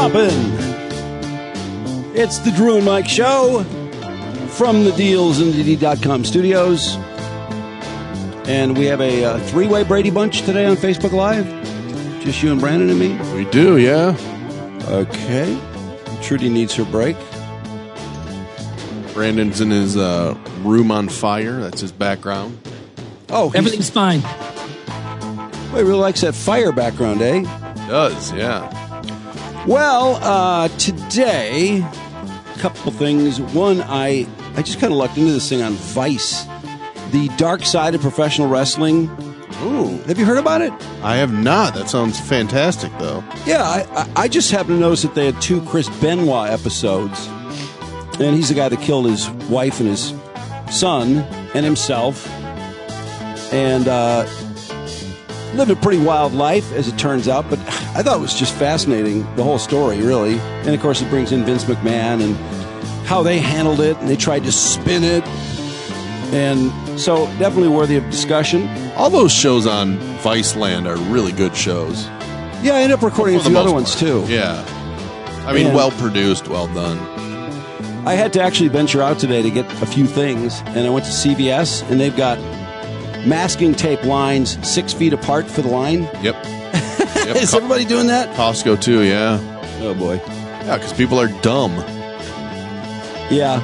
poppin'? It's the Drew and Mike Show from the DealsandDD.com studios. And we have a three-way Brady Bunch today on Facebook Live. Just you and Brandon and me. We do, yeah. Okay. Trudy needs her break. Brandon's in his room on fire. That's his background. Oh, everything's fine. Well, he really likes that fire background, eh? Does, yeah. Well, today, a couple things. One, I just kind of lucked into this thing on Vice. The dark side of professional wrestling. Ooh. Have you heard about it? I have not. That sounds fantastic, though. Yeah, I just happened to notice that they had 2 Chris Benoit episodes. And he's the guy that killed his wife and his son and himself. And lived a pretty wild life, as it turns out. But I thought it was just fascinating, the whole story, really. And, of course, it brings in Vince McMahon and how they handled it. And they tried to spin it. And so definitely worthy of discussion. All those shows on Viceland are really good shows. Yeah, I ended up recording a few other ones, too. Yeah. I mean, well produced, well done. I had to actually venture out today to get a few things, and I went to CVS, and they've got masking tape lines 6 feet apart for the line. Yep. Is everybody doing that? Costco, too, yeah. Oh, boy. Yeah, because people are dumb. Yeah.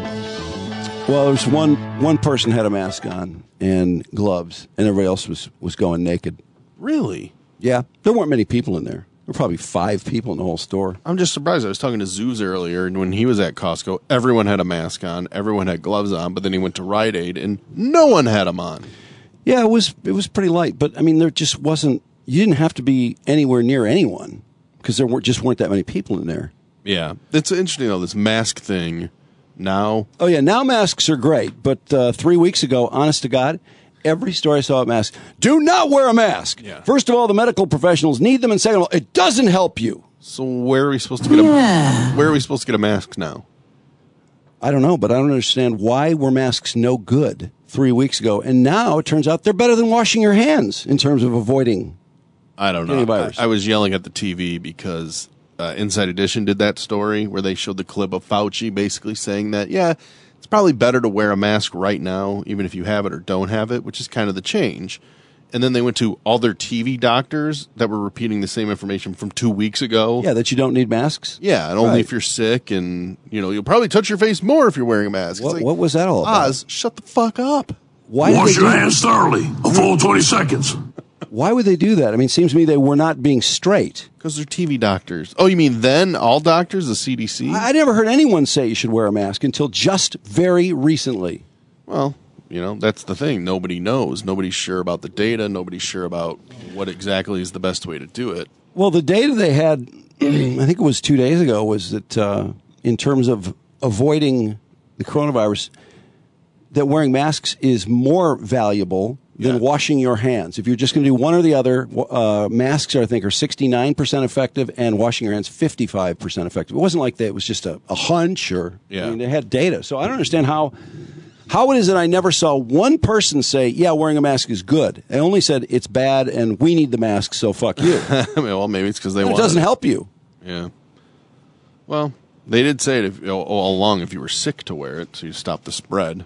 Well, there's one person had a mask on and gloves, and everybody else was going naked. Really? Yeah. There weren't many people in there. There were probably 5 people in the whole store. I'm just surprised. I was talking to Zeus earlier, and when he was at Costco, everyone had a mask on, everyone had gloves on, but then he went to Rite Aid, and no one had them on. Yeah, it was pretty light, but I mean, there just wasn't. You didn't have to be anywhere near anyone because there weren't that many people in there. Yeah, it's interesting though, this mask thing. Now, oh yeah, now masks are great, but 3 weeks ago, honest to God, every store I saw a mask. Do not wear a mask. Yeah. First of all, the medical professionals need them, and second of all, it doesn't help you. So where are we supposed to get where are we supposed to get a mask now? I don't know, but I don't understand why were masks no good 3 weeks ago, and now it turns out they're better than washing your hands in terms of avoiding. I don't know. I was yelling at the TV because Inside Edition did that story where they showed the clip of Fauci basically saying that, yeah, it's probably better to wear a mask right now, even if you have it or don't have it, which is kind of the change. And then they went to all their TV doctors that were repeating the same information from 2 weeks ago. Yeah, that you don't need masks? Yeah, and only if you're sick, and you'll probably touch your face more if you're wearing a mask. What was that all about? Oz, shut the fuck up. Wash your hands thoroughly. A full 20 seconds. Why would they do that? I mean, it seems to me they were not being straight. Because they're TV doctors. Oh, you mean then all doctors, the CDC? I never heard anyone say you should wear a mask until just very recently. Well, that's the thing. Nobody knows. Nobody's sure about the data. Nobody's sure about what exactly is the best way to do it. Well, the data they had, I think it was 2 days ago, was that in terms of avoiding the coronavirus, that wearing masks is more valuable than washing your hands. If you're just going to do one or the other, masks, I think, are 69% effective, and washing your hands 55% effective. It wasn't like that. It was just a hunch, or I mean, they had data. So I don't understand how it is that I never saw one person say, yeah, wearing a mask is good. They only said it's bad and we need the mask, so fuck you. Well, maybe it's because they want it. doesn't help you. Yeah. Well, they did say it all along if you were sick to wear it, so you stop the spread.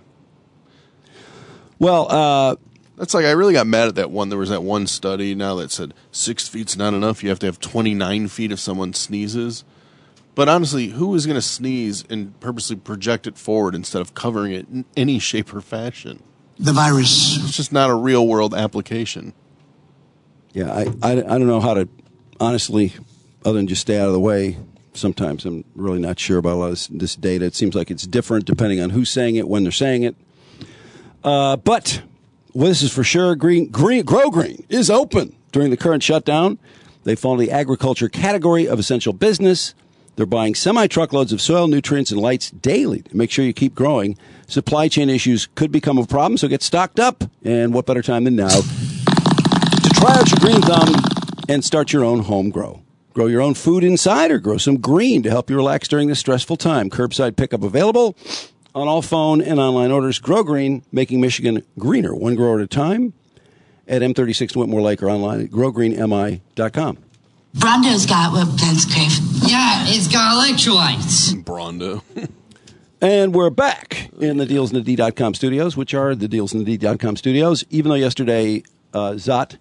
Well, that's like, I really got mad at that one. There was that one study now that said 6 feet's not enough. You have to have 29 feet if someone sneezes. But honestly, who is going to sneeze and purposely project it forward instead of covering it in any shape or fashion? The virus. It's just not a real world application. Yeah, I don't know how to, honestly, other than just stay out of the way. Sometimes I'm really not sure about a lot of this data. It seems like it's different depending on who's saying it, when they're saying it. But this is for sure. Grow Green is open during the current shutdown. They fall in the agriculture category of essential business. They're buying semi-truckloads of soil, nutrients, and lights daily to make sure you keep growing. Supply chain issues could become a problem, so get stocked up. And what better time than now to try out your green thumb and start your own home grow. Grow your own food inside or grow some green to help you relax during this stressful time. Curbside pickup available on all phone and online orders. Grow Green, making Michigan greener, one grower at a time, at M36 Whitmore Lake or online at growgreenmi.com. Brondo's got, well, that's great. Yeah, it's got electrolytes. Brondo. And we're back in the DealsInTheD.com studios, which are the DealsInTheD.com studios. Even though yesterday Zot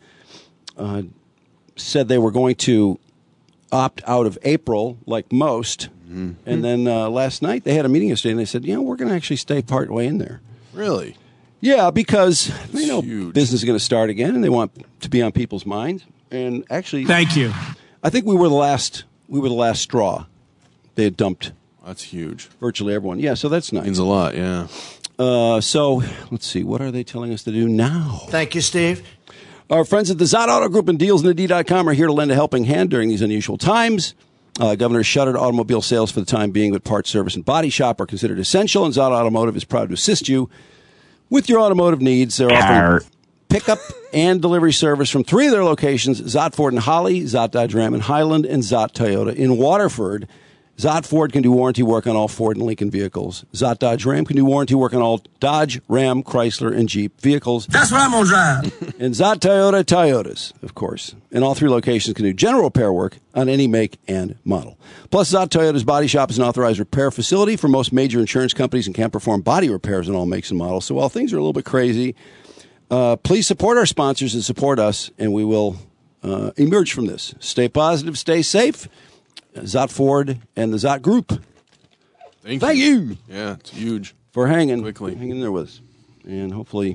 said they were going to opt out of April, like most, and then last night they had a meeting yesterday, and they said, we're going to actually stay part way in there. Really? Yeah, because they know huge. business is going to start again, and they want to be on people's minds. And actually, thank you. I think we were the last straw. They had dumped. That's huge. Virtually everyone. Yeah, so that's nice. Means a lot, yeah. So, let's see. What are they telling us to do now? Thank you, Steve. Our friends at the Zot Auto Group and DealsInTheD.com are here to lend a helping hand during these unusual times. Governor shuttered automobile sales for the time being, but parts, service, and body shop are considered essential, and Zot Automotive is proud to assist you with your automotive needs. They're offering pickup and delivery service from 3 of their locations, Zot Ford in Holly, Zot Dodge Ram in Highland, and Zot Toyota in Waterford. Zot Ford can do warranty work on all Ford and Lincoln vehicles. Zot Dodge Ram can do warranty work on all Dodge, Ram, Chrysler, and Jeep vehicles. That's what I'm going to drive. And Zot Toyota, Toyotas, of course. And all 3 locations can do general repair work on any make and model. Plus, Zot Toyota's body shop is an authorized repair facility for most major insurance companies and can perform body repairs on all makes and models. So while things are a little bit crazy, please support our sponsors and support us, and we will emerge from this. Stay positive, stay safe. Zot Ford and the Zot Group. Thank you. Yeah, it's huge. For hanging Quickly. hanging there with us. And hopefully,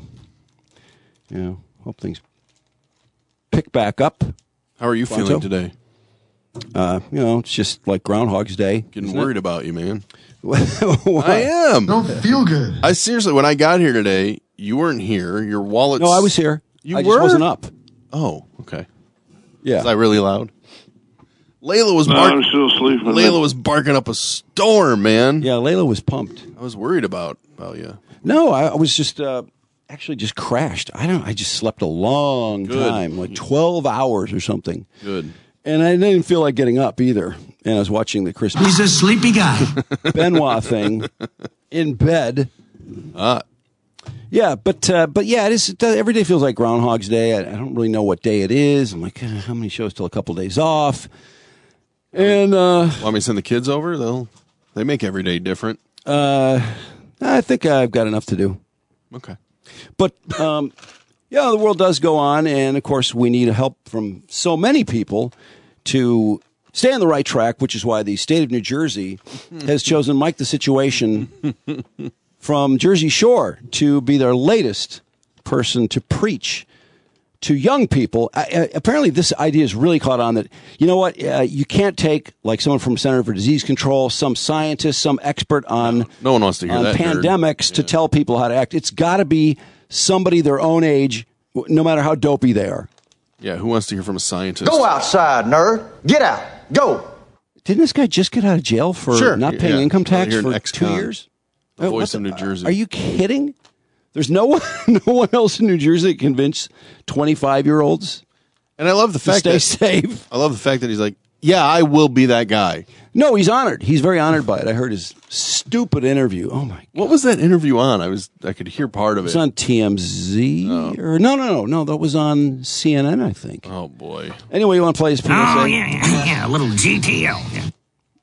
hope things pick back up. How are you feeling today? It's just like Groundhog's Day. Getting worried about you, man. I am. Don't feel good. I seriously, when I got here today, you weren't here. Your wallet's... No, I was here. You I were? just wasn't up. Oh, okay. Yeah. Was I really loud? Layla was I'm still sleeping. Layla was barking up a storm, man. Yeah, Layla was pumped. I was worried about you. No, I was just actually just crashed. I just slept a long time, like 12 hours or something. Good. And I didn't feel like getting up either. And I was watching the Christmas He's a sleepy guy. Benoit thing in bed. Yeah, but yeah, it is. Every day feels like Groundhog's Day. I don't really know what day it is. I'm like, how many shows till a couple days off? And want me to send the kids over? They make every day different. I think I've got enough to do. Okay. But the world does go on, and of course we need help from so many people to stay on the right track, which is why the state of New Jersey has chosen Mike the Situation from Jersey Shore to be their latest person to preach to young people. Apparently this idea has really caught on that, you know what, you can't take like someone from Center for Disease Control, some scientist, some expert on no one wants to hear that pandemics to tell people how to act. It's got to be somebody their own age, no matter how dopey they are. Yeah, who wants to hear from a scientist? Go outside, nerd. Get out. Go. Didn't this guy just get out of jail for not paying income tax for 2 years? The voice of New Jersey. Are you kidding? There's no one else in New Jersey that can convince 25-year-olds. And I love the fact stay safe. I love the fact that he's like, yeah, I will be that guy. No, he's honored. He's very honored by it. I heard his stupid interview. Oh my God. What was that interview on? I could hear part of it. It was on TMZ or no. That was on CNN, I think. Oh boy. Anyway, you want to play his PSA? Oh yeah, a little GTO.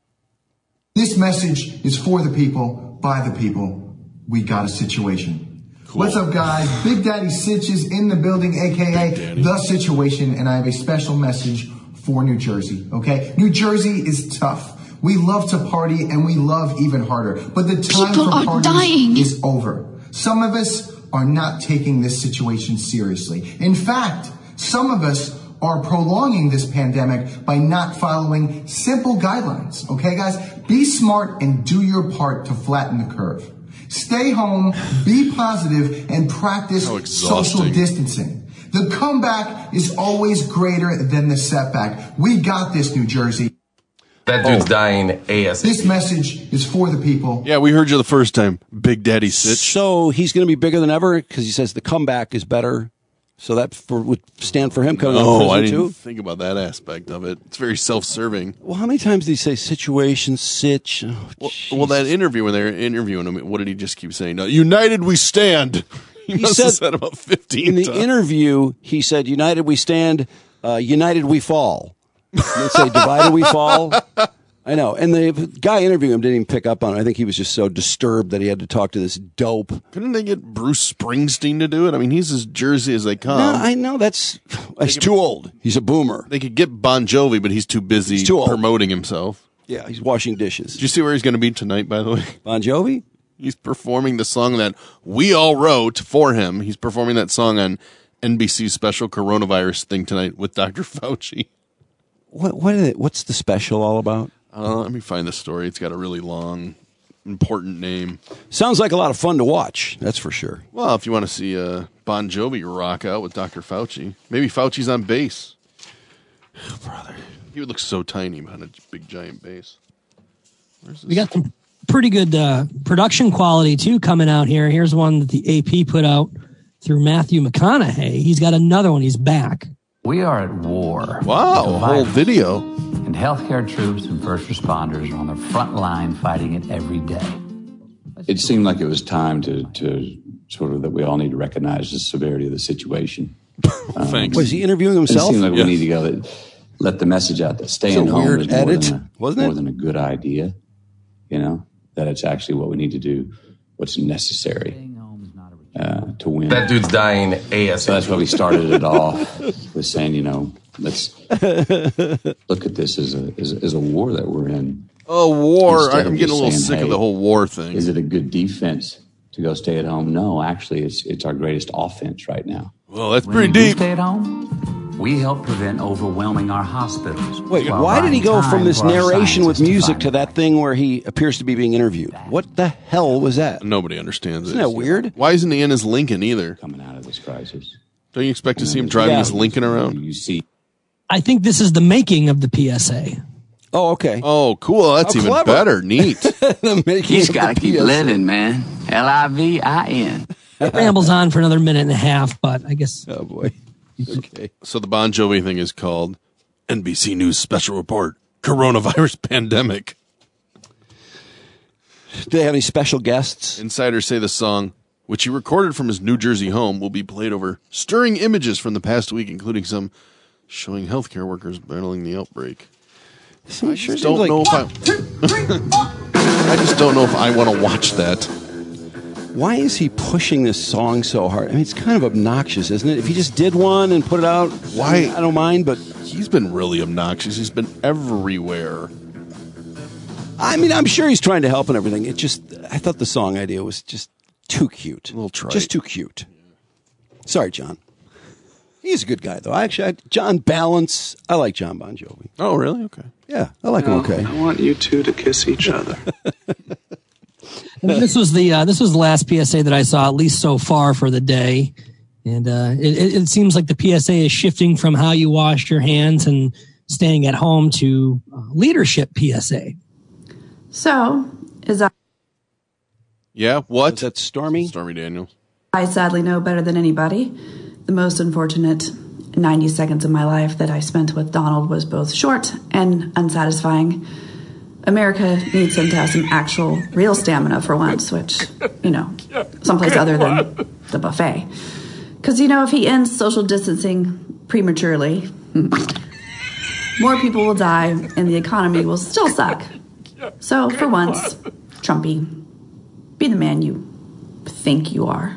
This message is for the people, by the people. We got a situation. Cool. What's up, guys? Big Daddy Sitch is in the building, a.k.a. The Situation, and I have a special message for New Jersey, okay? New Jersey is tough. We love to party, and we love even harder. But the time for parties is over. Some of us are not taking this situation seriously. In fact, some of us are prolonging this pandemic by not following simple guidelines, okay, guys? Be smart and do your part to flatten the curve. Stay home, be positive, and practice social distancing. The comeback is always greater than the setback. We got this, New Jersey. That dude's dying ASAP. This message is for the people. Yeah, we heard you the first time, Big Daddy Sitch. So he's going to be bigger than ever because he says the comeback is better. So that would stand for him coming out of prison, I didn't too? think about that aspect of it. It's very self-serving. Well, how many times did he say situation, Sitch? Oh, well, that interview, when they were interviewing him, what did he just keep saying? United we stand. He must have said about 15 in the times. interview, he said, United we stand, united we fall. They say, divided we fall. I know. And the guy interviewing him didn't even pick up on it. I think he was just so disturbed that he had to talk to this dope. Couldn't they get Bruce Springsteen to do it? I mean, he's as Jersey as they come. No, I know. He's too old. He's a boomer. They could get Bon Jovi, but he's too busy promoting himself. Yeah, he's washing dishes. Did you see where he's going to be tonight, by the way? Bon Jovi? He's performing the song that we all wrote for him. He's performing that song on NBC's special coronavirus thing tonight with Dr. Fauci. What's the special all about? Let me find the story. It's got a really long, important name. Sounds like a lot of fun to watch, that's for sure. Well, if you want to see Bon Jovi rock out with Dr. Fauci, maybe Fauci's on bass. Oh, brother. He would look so tiny behind a big, giant bass. We got some pretty good production quality, too, coming out here. Here's one that the AP put out through Matthew McConaughey. He's got another one. He's back. We are at war. Wow, a whole video. And healthcare troops and first responders are on the front line fighting it every day. It seemed like it was time to sort of that we all need to recognize the severity of the situation. Thanks. Was he interviewing himself? It seemed like we need to go let the message out that staying home is more than a good idea. You know, that it's actually what we need to do, what's necessary to win. That dude's dying ASAP. So that's why we started it off with saying, you know, let's look at this as a war that we're in. Oh, war. Instead I'm getting a little sick of the whole war thing. Is it a good defense to go stay at home? No, actually, it's our greatest offense right now. Well, that's pretty deep. Stay at home. We help prevent overwhelming our hospitals. Wait, why did he go from this narration with music to that thing where he appears to be being interviewed? What the hell was that? Nobody understands it. Isn't that weird? Why isn't he in his Lincoln either? Coming out of this crisis. Don't you expect to see him driving his Lincoln around? You see. I think this is the making of the PSA. Oh, okay. Oh, cool. That's even better. Neat. He's got to keep living, man. Livin. It rambles on for another minute and a half, but I guess. Oh, boy. Okay. So the Bon Jovi thing is called NBC News Special Report, Coronavirus Pandemic. Do they have any special guests? Insiders say the song, which he recorded from his New Jersey home, will be played over stirring images from the past week, including some showing healthcare workers battling the outbreak. I just don't know if I want to watch that. Why is he pushing this song so hard? I mean, it's kind of obnoxious, isn't it? If he just did one and put it out, why? I don't mind, but he's been really obnoxious. He's been everywhere. I mean, I'm sure he's trying to help and everything. I thought the song idea was just too cute. A little trite. Just too cute. Sorry, John. He's a good guy, though. John Balance. I like John Bon Jovi. Oh, really? Okay. Yeah, I like him okay. I want you two to kiss each other. This was the last PSA that I saw, at least so far for the day. And it seems like the PSA is shifting from how you wash your hands and staying at home to leadership PSA. So, Yeah, what? Is that Stormy? Stormy Daniels. I sadly know better than anybody. The most unfortunate 90 seconds of my life that I spent with Donald was both short and unsatisfying. America needs him to have some actual real stamina for once, which, someplace other than the buffet. Because, if he ends social distancing prematurely, more people will die and the economy will still suck. So, for once, Trumpy, be the man you think you are.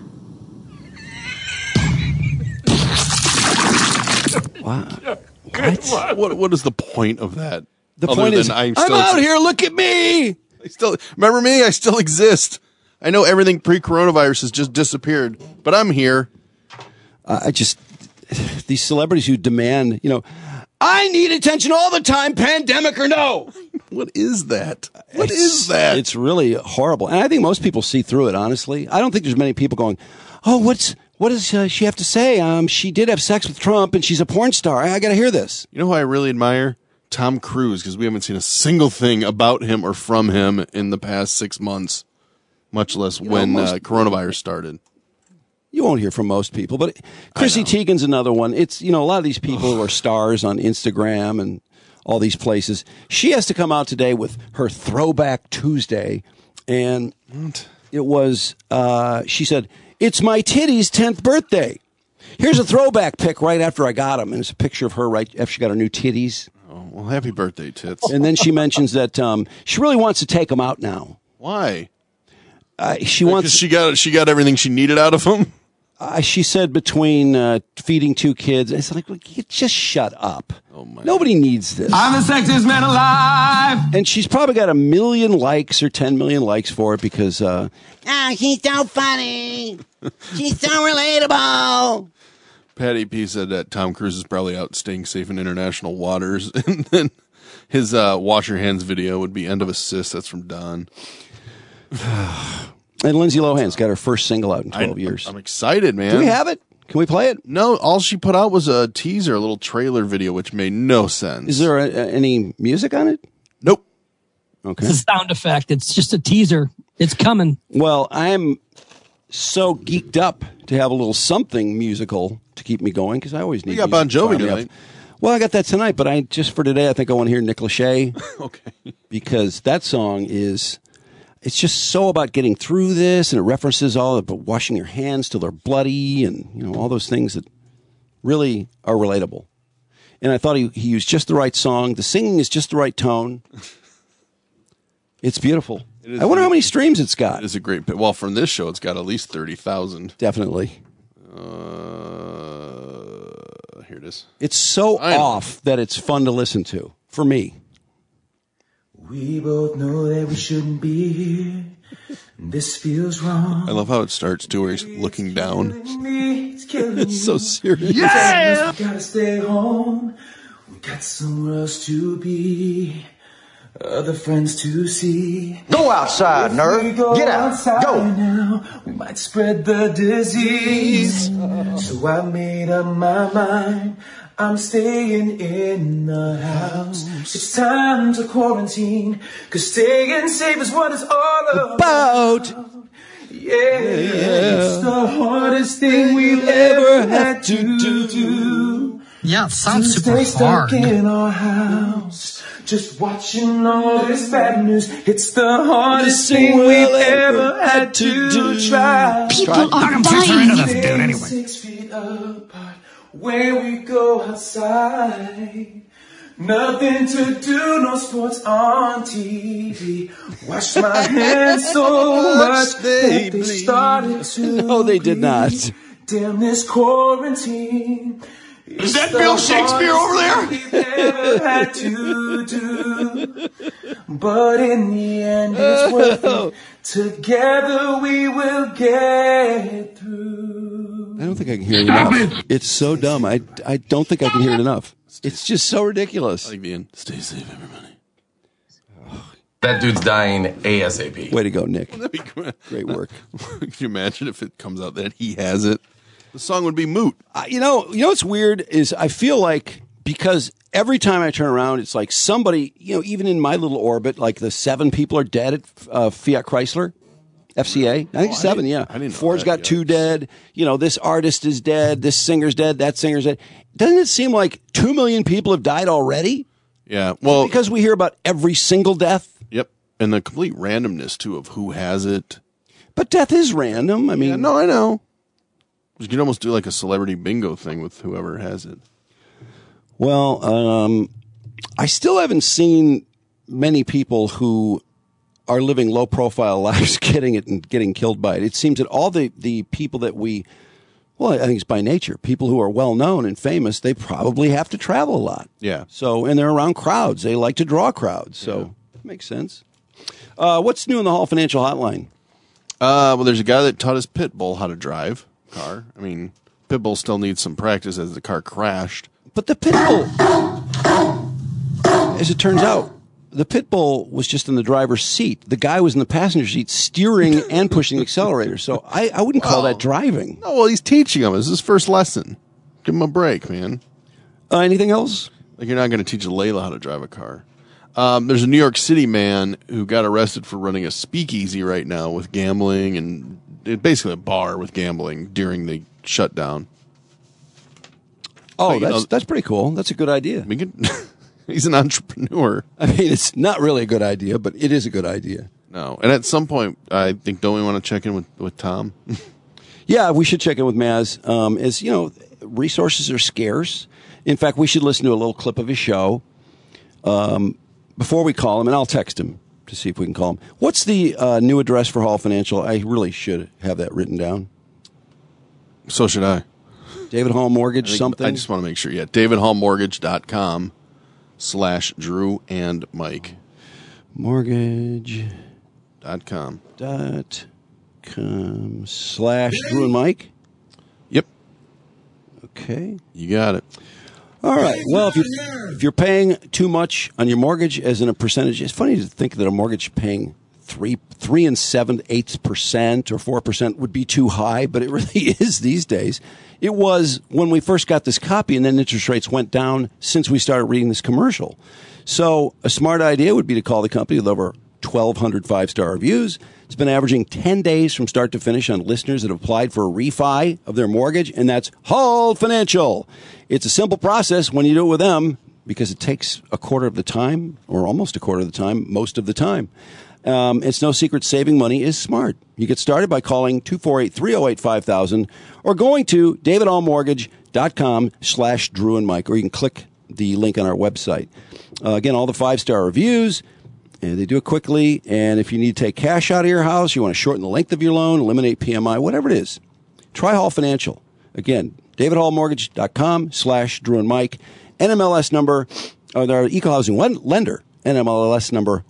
Wow. What is the point of that? The point is, I'm out here, look at me! Remember me? I still exist. I know everything pre-coronavirus has just disappeared, but I'm here. These celebrities who demand, I need attention all the time, pandemic or no. What is that? What is that? It's really horrible. And I think most people see through it, honestly. I don't think there's many people going, oh, what does she have to say? She did have sex with Trump and she's a porn star. I got to hear this. You know who I really admire? Tom Cruise, because we haven't seen a single thing about him or from him in the past 6 months, much less when coronavirus started. You won't hear from most people, but Chrissy Teigen's another one. It's, a lot of these people who are stars on Instagram and all these places. She has to come out today with her Throwback Tuesday. And it was, she said, it's my titty's 10th birthday. Here's a throwback pic right after I got them. And it's a picture of her right after she got her new titties. Oh, well, happy birthday, Tits. And then she mentions that she really wants to take him out now. Why? She wants. She got everything she needed out of him. She said between feeding 2 kids, it's like, just shut up. Oh my! Nobody needs this. I'm the sexiest man alive. And she's probably got 1 million likes or 10 million likes for it because she's so funny. She's so relatable. Patty P said that Tom Cruise is probably out staying safe in international waters, and then his wash your hands video would be end of assist. That's from Don. And Lindsay Lohan's got her first single out in 12 years. I'm excited, man. Do we have it? Can we play it? No, all she put out was a teaser, a little trailer video, which made no sense. Is there any music on it? Nope. Okay. It's a sound effect. It's just a teaser. It's coming. Well, I'm so geeked up to have a little something musical to keep me going because I always need. You got Bon Jovi tonight. Well, I got that tonight, but for today, I think I want to hear Nick Lachey. Okay. Because that song is. It's just so about getting through this, and it references all about washing your hands till they're bloody, and all those things that really are relatable. And I thought he used just the right song. The singing is just the right tone. It's beautiful. I wonder how many streams it's got. It is a great. Well, from this show, it's got at least 30,000. Definitely. Here it is. It's so off that it's fun to listen to for me. We both know that we shouldn't be here. This feels wrong. I love how it starts too, where he's looking down. It's so serious. Yeah! We gotta stay home. We got somewhere else to be. Other friends to see. Go outside, nerd. Get out. Go. Now, we might spread the disease. So I made up my mind. I'm staying in the house. It's time to quarantine. 'Cause staying safe is what it's all about. Yeah. It's the hardest thing we've ever had to do. Yeah, it sounds super stay stuck hard. in our house. Just watching all this bad news. It's the hardest thing we've ever had to try. People are dying. 6 feet apart. Where we go outside, nothing to do, no sports on TV. Wash my hands so much that they started to. No, they did not. Damn this quarantine. Is that Bill Shakespeare over there? We've ever had to do, but in the end it's worth it. Together we will get through. I don't think I can hear it enough. It's so dumb. I don't think I can hear it enough. It's just so ridiculous. I like the end. Stay safe, everybody. That dude's dying ASAP. Way to go, Nick. That'd be great. Great work. Can you imagine if it comes out that he has it? The song would be moot. You know what's weird is I feel like because every time I turn around, it's like somebody, even in my little orbit, like the 7 people are dead at Fiat Chrysler. FCA? I think 7, yeah. I didn't know Ford's that got 2 dead. This artist is dead. This singer's dead. That singer's dead. Doesn't it seem like 2 million people have died already? Yeah. Well, because we hear about every single death. Yep. And the complete randomness, too, of who has it. But death is random. I mean, yeah, no, I know. You could almost do like a celebrity bingo thing with whoever has it. Well, I still haven't seen many people who are living low-profile lives getting it and getting killed by it. It seems that all the people that I think it's by nature. People who are well-known and famous, they probably have to travel a lot. Yeah. So, and they're around crowds. They like to draw crowds. So, it makes sense. What's new in the Hall Financial Hotline? Well, there's a guy that taught his pit bull how to drive a car. I mean, pit bull still needs some practice as the car crashed. But the pit bull, as it turns out, the pit bull was just in the driver's seat. The guy was in the passenger seat steering and pushing the accelerator. So I wouldn't call that driving. No, well, he's teaching him. This is his first lesson. Give him a break, man. Anything else? Like you're not going to teach Layla how to drive a car. There's a New York City man who got arrested for running a speakeasy right now with gambling and basically a bar with gambling during the shutdown. Oh, that's pretty cool. That's a good idea. He's an entrepreneur. I mean, it's not really a good idea, but it is a good idea. No. And at some point, I think, don't we want to check in with Tom? Yeah, we should check in with Maz. As resources are scarce. In fact, we should listen to a little clip of his show. Before we call him, and I'll text him to see if we can call him. What's the new address for Hall Financial? I really should have that written down. So should I. David Hall Mortgage something? I just want to make sure. Yeah, davidhallmortgage.com/Drew and Mike. Mortgage.com. /Drew and Mike? Yep. Okay. You got it. All right. Well, if you're paying too much on your mortgage as in a percentage, it's funny to think that a mortgage paying 3 7/8% or 4% would be too high, but it really is these days. It was when we first got this copy, and then interest rates went down since we started reading this commercial. So a smart idea would be to call the company with over 1,200 5-star reviews. It's been averaging 10 days from start to finish on listeners that have applied for a refi of their mortgage, and that's Hall Financial. It's a simple process when you do it with them because it takes a quarter of the time, or almost a quarter of the time, most of the time. It's no secret saving money is smart. You get started by calling 248-308-5000 or going to davidhallmortgage.com/Drew and Mike, or you can click the link on our website. Again, all the 5-star reviews, and they do it quickly. And if you need to take cash out of your house, you want to shorten the length of your loan, eliminate PMI, whatever it is, try Hall Financial. Again, davidhallmortgage.com/Drew and Mike. NMLS number, they're equal housing lender. NMLS number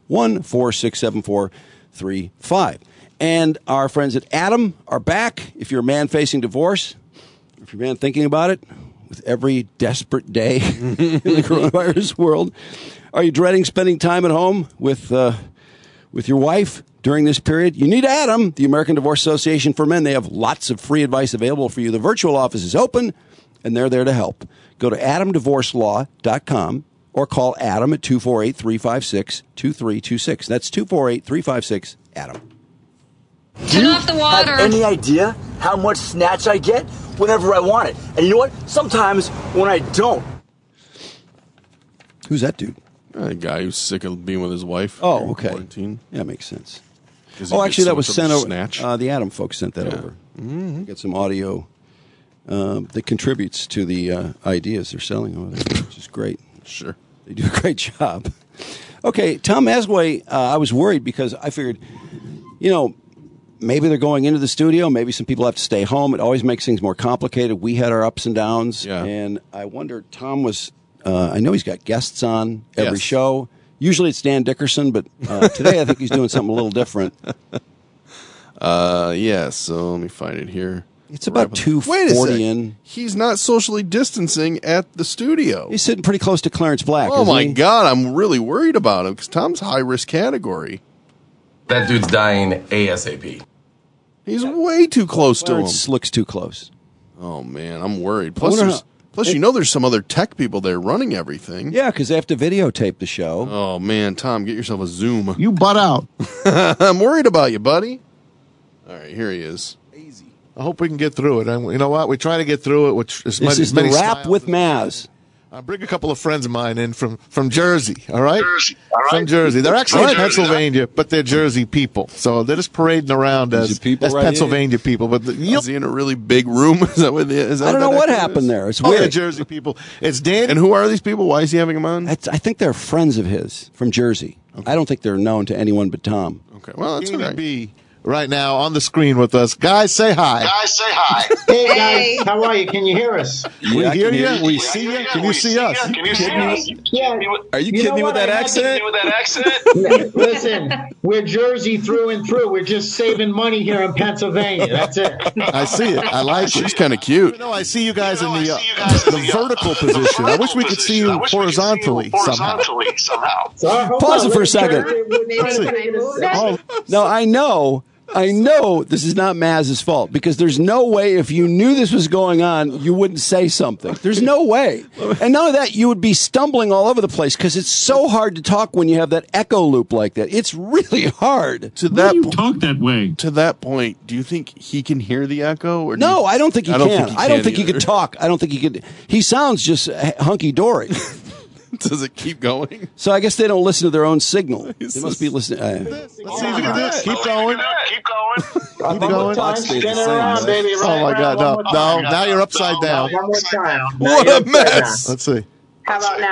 1467435. And our friends at Adam are back. If you're a man facing divorce, if you're a man thinking about it, with every desperate day in the coronavirus world, are you dreading spending time at home with your wife during this period? You need Adam, the American Divorce Association for Men. They have lots of free advice available for you. The virtual office is open, and they're there to help. Go to adamdivorcelaw.com. or call Adam at 248-356-2326. That's 248-356-ADAM. Turn off the water. Have any idea how much snatch I get whenever I want it? And you know what? Sometimes when I don't. Who's that dude? A guy who's sick of being with his wife. Oh, okay. Quarantine. Yeah, that makes sense. Actually, that was sent over. The Adam folks sent that over. Mm-hmm. Got some audio that contributes to the ideas they're selling over there, which is great. Sure. They do a great job. Okay, Tom Asway, I was worried because I figured, maybe they're going into the studio. Maybe some people have to stay home. It always makes things more complicated. We had our ups and downs. Yeah. And I wondered, Tom was, I know he's got guests on every show. Usually it's Dan Dickerson, but today I think he's doing something a little different. So let me find it here. It's about 2:40 in. He's not socially distancing at the studio. He's sitting pretty close to Clarence Black. Oh, my God. I'm really worried about him because Tom's high-risk category. That dude's dying ASAP. He's way too close to him. Clarence looks too close. Oh, man. I'm worried. Plus, there's some other tech people there running everything. Yeah, because they have to videotape the show. Oh, man. Tom, get yourself a Zoom. You butt out. I'm worried about you, buddy. All right, here he is. I hope we can get through it. And you know what? We try to get through it. This is the Rap with Maz. I'll bring a couple of friends of mine in from Jersey, all right? From Jersey. They're actually in Pennsylvania, but they're Jersey people. So they're just parading around as Pennsylvania people. But is he in a really big room? Is that what I don't know what happened there. It's weird. They're Jersey people. It's Dan. And who are these people? Why is he having them on? I think they're friends of his from Jersey. Okay. I don't think they're known to anyone but Tom. Okay, well, that's all right. Right now on the screen with us. Guys, say hi. Hey, guys. How are you? Can you hear us? We hear you. We see you. Can you see us? Yeah. Are you kidding me with that accent? Listen, we're Jersey through and through. We're just saving money here in Pennsylvania. That's it. I see it. I like it. She's kind of cute. I see you guys in the vertical position. I wish we could see you horizontally somehow. Pause it for a second. No, I know this is not Maz's fault because there's no way if you knew this was going on, you wouldn't say something. There's no way. And none of that, you would be stumbling all over the place because it's so hard to talk when you have that echo loop like that. It's really hard. Why do you talk that way? To that point, do you think he can hear the echo? Or no, I don't think he can. I don't think he can talk. I don't think he could. He sounds just hunky-dory. Does it keep going? So I guess they don't listen to their own signal. They must be listening. Let's see if we can do it. Keep going. Keep going. Spin around, baby. Oh, my God. No. Now you're upside down. One more time. What a mess. Let's see. How about now?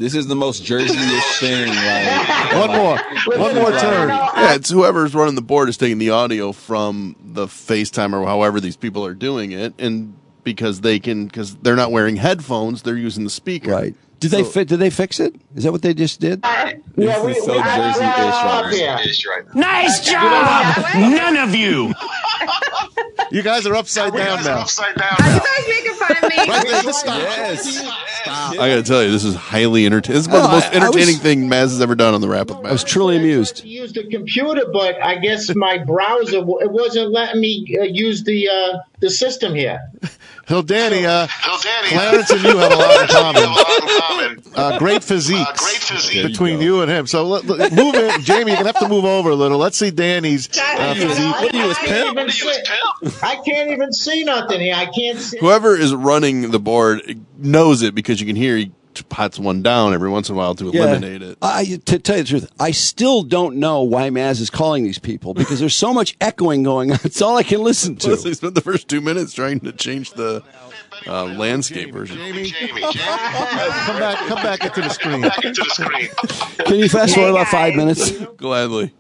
This is the most Jersey-ish thing. Like, one more turn. Yeah, it's whoever's running the board is taking the audio from the FaceTime or however these people are doing it, and because they're not wearing headphones, they're using the speaker. Right. Did they fix it? Is that what they just did? this is so Jersey-ish right now. Nice job! None of you! You guys are upside down now. Are you guys making fun of me? Right there, just stop. Yes. I gotta tell you, this is highly entertaining. This is one of the most entertaining thing Maz has ever done on the Rap with Maz. I was truly amused. I used the computer, but I guess my browser it wasn't letting me use the system here. Danny, Clarence and you have a lot in common. Great physiques between you and him. So move in. Jamie, you're going to have to move over a little. Let's see Danny's physique. What are you, his pimp? I can't even see nothing here. I can't see. Whoever is running the board knows it because you can hear he pots one down every once in a while to eliminate it. To tell you the truth, I still don't know why Maz is calling these people because there's so much echoing going on. It's all I can listen to. Plus, he spent the first 2 minutes trying to change the landscape version. Jamie. Come back into the screen. Can you fast forward about 5 minutes? Gladly.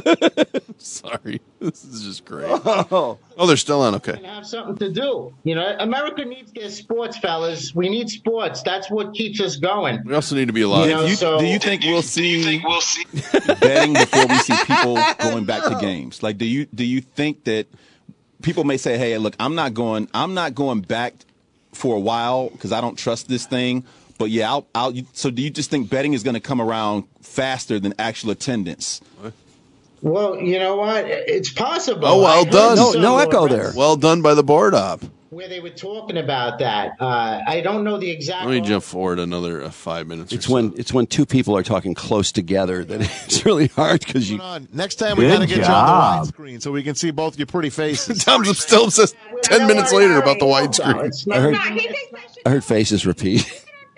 Sorry. This is just great. Oh, they're still on. Okay. Have something to do. You know, America needs their sports, fellas. We need sports. That's what keeps us going. We also need to be alive. Do you think we'll see betting before we see people going back to games? Like, do you think that people may say, "Hey, look, I'm not going back for a while because I don't trust this thing." But yeah, so do you just think betting is going to come around faster than actual attendance? Well, you know what? It's possible. Oh, well done. No echo there. Well done by the board op. Where they were talking about that. I don't know the exact. Let me jump forward another 5 minutes. It's when two people are talking close together that it's really hard because you. Next time we got to get you on the widescreen so we can see both your pretty faces. Tom still says 10 minutes later about the widescreen. I heard faces repeat.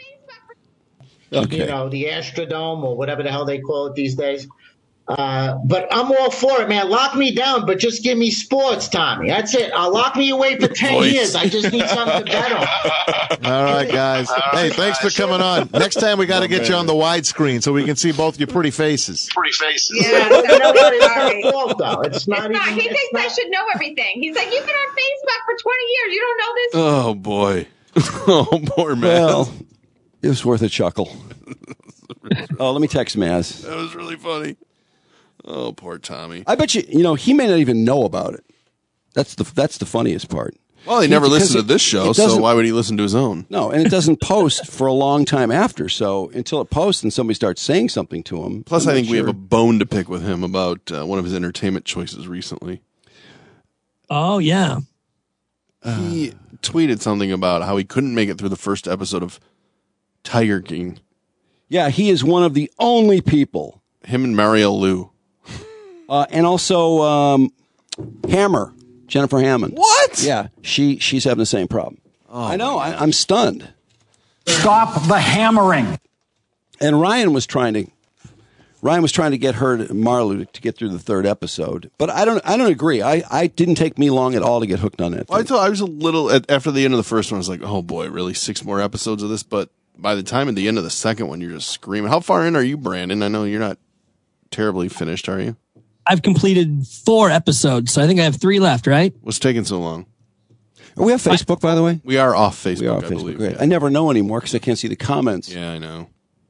Okay. You know, the Astrodome or whatever the hell they call it these days. But I'm all for it, man. Lock me down, but just give me sports, Tommy. That's it. I'll lock me away for 10 years. I just need something to bet on. All right, guys. Hey, thanks for coming on. Next time we got to get you on the widescreen so we can see both your pretty faces. Yeah, nobody's fault, though. It's not even. He thinks I should know everything. He's like, you've been on Facebook for 20 years. You don't know this? Oh, boy. Oh, poor man. Well, it was worth a chuckle. Oh, let me text Maz. That was really funny. Oh, poor Tommy. I bet you he may not even know about it. That's the funniest part. Well, he never listened to this show, so why would he listen to his own? No, and it doesn't post for a long time after. So until it posts and somebody starts saying something to him. Plus, I think we have a bone to pick with him about one of his entertainment choices recently. Oh, yeah. He tweeted something about how he couldn't make it through the first episode of Tiger King. Yeah, he is one of the only people. Him and Marielle Lou. And also Hammer, Jennifer Hammond. What? Yeah, she's having the same problem. Oh, I know. I'm stunned. Stop the hammering. And Ryan was trying to get her, Marlu, to get through the third episode. But I don't agree. I didn't take me long at all to get hooked on it. Well, I was a little after the end of the first one. I was like, oh boy, really 6 more episodes of this? But by the time at the end of the second one, you're just screaming. How far in are you, Brandon? I know you're not terribly finished, are you? I've completed 4 episodes, so I think I have 3 left, right? What's taking so long? Are we off Facebook, by the way? We are off Facebook, we are off I Facebook. believe. Great. I never know anymore because I can't see the comments. Yeah, I know.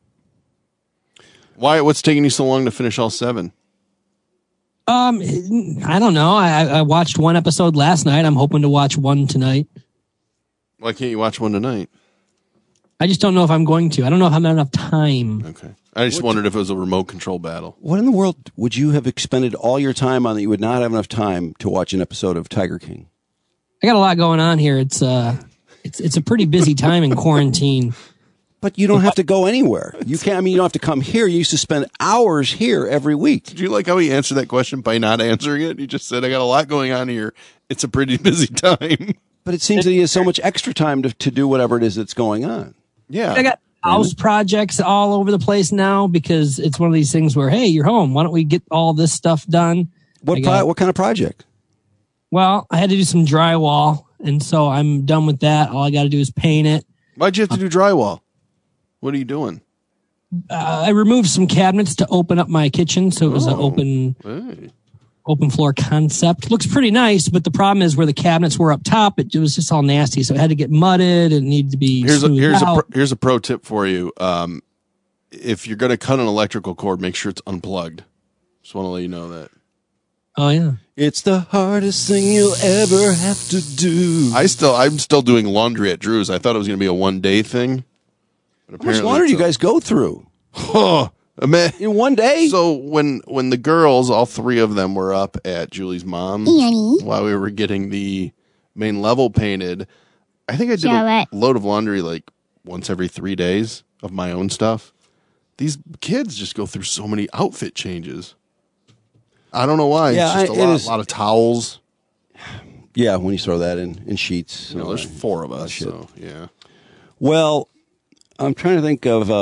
What's taking you so long to finish all 7? I don't know. I watched 1 episode last night. I'm hoping to watch 1 tonight. Why can't you watch 1 tonight? I just don't know if I'm going to. I don't know if I'm have enough time. Okay. I just wondered if it was a remote control battle. What in the world would you have expended all your time on that you would not have enough time to watch an episode of Tiger King? I got a lot going on here. It's a pretty busy time in quarantine. But you don't have to go anywhere. You can't. I mean, you don't have to come here. You used to spend hours here every week. Did you like how he answered that question by not answering it? He just said, "I got a lot going on here. It's a pretty busy time." But it seems that he has so much extra time to do whatever it is that's going on. Yeah, I got house projects all over the place now because it's one of these things where, hey, you're home. Why don't we get all this stuff done? What kind of project? Well, I had to do some drywall, and so I'm done with that. All I got to do is paint it. Why'd you have to do drywall? What are you doing? I removed some cabinets to open up my kitchen, so it was an open floor concept. Looks pretty nice, but the problem is where the cabinets were up top, it was just all nasty, so it had to get mudded and needed to be here's a pro tip for you. If you're going to cut an electrical cord, make sure it's unplugged. Just want to let you know that. Oh yeah, it's the hardest thing you'll ever have to do. I'm still doing laundry at Drew's. I thought it was going to be a 1-day thing. How much laundry do you guys go through? In 1 day? So when the girls, all 3 of them, were up at Julie's mom while we were getting the main level painted, I think I did a load of laundry like once every 3 days of my own stuff. These kids just go through so many outfit changes. I don't know why. Yeah, it's just a lot of towels. Yeah, when you throw that in sheets. There's 4 of us, so yeah. Well, I'm trying to think of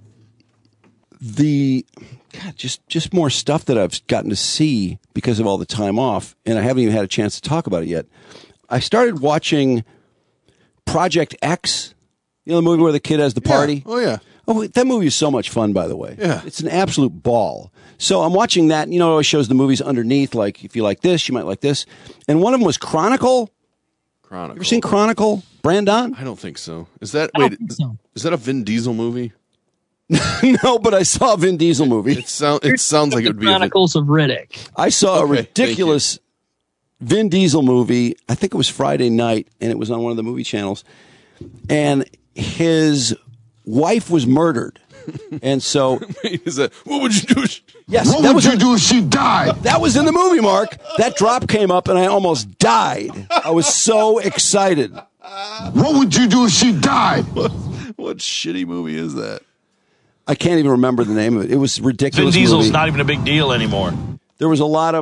just more stuff that I've gotten to see because of all the time off, and I haven't even had a chance to talk about it yet. I started watching Project X, the movie where the kid has the party. Oh, yeah. Oh, that movie is so much fun, by the way. Yeah. It's an absolute ball. So I'm watching that, and it always shows the movies underneath, like, if you like this, you might like this. And one of them was Chronicle. You ever seen Chronicle? Brandon? I don't think so. Is that a Vin Diesel movie? No, but I saw a Vin Diesel movie. It sounds like it would be Chronicles of Riddick. I saw a ridiculous Vin Diesel movie. I think it was Friday night, and it was on one of the movie channels. And his wife was murdered. And so, what would you do? Yes, what would you do if she died? That was in the movie, Mark. That drop came up, and I almost died. I was so excited. What would you do if she died? What shitty movie is that? I can't even remember the name of it. It was ridiculous. Vin Diesel's movie. not even a big deal anymore. There was a lot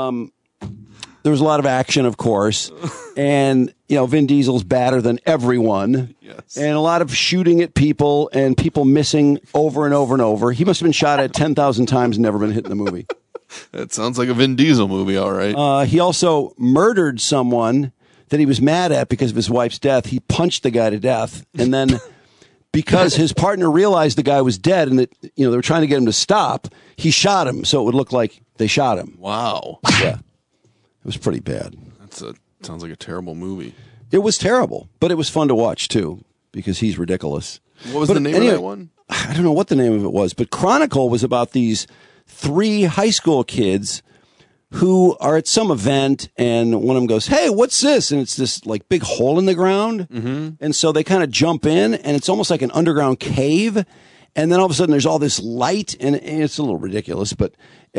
of action, of course, and Vin Diesel's badder than everyone, and a lot of shooting at people and people missing over and over and over. He must have been shot at 10,000 times and never been hit in the movie. That sounds like a Vin Diesel movie, all right. He also murdered someone that he was mad at because of his wife's death. He punched the guy to death, and then because his partner realized the guy was dead and that they were trying to get him to stop, he shot him so it would look like they shot him. Wow. Yeah. It was pretty bad. Sounds like a terrible movie. It was terrible, but it was fun to watch too because he's ridiculous. What was the name of that one? I don't know what the name of it was, but Chronicle was about these 3 high school kids who are at some event, and one of them goes, "Hey, what's this?" And it's this like big hole in the ground, and so they kind of jump in, and it's almost like an underground cave, and then all of a sudden there's all this light, and it's a little ridiculous, but.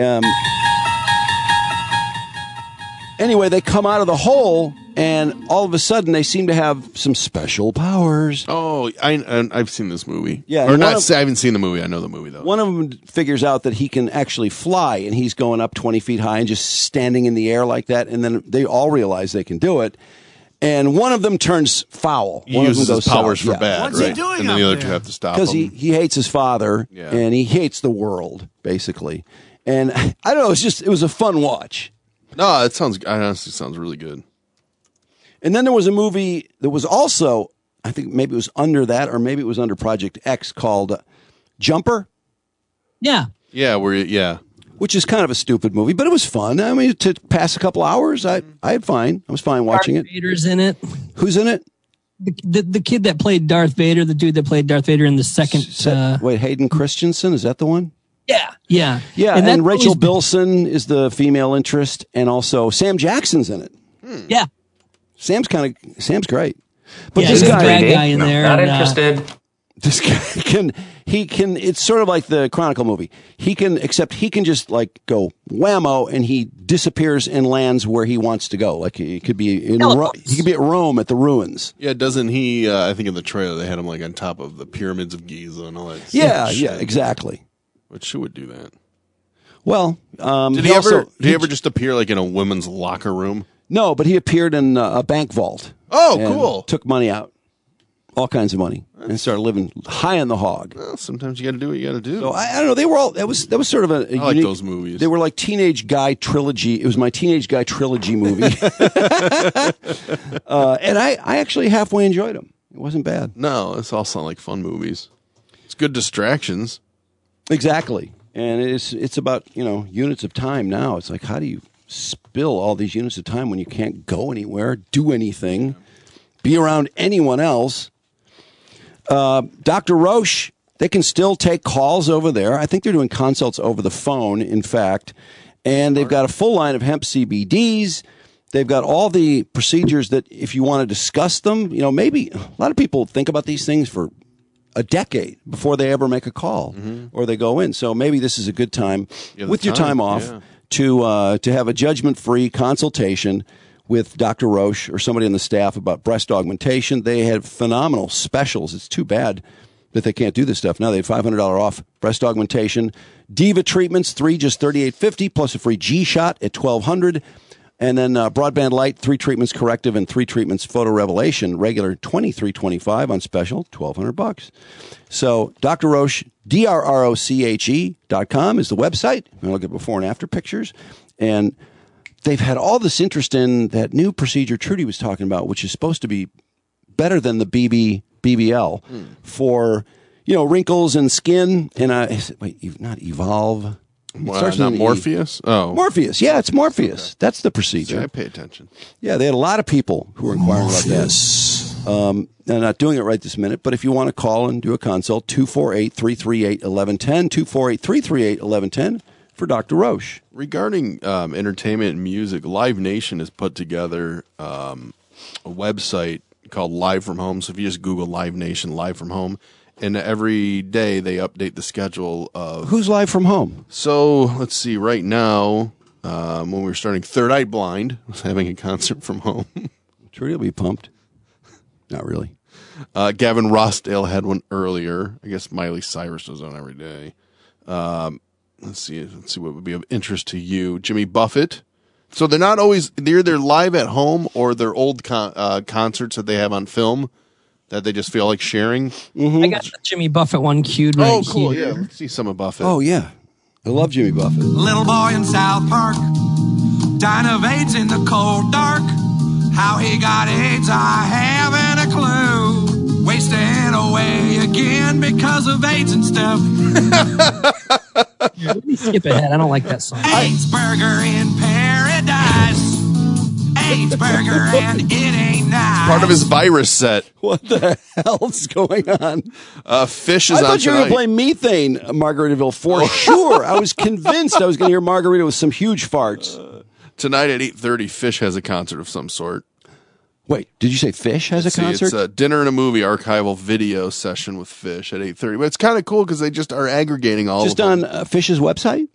Anyway, they come out of the hole, and all of a sudden, they seem to have some special powers. Oh, I've seen this movie. Yeah, or not. I haven't seen the movie. I know the movie though. One of them figures out that he can actually fly, and he's going up 20 feet high and just standing in the air like that. And then they all realize they can do it. And one of them turns foul. He one uses of them goes his powers south. for bad. What's right? he doing And then up the other there? 2 have to stop Because him. he hates his father, and he hates the world, basically. And I don't know. It was a fun watch. No, it honestly sounds really good. And then there was a movie that was also, I think maybe it was under that, or maybe it was under Project X, called Jumper. Yeah. Yeah, which is kind of a stupid movie, but it was fun. I mean, to pass a couple hours, I was fine watching Darth Vader's in it. Who's in it? The kid that played Darth Vader, the dude that played Darth Vader in the second. Wait, Hayden Christensen, is that the one? Yeah. And Rachel Bilson is the female interest, and also Sam Jackson's in it. Yeah. Sam's great. But this guy in there. Not interested. This guy can it's sort of like the Chronicle movie. He can just like go whammo, and he disappears and lands where he wants to go. Like he could be he could be at Rome at the ruins. Yeah, doesn't he? I think in the trailer they had him like on top of the pyramids of Giza and all that. Yeah, exactly. Which who would do that? Well, did he ever just appear like in a women's locker room? No, but he appeared in a bank vault. Oh, cool! Took money out, all kinds of money, and started living high on the hog. Well, sometimes you got to do what you got to do. So I don't know. They were all that was sort of a I like those movies. They were like teenage guy trilogy. It was my teenage guy trilogy movie, and I actually halfway enjoyed them. It wasn't bad. No, this all sound like fun movies. It's good distractions. Exactly. And it's about, units of time now. It's like, how do you spill all these units of time when you can't go anywhere, do anything, be around anyone else? Dr. Roche, they can still take calls over there. I think they're doing consults over the phone, in fact. And they've got a full line of hemp CBDs. They've got all the procedures that if you want to discuss them, maybe a lot of people think about these things for a decade before they ever make a call or they go in. So maybe this is a good time with your time off to have a judgment-free consultation with Dr. Roche or somebody on the staff about breast augmentation. They have phenomenal specials. It's too bad that they can't do this stuff. Now they have $500 off breast augmentation. Diva treatments, 3 just $38.50 plus a free G-shot at $1,200. And then Broadband Light, 3 treatments corrective and 3 treatments photo revelation, regular $23.25 on special, $1,200. So Dr. Roche, DrRoche.com is the website. You look at before and after pictures. And they've had all this interest in that new procedure Trudy was talking about, which is supposed to be better than the BBL for, wrinkles and skin. And not Evolve. Not Morpheus? Oh. Morpheus. Yeah, it's Morpheus. That's the procedure. See, I pay attention. Yeah, they had a lot of people who were inquiring about that. They're not doing it right this minute, but if you want to call and do a consult, 248-338-1110, 248-338-1110 for Dr. Roche. Regarding entertainment and music, Live Nation has put together a website called Live From Home. So if you just Google Live Nation, Live From Home, and every day they update the schedule of... Who's Live From Home? So, let's see. Right now, when we were starting, Third Eye Blind was having a concert from home. Trudy will be pumped. Not really. Gavin Rossdale had one earlier. I guess Miley Cyrus does one every day. Let's see what would be of interest to you. Jimmy Buffett. So they're not always... They're either live at home or they're old concerts that they have on film that they just feel like sharing. I got the Jimmy Buffett one queued right here. Oh, cool, yeah. Let's see some of Buffett. Oh, yeah. I love Jimmy Buffett. Little boy in South Park, dying of AIDS in the cold dark. How he got AIDS, I haven't a clue. Wasting away again because of AIDS and stuff. Let me skip ahead. I don't like that song. AIDS burger in paradise. AIDS burger and it ain't nice. Part of his virus set. What the hell's going on? Fish is I on thought you were going tonight. to play Methane, Margaritaville, for sure. I was convinced I was going to hear Margarita with some huge farts. Tonight at 8:30, Fish has a concert of some sort. Wait, did you say Fish has a concert? It's a dinner and a movie archival video session with Fish at 8:30. But it's kind of cool because they just are aggregating all just of them. on Fish's website?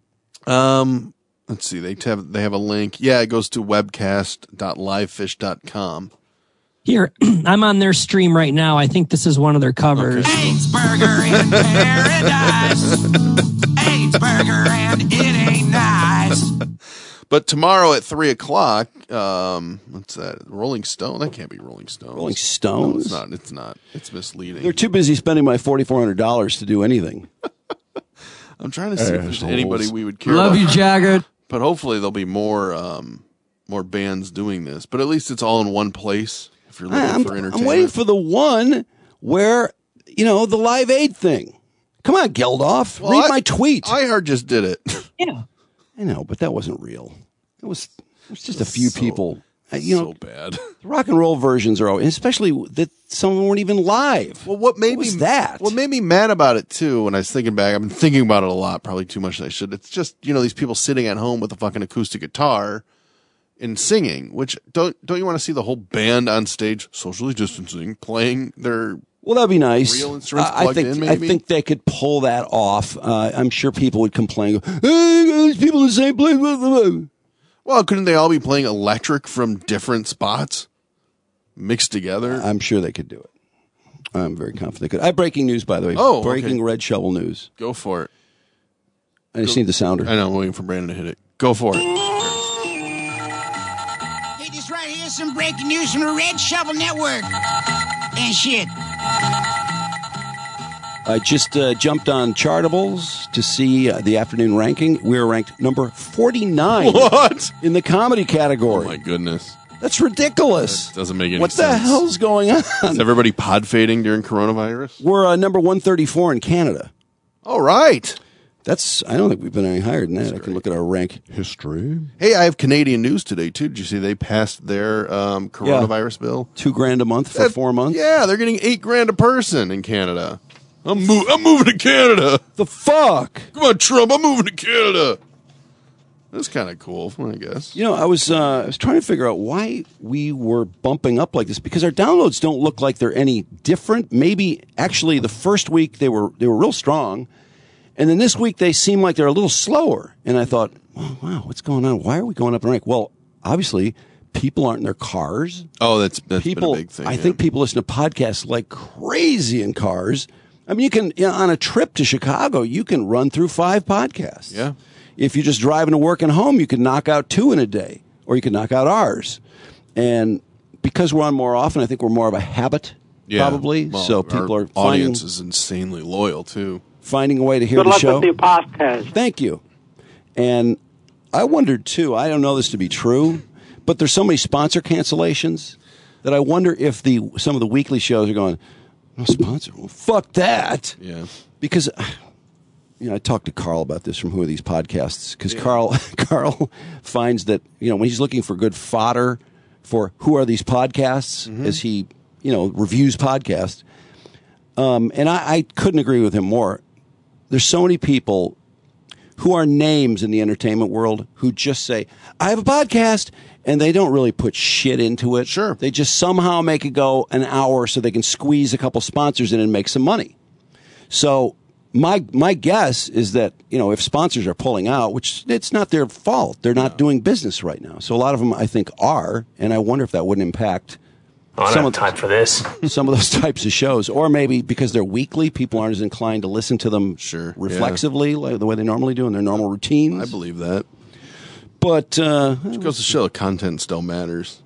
Let's see. They have a link. Yeah, it goes to webcast.livefish.com. Here, I'm on their stream right now. I think this is one of their covers. Okay. AIDS burger in paradise. AIDS burger and it ain't nice. But tomorrow at 3:00, what's that? Rolling Stone? That can't be Rolling Stones. Rolling Stones? No, it's not. It's misleading. They're too busy spending my $4,400 to do anything. I'm trying to see if there's anybody we would care Love about. you, Jagger. But hopefully there'll be more bands doing this. But at least it's all in one place if you're looking for entertainment. I'm waiting for the one where, the Live Aid thing. Come on, Geldof. Read my tweet. iHeart just did it. Yeah. I know, but that wasn't real. It was just a few people. So bad. The rock and roll versions are always, especially that some of them weren't even live. Well, what made me that? What made me mad about it too, when I was thinking back, I've been thinking about it a lot, probably too much than I should. It's just, these people sitting at home with a fucking acoustic guitar and singing, which don't you want to see the whole band on stage, socially distancing, playing their Well, that'd be nice. real instruments plugged in, maybe? I think they could pull that off. I'm sure people would complain. Hey, these people in the same place. Well, couldn't they all be playing electric from different spots mixed together? I'm sure they could do it. I'm very confident they could. I have breaking news, by the way. Oh, breaking okay. Red Shovel news. Go for it. I just need the sounder. I know. I'm waiting for Brandon to hit it. Go for it. Hey, this right here is some breaking news from the Red Shovel Network. And shit. I just jumped on Chartables to see the afternoon ranking. We're ranked number 49 What? in the comedy category. Oh, my goodness. That's ridiculous. That doesn't make any what sense. the hell's going on? Is everybody pod fading during coronavirus? We're number 134 in Canada. All right. I don't think we've been any higher than that. I can look at our rank history. Hey, I have Canadian news today, too. Did you see they passed their coronavirus bill? $2,000 a month for 4 months? Yeah, they're getting $8,000 a person in Canada. I'm moving to Canada. The fuck? Come on, Trump, I'm moving to Canada. That's kind of cool, I guess. You know, I was trying to figure out why we were bumping up like this, because our downloads don't look like they're any different. Maybe actually the first week they were real strong, and then this week they seem like they're a little slower. And I thought, oh, wow, what's going on? Why are we going up in rank? Well, obviously people aren't in their cars. Oh, that's people, been a big thing. I think people listen to podcasts like crazy in cars. I mean, on a trip to Chicago, you can run through 5 podcasts. Yeah. If you're just driving to work and home, you could knock out 2 in a day, or you could knock out ours. And because we're on more often, I think we're more of a habit, probably. Well, so people are audience is insanely loyal too. Finding a way to hear the show. Good luck with the podcast. Thank you. And I wondered too. I don't know this to be true, but there's so many sponsor cancellations that I wonder if some of the weekly shows are going, no sponsor. Well, fuck that. Yeah. Because. I talked to Carl about this from Who Are These Podcasts, because Carl finds that, when he's looking for good fodder for Who Are These Podcasts, as he, reviews podcasts, and I couldn't agree with him more. There's so many people who are names in the entertainment world who just say, I have a podcast, and they don't really put shit into it. Sure. They just somehow make it go an hour so they can squeeze a couple sponsors in and make some money. So my guess is that, if sponsors are pulling out, which it's not their fault, they're not doing business right now. So a lot of them, I think, are, and I wonder if that wouldn't impact some of time for this. Some of those types of shows. Or maybe because they're weekly, people aren't as inclined to listen to them reflexively like the way they normally do in their normal routines. I believe that. But it goes to show the content still matters.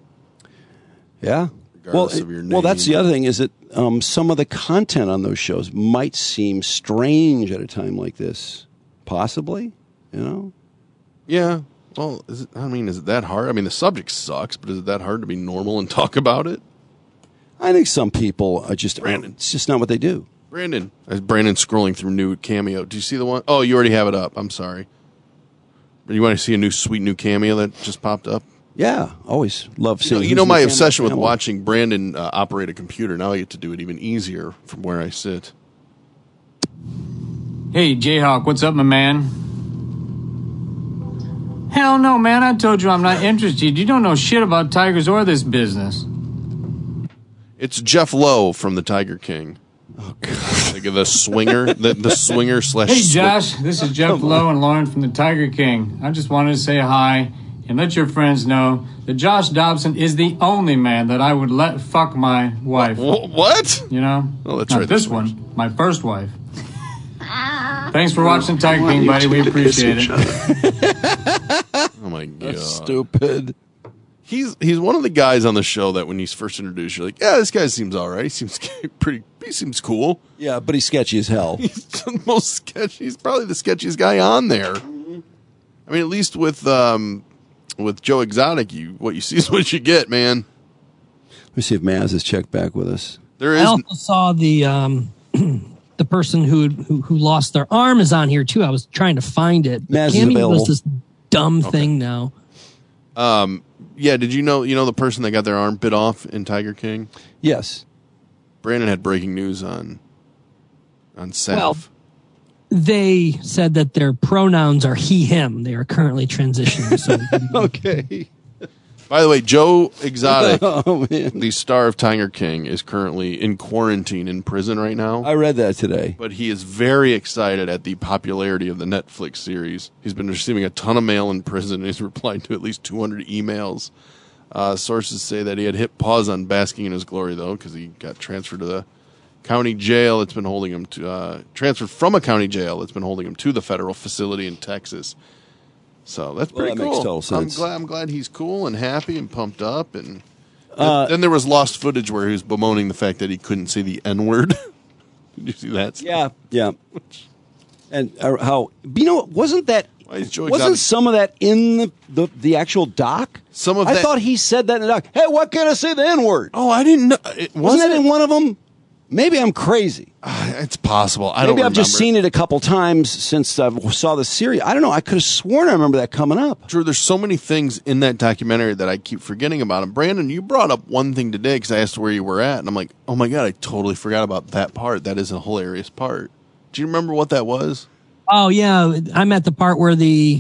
Yeah. Regardless of your name. Well, that's the other thing, is that some of the content on those shows might seem strange at a time like this. Possibly, Yeah. Well, is it that hard? I mean, the subject sucks, but is it that hard to be normal and talk about it? I think some people are just... Brandon. It's just not what they do. Brandon's scrolling through new Cameo. Do you see the one? Oh, you already have it up. I'm sorry. You want to see a sweet new Cameo that just popped up? Yeah, always love seeing. My obsession with watching Brandon operate a computer. Now I get to do it even easier from where I sit. Hey, Jayhawk, what's up, my man? Hell no, man. I told you I'm not interested. You don't know shit about tigers or this business. It's Jeff Lowe from the Tiger King. Oh, God. Like the swinger, the swinger / Hey, Josh, this is Jeff Lowe and Lauren from the Tiger King. I just wanted to say hi and let your friends know that Josh Dobson is the only man that I would let fuck my wife. What? Oh, that's not right. This one, my first wife. Thanks for watching Tiger King, buddy. We appreciate it. Oh, my God. That's stupid. He's one of the guys on the show that when he's first introduced, you're like, yeah, this guy seems all right. He seems he seems cool. Yeah, but he's sketchy as hell. He's the most sketchy. He's probably the sketchiest guy on there. I mean, at least with Joe Exotic, what you see is what you get, man. Let me see if Maz has checked back with us. I also saw the person who lost their arm is on here too. I was trying to find it. Maz is available. Was this dumb thing now. Yeah, did you know the person that got their arm bit off in Tiger King? Yes. Brandon had breaking news on Sav. Well, they said that their pronouns are he, him. They are currently transitioning. So okay. By the way, Joe Exotic, the star of Tiger King, is currently in quarantine in prison right now. I read that today. But he is very excited at the popularity of the Netflix series. He's been receiving a ton of mail in prison, and he's replied to at least 200 emails. Sources say that he had hit pause on basking in his glory, though, because he got transferred to the county jail. It's been holding him to transferred from a county jail. It's been holding him to the federal facility in Texas. So that's pretty cool. Makes total sense. I'm glad he's cool and happy and pumped up. And then there was lost footage where he was bemoaning the fact that he couldn't say the N-word. Did you see that? Yeah. And how wasn't that? Wasn't some of that in the actual doc? Some of I that. thought he said that in the doc. Hey, why can't I say the N-word? Oh, I didn't know. Wasn't that in one of them? Maybe I'm crazy. It's possible. Maybe I've just seen it a couple times since I saw the series. I don't know. I could have sworn I remember that coming up. Drew, there's so many things in that documentary that I keep forgetting about. And Brandon, you brought up one thing today because I asked where you were at. And I'm like, oh my God, I totally forgot about that part. That is a hilarious part. Do you remember what that was? Oh, yeah. I'm at the part where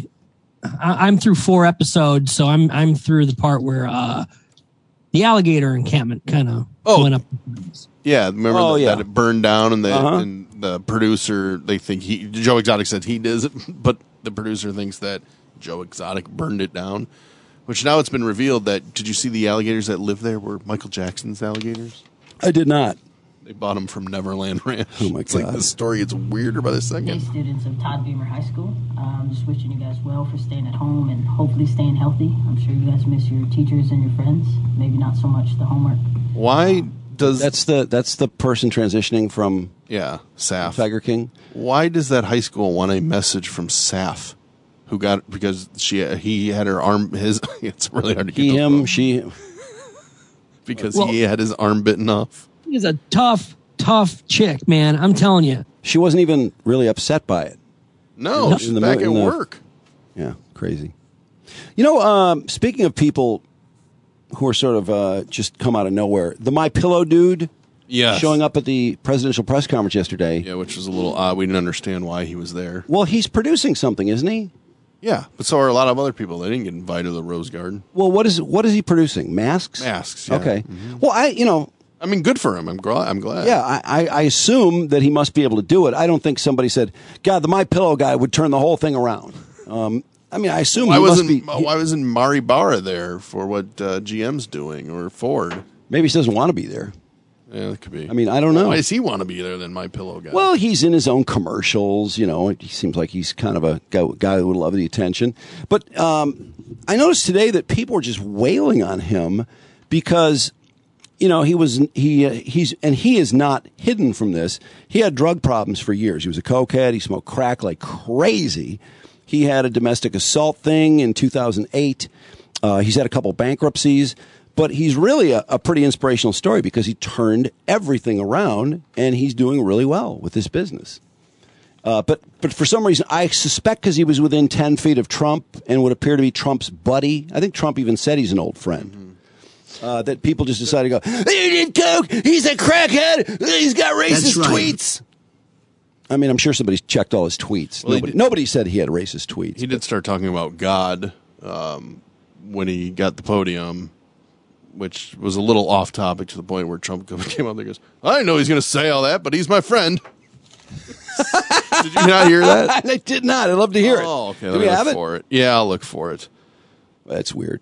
I'm through 4 episodes. So I'm through the part where the alligator encampment kind of went up. Yeah, remember that it burned down and the producer, they think Joe Exotic said he did it, but the producer thinks that Joe Exotic burned it down, which now it's been revealed that, did you see the alligators that lived there were Michael Jackson's alligators? I did not. They bought them from Neverland Ranch. Oh my God. It's like the story gets weirder by the second. Hey, students of Todd Beamer High School. I'm just wishing you guys well for staying at home and hopefully staying healthy. I'm sure you guys miss your teachers and your friends. Maybe not so much the homework. Why does... That's the person transitioning from... Yeah, Saf. Tiger King. Why does that high school want a message from Saf? Who got it because he had her arm... It's really hard to get she... Because he had his arm bitten off. She's a tough chick, man. I'm telling you. She wasn't even really upset by it. No, she's back at work. Yeah, crazy. You know, speaking of people who are sort of just come out of nowhere, the My Pillow dude showing up at the presidential press conference yesterday. Yeah, which was a little odd. We didn't understand why he was there. Well, he's producing something, isn't he? Yeah, but so are a lot of other people. They didn't get invited to the Rose Garden. Well, what is he producing? Masks? Masks, yeah. Okay. Mm-hmm. Well, I mean, good for him. I'm glad. Yeah, I assume that he must be able to do it. I don't think somebody said, God, the My Pillow guy would turn the whole thing around. I mean, I assume why wasn't Mari Barra there for what GM's doing or Ford? Maybe he doesn't want to be there. Yeah, that could be. I mean, I don't know. Why does he want to be there than My Pillow guy? Well, he's in his own commercials. You know, he seems like he's kind of a guy who would love the attention. But I noticed today that people were just wailing on him because, you know, he is not hidden from this. He had drug problems for years. He was a cokehead. He smoked crack like crazy. He had a domestic assault thing in 2008. He's had a couple bankruptcies. But he's really a pretty inspirational story because he turned everything around and he's doing really well with his business. But for some reason, I suspect because he was within 10 feet of Trump and would appear to be Trump's buddy. I think Trump even said he's an old friend. That people just decided to go, he did coke, he's a crackhead, he's got racist tweets. I mean, I'm sure somebody's checked all his tweets. Well, nobody said he had racist tweets. He did start talking about God when he got the podium, which was a little off topic to the point where Trump came up there and goes, I didn't know he's going to say all that, but he's my friend. Did you not hear that? I did not. I'd love to hear it. Oh, okay. Do we have it? For it? Yeah, I'll look for it. That's weird.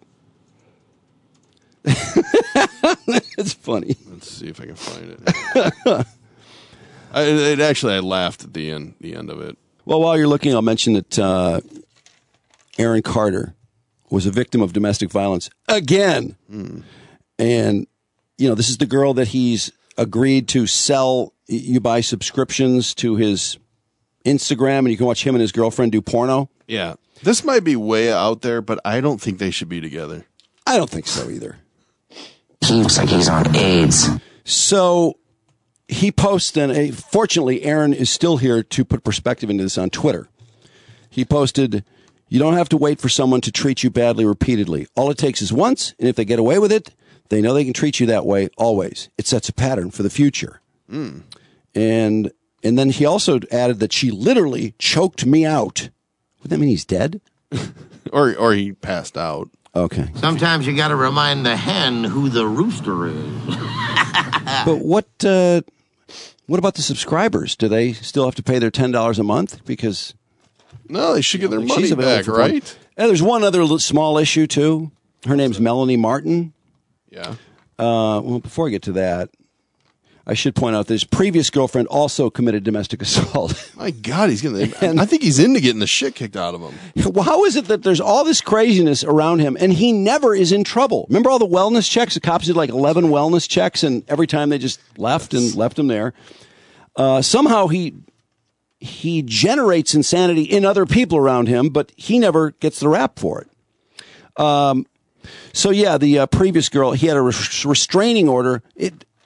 It's funny. Let's see if I can find it. I laughed at the end of it. Well, while you're looking, I'll mention that Aaron Carter was a victim of domestic violence again. And, you know, this is the girl that he's agreed to sell. You buy subscriptions to his Instagram and you can watch him and his girlfriend do porno. Yeah. This might be way out there, but I don't think they should be together. I don't think so either. He looks like he's on AIDS. So he posts, and fortunately, Aaron is still here to put perspective into this on Twitter. He posted, you don't have to wait for someone to treat you badly repeatedly. All it takes is once, and if they get away with it, they know they can treat you that way always. It sets a pattern for the future. And then he also added that she literally choked me out. Would that mean he's dead? or he passed out. Okay. Sometimes you got to remind the hen who the rooster is. But what about the subscribers? Do they still have to pay their $10 a month? Because no, they should get their money back, right? And there's one other small issue too. Her name's Melanie Martin. Yeah. Well, before I get to that, I should point out that his previous girlfriend also committed domestic assault. My God, I think he's into getting the shit kicked out of him. Well, how is it that there's all this craziness around him and he never is in trouble? Remember all the wellness checks? The cops did like 11 wellness checks, and every time they just left him there. Somehow he generates insanity in other people around him, but he never gets the rap for it. So yeah, the previous girl, he had a restraining order.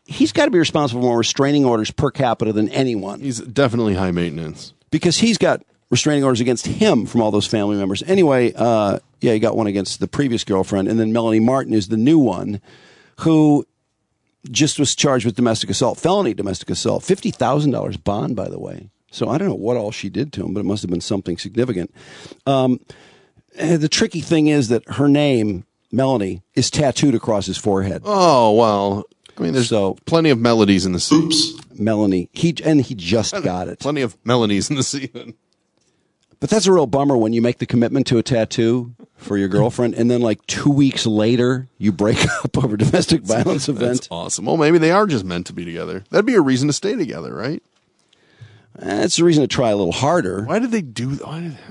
he's got to be responsible for more restraining orders per capita than anyone. He's definitely high maintenance. Because he's got restraining orders against him from all those family members. Anyway, he got one against the previous girlfriend. And then Melanie Martin is the new one who just was charged with domestic assault, felony domestic assault, $50,000 bond, by the way. So I don't know what all she did to him, but it must have been something significant. The tricky thing is that her name, Melanie, is tattooed across his forehead. Oh, well, I mean, there's plenty of melodies in the sea. Oops. Melanie. He just got it. Plenty of melodies in the sea. But that's a real bummer when you make the commitment to a tattoo for your girlfriend, and then like 2 weeks later, you break up over domestic violence event. That's awesome. Well, maybe they are just meant to be together. That'd be a reason to stay together, right? That's a reason to try a little harder. Why did they do that?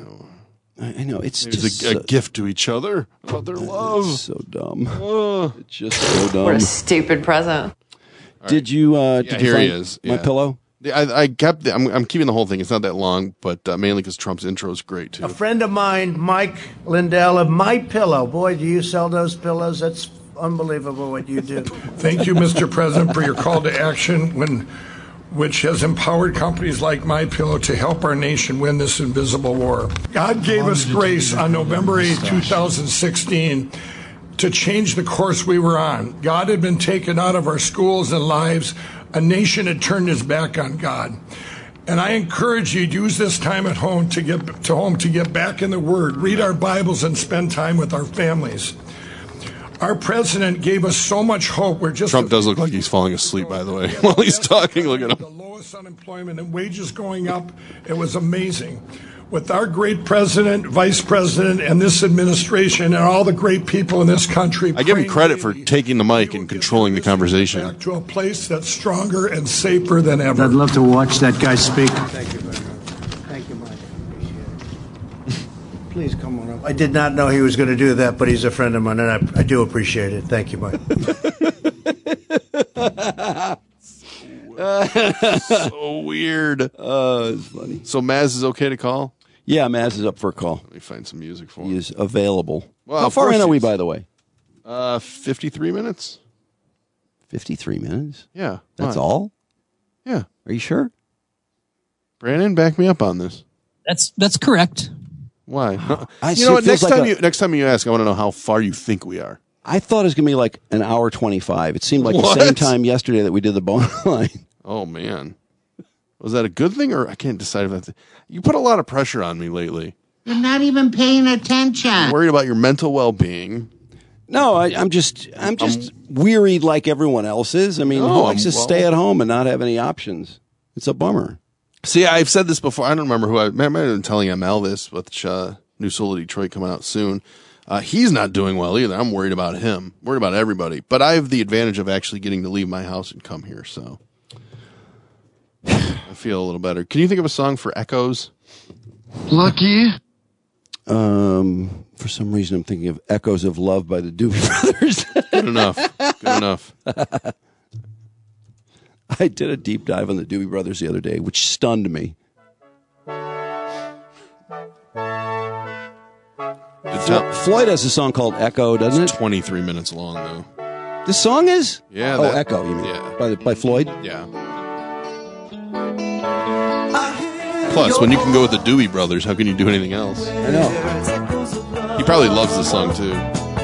I know. It's maybe just a gift to each other about their love. It's so dumb. It's just so dumb. What a stupid present. Did you did you here find he is. My pillow? I'm keeping the whole thing. It's not that long, but mainly because Trump's intro is great, too. A friend of mine, Mike Lindell of My Pillow. Boy, do you sell those pillows? That's unbelievable what you do. Thank you, Mr. President, for your call to action, which has empowered companies like My Pillow to help our nation win this invisible war. God gave us grace on November 8, 2016, to change the course we were on. God had been taken out of our schools and lives. A nation had turned its back on God. And I encourage you to use this time at home to get back in the Word, read our Bibles, and spend time with our families. Our president gave us so much hope. Trump does look like he's falling asleep, by the way, while he's talking. Look at him. The lowest unemployment and wages going up. It was amazing. With our great president, vice president, and this administration, and all the great people in this country, I give him credit for taking the mic and controlling the conversation. Back to a place that's stronger and safer than ever. I'd love to watch that guy speak. Thank you, buddy. Thank you, Mike. Appreciate it. Please come on up. I did not know he was going to do that, but he's a friend of mine, and I do appreciate it. Thank you, Mike. So weird. It's funny. So Maz is okay to call? Yeah, Maz is up for a call. Let me find some music for him. He is available. Well, how far in are we, by the way? 53 minutes. 53 minutes? Yeah. That's all? Yeah. Are you sure? Brandon, back me up on this. That's correct. Why? You know what? Next time you ask, I want to know how far you think we are. I thought it was going to be like an hour 25. It seemed like the same time yesterday that we did the bone line. Oh, man. Was that a good thing, or I can't decide if that's... You put a lot of pressure on me lately. You're not even paying attention. I'm worried about your mental well-being. No, I'm just wearied like everyone else is. I mean, who likes to stay at home and not have any options? It's a bummer. See, I've said this before. I don't remember who I might have been telling ML this with New Soul of Detroit coming out soon. He's not doing well either. I'm worried about him. Worried about everybody. But I have the advantage of actually getting to leave my house and come here, so I feel a little better. Can you think of a song for Echoes? Lucky. For some reason, I'm thinking of Echoes of Love by the Doobie Brothers. Good enough. Good enough. I did a deep dive on the Doobie Brothers the other day, which stunned me. Floyd has a song called Echo, doesn't it? 23 minutes long, though. This song is? Yeah. Echo, you mean? Yeah. By Floyd? Yeah. Plus, when you can go with the Doobie Brothers, how can you do anything else? I know. He probably loves this song, too.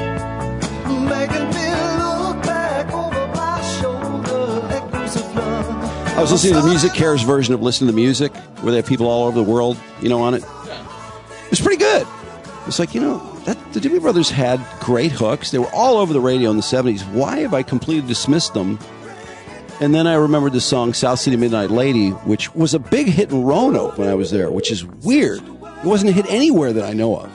I was listening to the Music Cares version of Listen to the Music, where they have people all over the world, on it. It was pretty good. It's like, the Doobie Brothers had great hooks. They were all over the radio in the 70s. Why have I completely dismissed them? And then I remembered the song South City Midnight Lady, which was a big hit in Roanoke when I was there, which is weird. It wasn't a hit anywhere that I know of.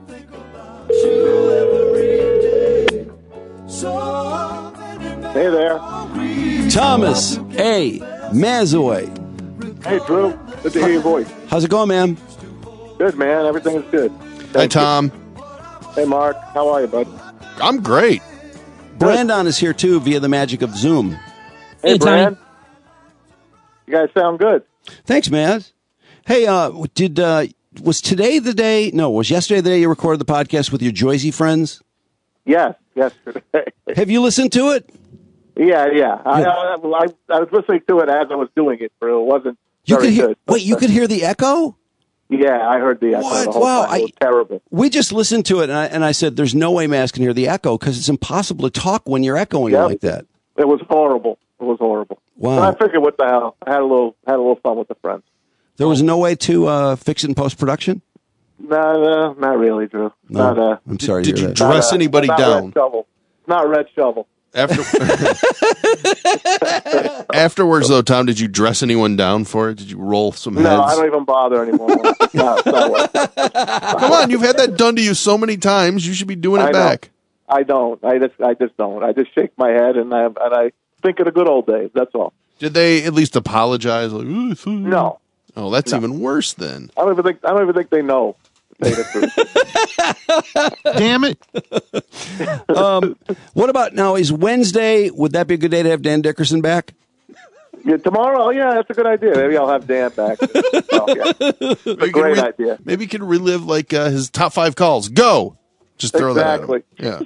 Hey there. Thomas A. Mazaway. Hey, Drew. Good to hear your voice. How's it going, man? Good, man. Everything is good. Hi, Tom. Hey, Mark. How are you, bud? I'm great. Brandon is here, too, via the magic of Zoom. Hey, Brand. You guys sound good. Thanks, Maz. Hey, was today the day? No, was yesterday the day you recorded the podcast with your Joyzy friends? Yes, yesterday. Have you listened to it? Yeah. I was listening to it as I was doing it, but it wasn't very good. Wait, you could hear the echo? Yeah, I heard the echo. What? The whole Wow, time. It was terrible. We just listened to it, and I said, "There's no way Maz can hear the echo because it's impossible to talk when you're echoing like that." It was horrible. Wow. But I figured, what the hell? I had a little fun with the friends. There was no way to fix it in post-production? No, not really, Drew. No. I'm sorry to Did hear you that. dress anybody down? Not Red Shovel. Afterwards, though, Tom, did you dress anyone down for it? Did you roll some heads? No, I don't even bother anymore. No, come on, you've had that done to you so many times. You should be doing it back. I don't. I just don't. I just shake my head and I think of the good old days. That's all. Did they at least apologize? Like, no. Oh, that's even worse then. I don't even think they know. Damn it. What about now? Is Wednesday, would that be a good day to have Dan Dickerson back? Yeah, tomorrow? Oh, yeah, that's a good idea. Maybe I'll have Dan back. It's a great idea. Maybe you could relive like his top 5 calls. Go! Just throw that at him. Yeah.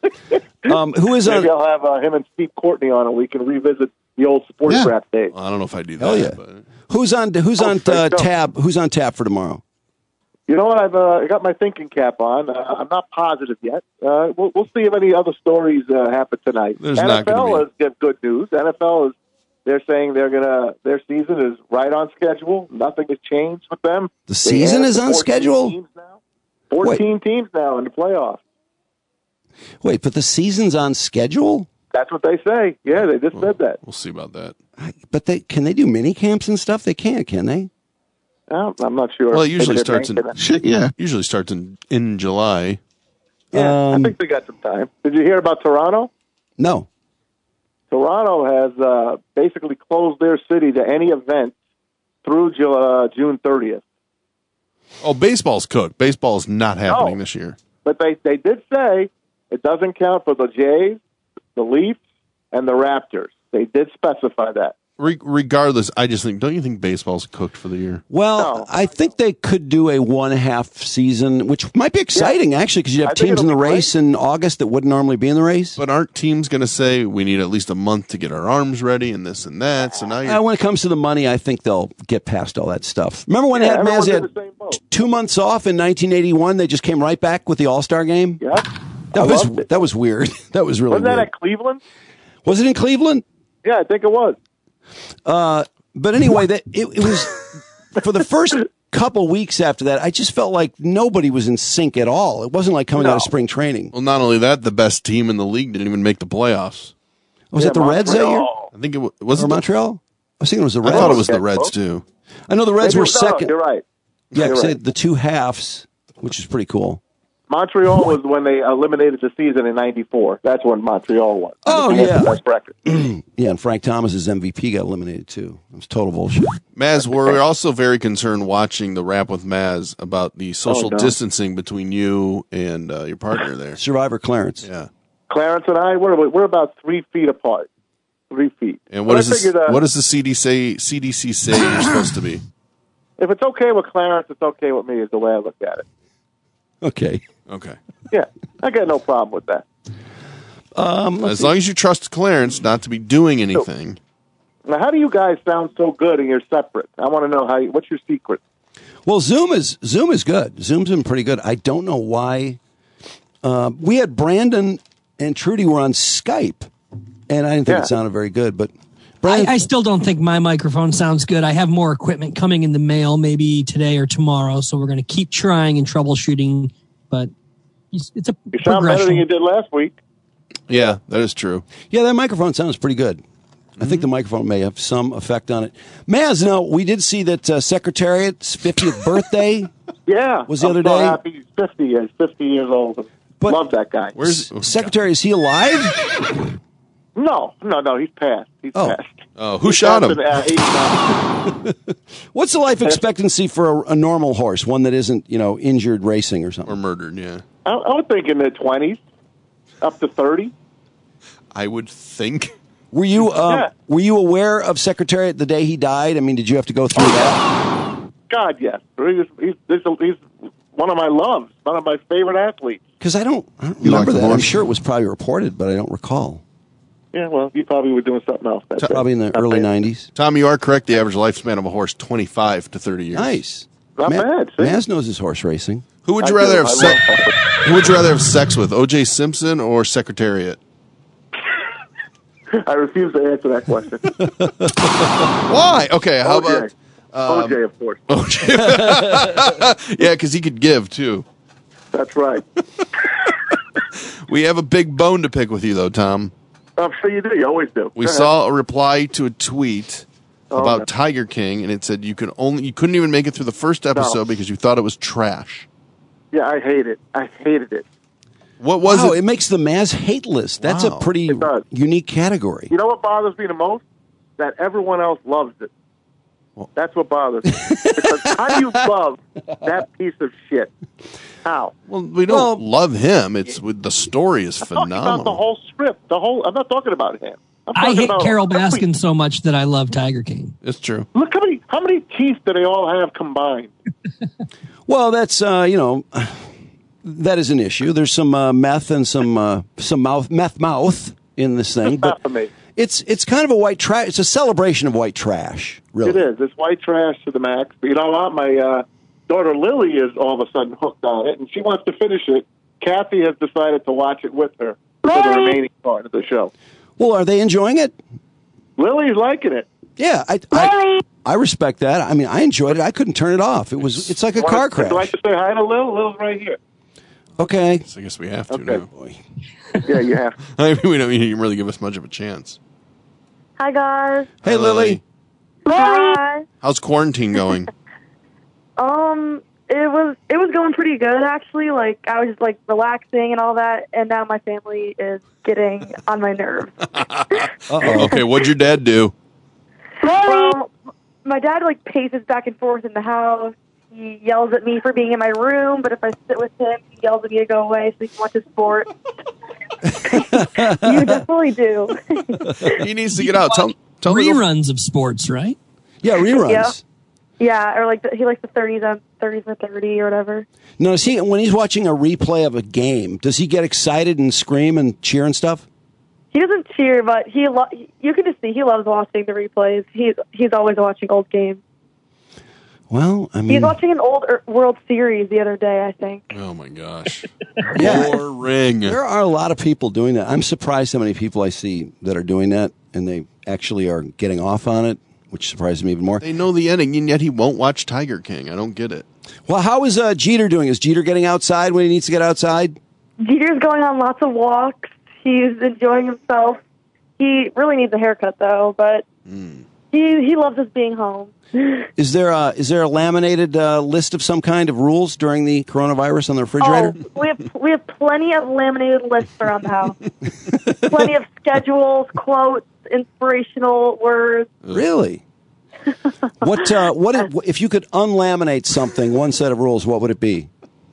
Who is Maybe I'll have him and Steve Courtney on, and we can revisit the old sports draft days. Well, I don't know if I do that. Hell yeah. But... Who's on tab? Who's on tap for tomorrow? You know what? I've got my thinking cap on. I'm not positive yet. We'll see if any other stories happen tonight. NFL is good news. NFL is. They're saying their season is right on schedule. Nothing has changed with them. The season is on schedule? 14 teams now in the playoffs. Wait, but the season's on schedule? That's what they say. Yeah, they just said that. We'll see about that. But can they do mini camps and stuff? They can't, can they? I'm not sure. Well, it usually starts usually starts in July. Yeah, I think they got some time. Did you hear about Toronto? No. Toronto has basically closed their city to any event through June 30th. Oh, baseball's cooked. Baseball's not happening this year. But they did say it doesn't count for the Jays, the Leafs, and the Raptors. They did specify that. Regardless, I just think, don't you think baseball's cooked for the year? Well, I think they could do a 1.5 season, which might be exciting, actually, because you have teams in the race in August that wouldn't normally be in the race. But aren't teams going to say, we need at least a month to get our arms ready and this and that? So now when it comes to the money, I think they'll get past all that stuff. Remember when they had 2 months off in 1981? They just came right back with the All-Star game? Yeah. That was weird. That was really weird. Wasn't that at Cleveland? Was it in Cleveland? Yeah, I think it was. But anyway, it was for the first couple weeks after that. I just felt like nobody was in sync at all. It wasn't like coming out of spring training. Well, not only that, the best team in the league didn't even make the playoffs. Was it the Reds that year? I think it was Montreal. I was thinking it was the Reds. I thought it was the Reds too. I know the Reds were second. You're right. Yeah, the two halves, which is pretty cool. Montreal was when they eliminated the season in '94. That's when Montreal was. Oh, yeah. Record. Yeah, and Frank Thomas's MVP got eliminated, too. It was total bullshit. Maz, we're also very concerned watching the Rap with Maz about the social distancing between you and your partner there. Survivor Clarence. Yeah. Clarence and I, we're about 3 feet apart. 3 feet. And what does the CDC say you're supposed to be? If it's okay with Clarence, it's okay with me is the way I look at it. Okay. Yeah, I got no problem with that. As long as you trust Clarence not to be doing anything. Now, how do you guys sound so good and you're separate? I want to know what's your secret? Well, Zoom is good. Zoom's been pretty good. I don't know why. We had Brandon and Trudy were on Skype, and I didn't think it sounded very good. But I still don't think my microphone sounds good. I have more equipment coming in the mail, maybe today or tomorrow. So we're going to keep trying and troubleshooting. But it's a you sound better than you did last week. Yeah, that is true. Yeah, that microphone sounds pretty good. I think the microphone may have some effect on it. Maz, no, we did see that Secretariat's 50th birthday. Was the other day. Happy he's 50. He's 50 years old. But love that guy. Where's Secretary? Is he alive? No, he's passed. He's passed. Oh, who shot him? What's the life expectancy for a normal horse, one that isn't, injured racing or something? Or murdered, yeah. I would think in the 20s, up to 30. I would think. Were you aware of Secretariat the day he died? I mean, did you have to go through that? God, yes. He's one of my loves, one of my favorite athletes. Because I don't remember that. I'm sure it was probably reported, but I don't recall. Yeah, well, you probably were doing something else. That's probably in the early 90s. Tom, you are correct. The average lifespan of a horse, 25 to 30 years. Nice. Not bad. See? Maz knows his horse racing. Who would you rather have Who would you rather have sex with, O.J. Simpson or Secretariat? I refuse to answer that question. Why? Okay, how about O.J., of course. O.J. Yeah, because he could give, too. That's right. We have a big bone to pick with you, though, Tom. I'm sure you do. You always do. We saw a reply to a tweet about Tiger King, and it said you couldn't even make it through the first episode because you thought it was trash. Yeah, I hate it. I hated it. What was it? It makes the Maz hate list. That's a pretty unique category. You know what bothers me the most? That everyone else loves it. That's what bothers me. Because how do you love that piece of shit? How? Well, we don't love him. It's the story is phenomenal. I'm talking about the whole script. I'm not talking about him. I hate Carol Baskin so much that I love Tiger King. It's true. Look how many teeth do they all have combined? Well, that's that is an issue. There's some meth and some mouth in this thing, but it's kind of a white trash. It's a celebration of white trash, really. It is. It's white trash to the max. But you know what? My daughter Lily is all of a sudden hooked on it, and she wants to finish it. Kathy has decided to watch it with her for the remaining part of the show. Well, are they enjoying it? Lily's liking it. Yeah, I respect that. I mean, I enjoyed it. I couldn't turn it off. It's like a car crash. Would you like to say hi to Lil? Lil's right here. Okay. So I guess we have to now. Boy. Yeah, you have to. I mean, we don't even really give us much of a chance. Hi, guys. Hey, Lily. Hi. How's quarantine going? It was going pretty good, actually. Like, I was just, like, relaxing and all that, and now my family is getting on my nerves. Okay, what'd your dad do? Well, my dad, like, paces back and forth in the house. He yells at me for being in my room, but if I sit with him, he yells at me to go away so he can watch his sport. You definitely do. He needs to get out. Tell reruns of sports, right? Yeah, reruns. Yeah, or like he likes the 30s for 30 or whatever. No, when he's watching a replay of a game, does he get excited and scream and cheer and stuff? He doesn't cheer, but you can just see he loves watching the replays. He's always watching old games. Well, I mean, he's watching an old World Series the other day, I think. Oh my gosh! Boring. There are a lot of people doing that. I'm surprised how many people I see that are doing that, and they actually are getting off on it, which surprises me even more. They know the ending, and yet he won't watch Tiger King. I don't get it. Well, how is Jeter doing? Is Jeter getting outside when he needs to get outside? Jeter's going on lots of walks. He's enjoying himself. He really needs a haircut, though, but he loves us being home. Is there a laminated list of some kind of rules during the coronavirus on the refrigerator? Oh, we have plenty of laminated lists around the house. Plenty of schedules, quotes, inspirational words. Really? What if you could unlaminate something? One set of rules. What would it be?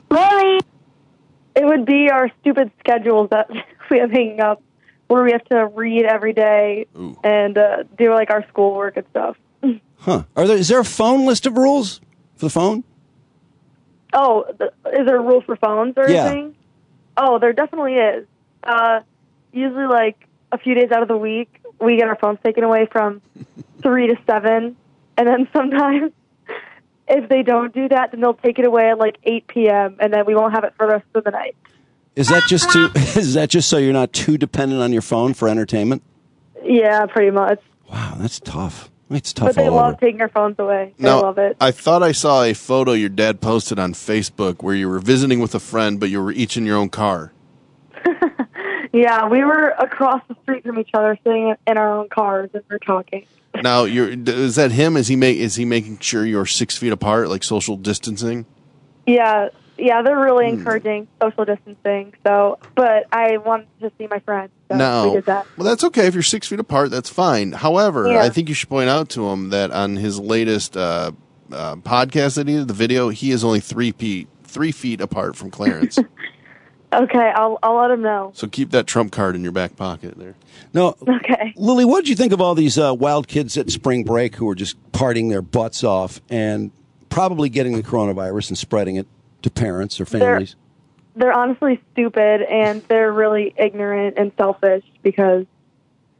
It would be our stupid schedules that we have hanging up, where we have to read every day and do like our schoolwork and stuff. Huh? Is there a phone list of rules for the phone? Oh, is there rules for phones or anything? Oh, there definitely is. Usually, like a few days out of the week, we get our phones taken away from 3 to 7, and then sometimes if they don't do that, then they'll take it away at like 8 p.m. and then we won't have it for the rest of the night. Is that just so you're not too dependent on your phone for entertainment? Yeah, pretty much. Wow, that's tough. It's tough. But they all love over. taking our phones away. They Now, love it. I thought I saw a photo your dad posted on Facebook where you were visiting with a friend, but you were each in your own car. Yeah, we were across the street from each other, sitting in our own cars, and we're talking. Now, is that him? Is he making sure you're 6 feet apart, like social distancing? Yeah, they're really encouraging social distancing. So, but I wanted to see my friends, so we did that. Well, that's okay if you're 6 feet apart. That's fine. However, I think you should point out to him that on his latest podcast that he did, the video, he is only 3 feet apart from Clarence. Okay, I'll let him know. So keep that trump card in your back pocket there. No, okay. Lily, what did you think of all these wild kids at spring break who were just partying their butts off and probably getting the coronavirus and spreading it to parents or families? They're honestly stupid, and they're really ignorant and selfish because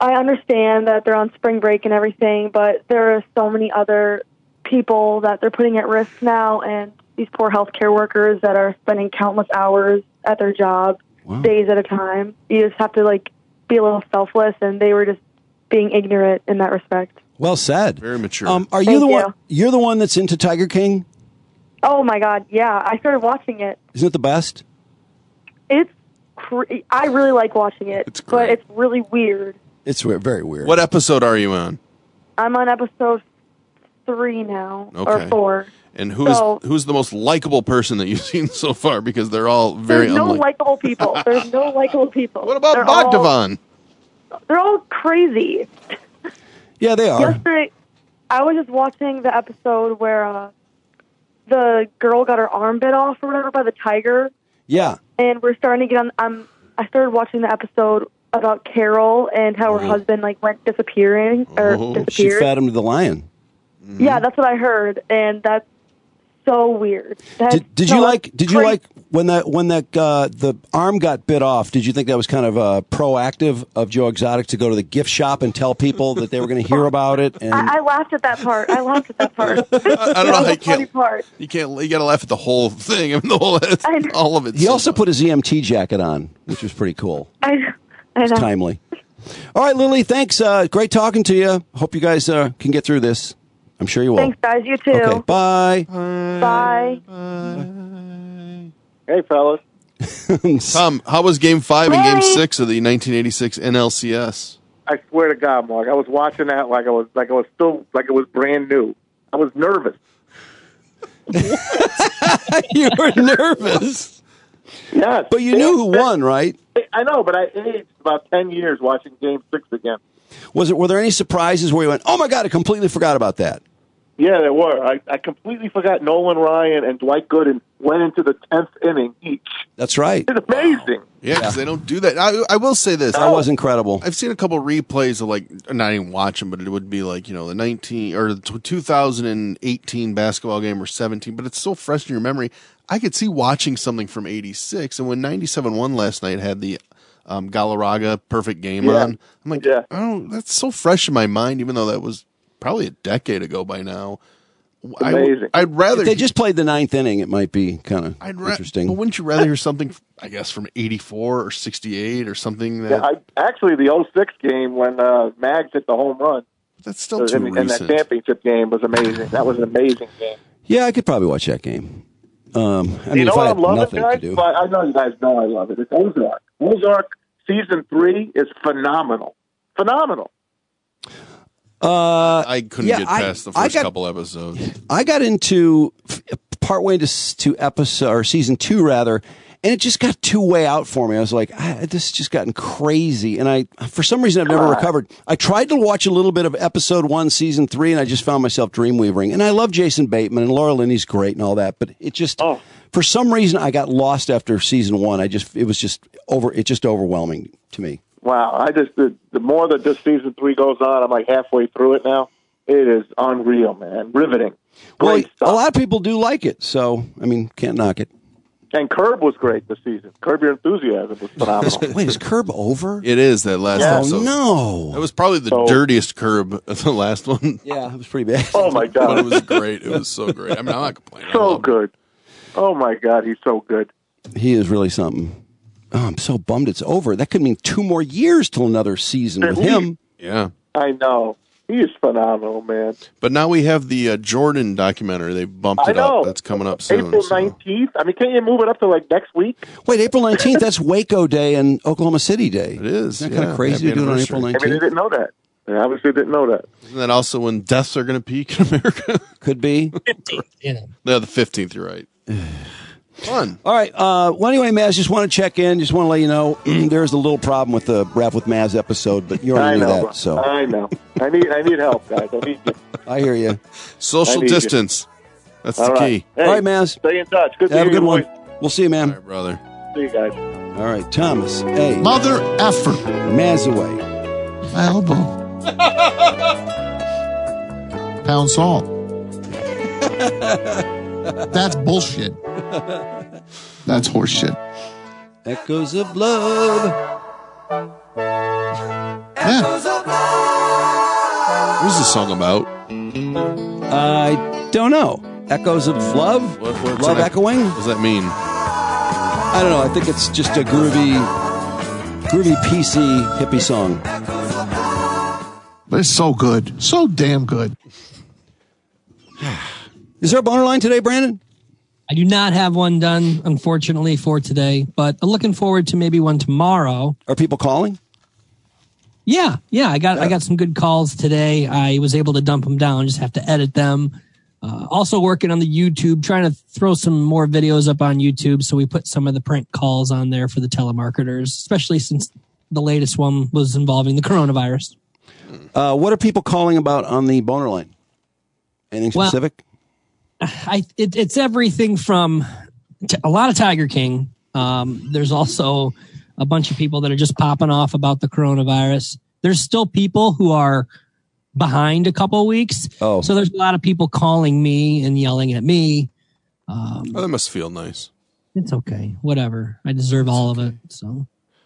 I understand that they're on spring break and everything, but there are so many other people that they're putting at risk now, and these poor healthcare workers that are spending countless hours at their job, days at a time. You just have to be a little selfless, and they were just being ignorant in that respect. Well said. Very mature. Are you one? You're the one that's into Tiger King? Oh my God, yeah! I started watching it. Isn't it the best? I really like watching it, but it's really weird. It's very weird. What episode are you on? I'm on episode 3 now, or 4. And who's the most likable person that you've seen so far? Because they're all very There's no likable people. There's no likable people. What about Bogdavan? They're all crazy. Yeah, they are. Yesterday, I was just watching the episode where the girl got her arm bit off or whatever by the tiger. Yeah. And we're starting to get on. I started watching the episode about Carol and how her husband went disappearing disappeared. She fed him to the lion. Mm-hmm. Yeah, that's what I heard, and that's so weird. Did you like when the arm got bit off? Did you think that was kind of proactive of Joe Exotic to go to the gift shop and tell people that they were going to hear about it? And I laughed at that part. I don't know how you can't. You got to laugh at the whole thing. I mean, all of it. He also put his EMT jacket on, which was pretty cool. I know. It's timely. All right, Lily. Thanks. Great talking to you. Hope you guys can get through this. I'm sure you will. Thanks, guys. You too. Okay, bye. Bye. Hey, fellas. Tom, how was Game 5 and Game 6 of the 1986 NLCS? I swear to God, Mark, I was watching that like it was brand new. I was nervous. You were nervous. Yes. But you knew who won, right? I know, but I aged about 10 years watching Game 6 again. Were there any surprises where you went, oh my God, I completely forgot about that? Yeah, there were. I completely forgot Nolan Ryan and Dwight Gooden went into the 10th inning each. That's right. It's amazing. Yeah, because they don't do that. I will say this. That was incredible. I've seen a couple replays of not even watching, but it would be the 2018 basketball game or 17, but it's so fresh in your memory. I could see watching something from 86, and when 97 won last night had the Galarraga perfect game on, I'm like, oh, that's so fresh in my mind, even though that was probably a decade ago by now. Amazing. I'd rather... If they just played the 9th inning, it might be kind of interesting. But wouldn't you rather hear something, I guess, from 84 or 68 or something? Actually, the 06 game when Mags hit the home run. That's still too recent. And that championship game was amazing. That was an amazing game. Yeah, I could probably watch that game. You know what I'm loving, guys? I know you guys know I love it. It's Ozark. Ozark Season 3 is phenomenal. Phenomenal. I couldn't get past the first couple episodes. I got into partway into episode or season 2 rather, and it just got too way out for me. I was like, this has just gotten crazy, and for some reason I've never recovered. I tried to watch a little bit of episode 1, season 3, and I just found myself dreamweaving. And I love Jason Bateman and Laura Linney's great and all that, but it just for some reason I got lost after season 1. It was just overwhelming to me. Wow, the more that this season 3 goes on, I'm like halfway through it now. It is unreal, man. Riveting. Great stuff. A lot of people do like it, so, I mean, can't knock it. And Curb was great this season. Curb Your Enthusiasm was phenomenal. Wait, is Curb over? It is, that last episode. Oh, no. That was probably the dirtiest Curb, the last one. Yeah, it was pretty bad. Oh, my God. But it was great. It was so great. I mean, I'm not complaining. So good. Oh, my God, he's so good. He is really something. Oh, I'm so bummed it's over. That could mean 2 more years till another season with him. Yeah. I know. He is phenomenal, man. But now we have the Jordan documentary. They bumped it up. That's coming up soon. April 19th. I mean, can't you move it up to next week? Wait, April 19th? That's Waco Day and Oklahoma City Day. It is. Isn't that kind of crazy to do it on April 19th? I mean, they didn't know that. They obviously didn't know that. Isn't that also when deaths are going to peak in America? Could be. 15th, No, the 15th, you're right. Fun. All right. Well, anyway, Maz, just want to check in. Just want to let you know there's a little problem with the Rap with Maz episode, but you already knew that. So I know. I need help, guys. I need you. I hear you. Social distance. That's the key. Hey, all right, Maz. Stay in touch. Good to have a hear good one. voice. We'll see you, man. All right, brother. See you guys. All right, Thomas. Hey. Mother effer. Maz away. My elbow. Pound salt. That's bullshit. That's horseshit. Echoes of love. Yeah. song about? I don't know. Echoes of Love? Love Echoing? What does that mean? I don't know. I think it's just a groovy PC hippie song. But it's so good. So damn good. Is there a boner line today, Brandon? I do not have one done, unfortunately, for today, but I'm looking forward to maybe one tomorrow. Are people calling? Yeah. I got some good calls today. I was able to dump them down. Just have to edit them. Also working on the YouTube, trying to throw some more videos up on YouTube. So we put some of the prank calls on there for the telemarketers, especially since the latest one was involving the coronavirus. What are people calling about on the boner line? Anything specific? It's everything from a lot of Tiger King. There's also a bunch of people that are just popping off about the coronavirus. There's still people who are behind a couple of weeks. Oh. So there's a lot of people calling me and yelling at me. That must feel nice. It's okay. Whatever. I deserve all of it. So,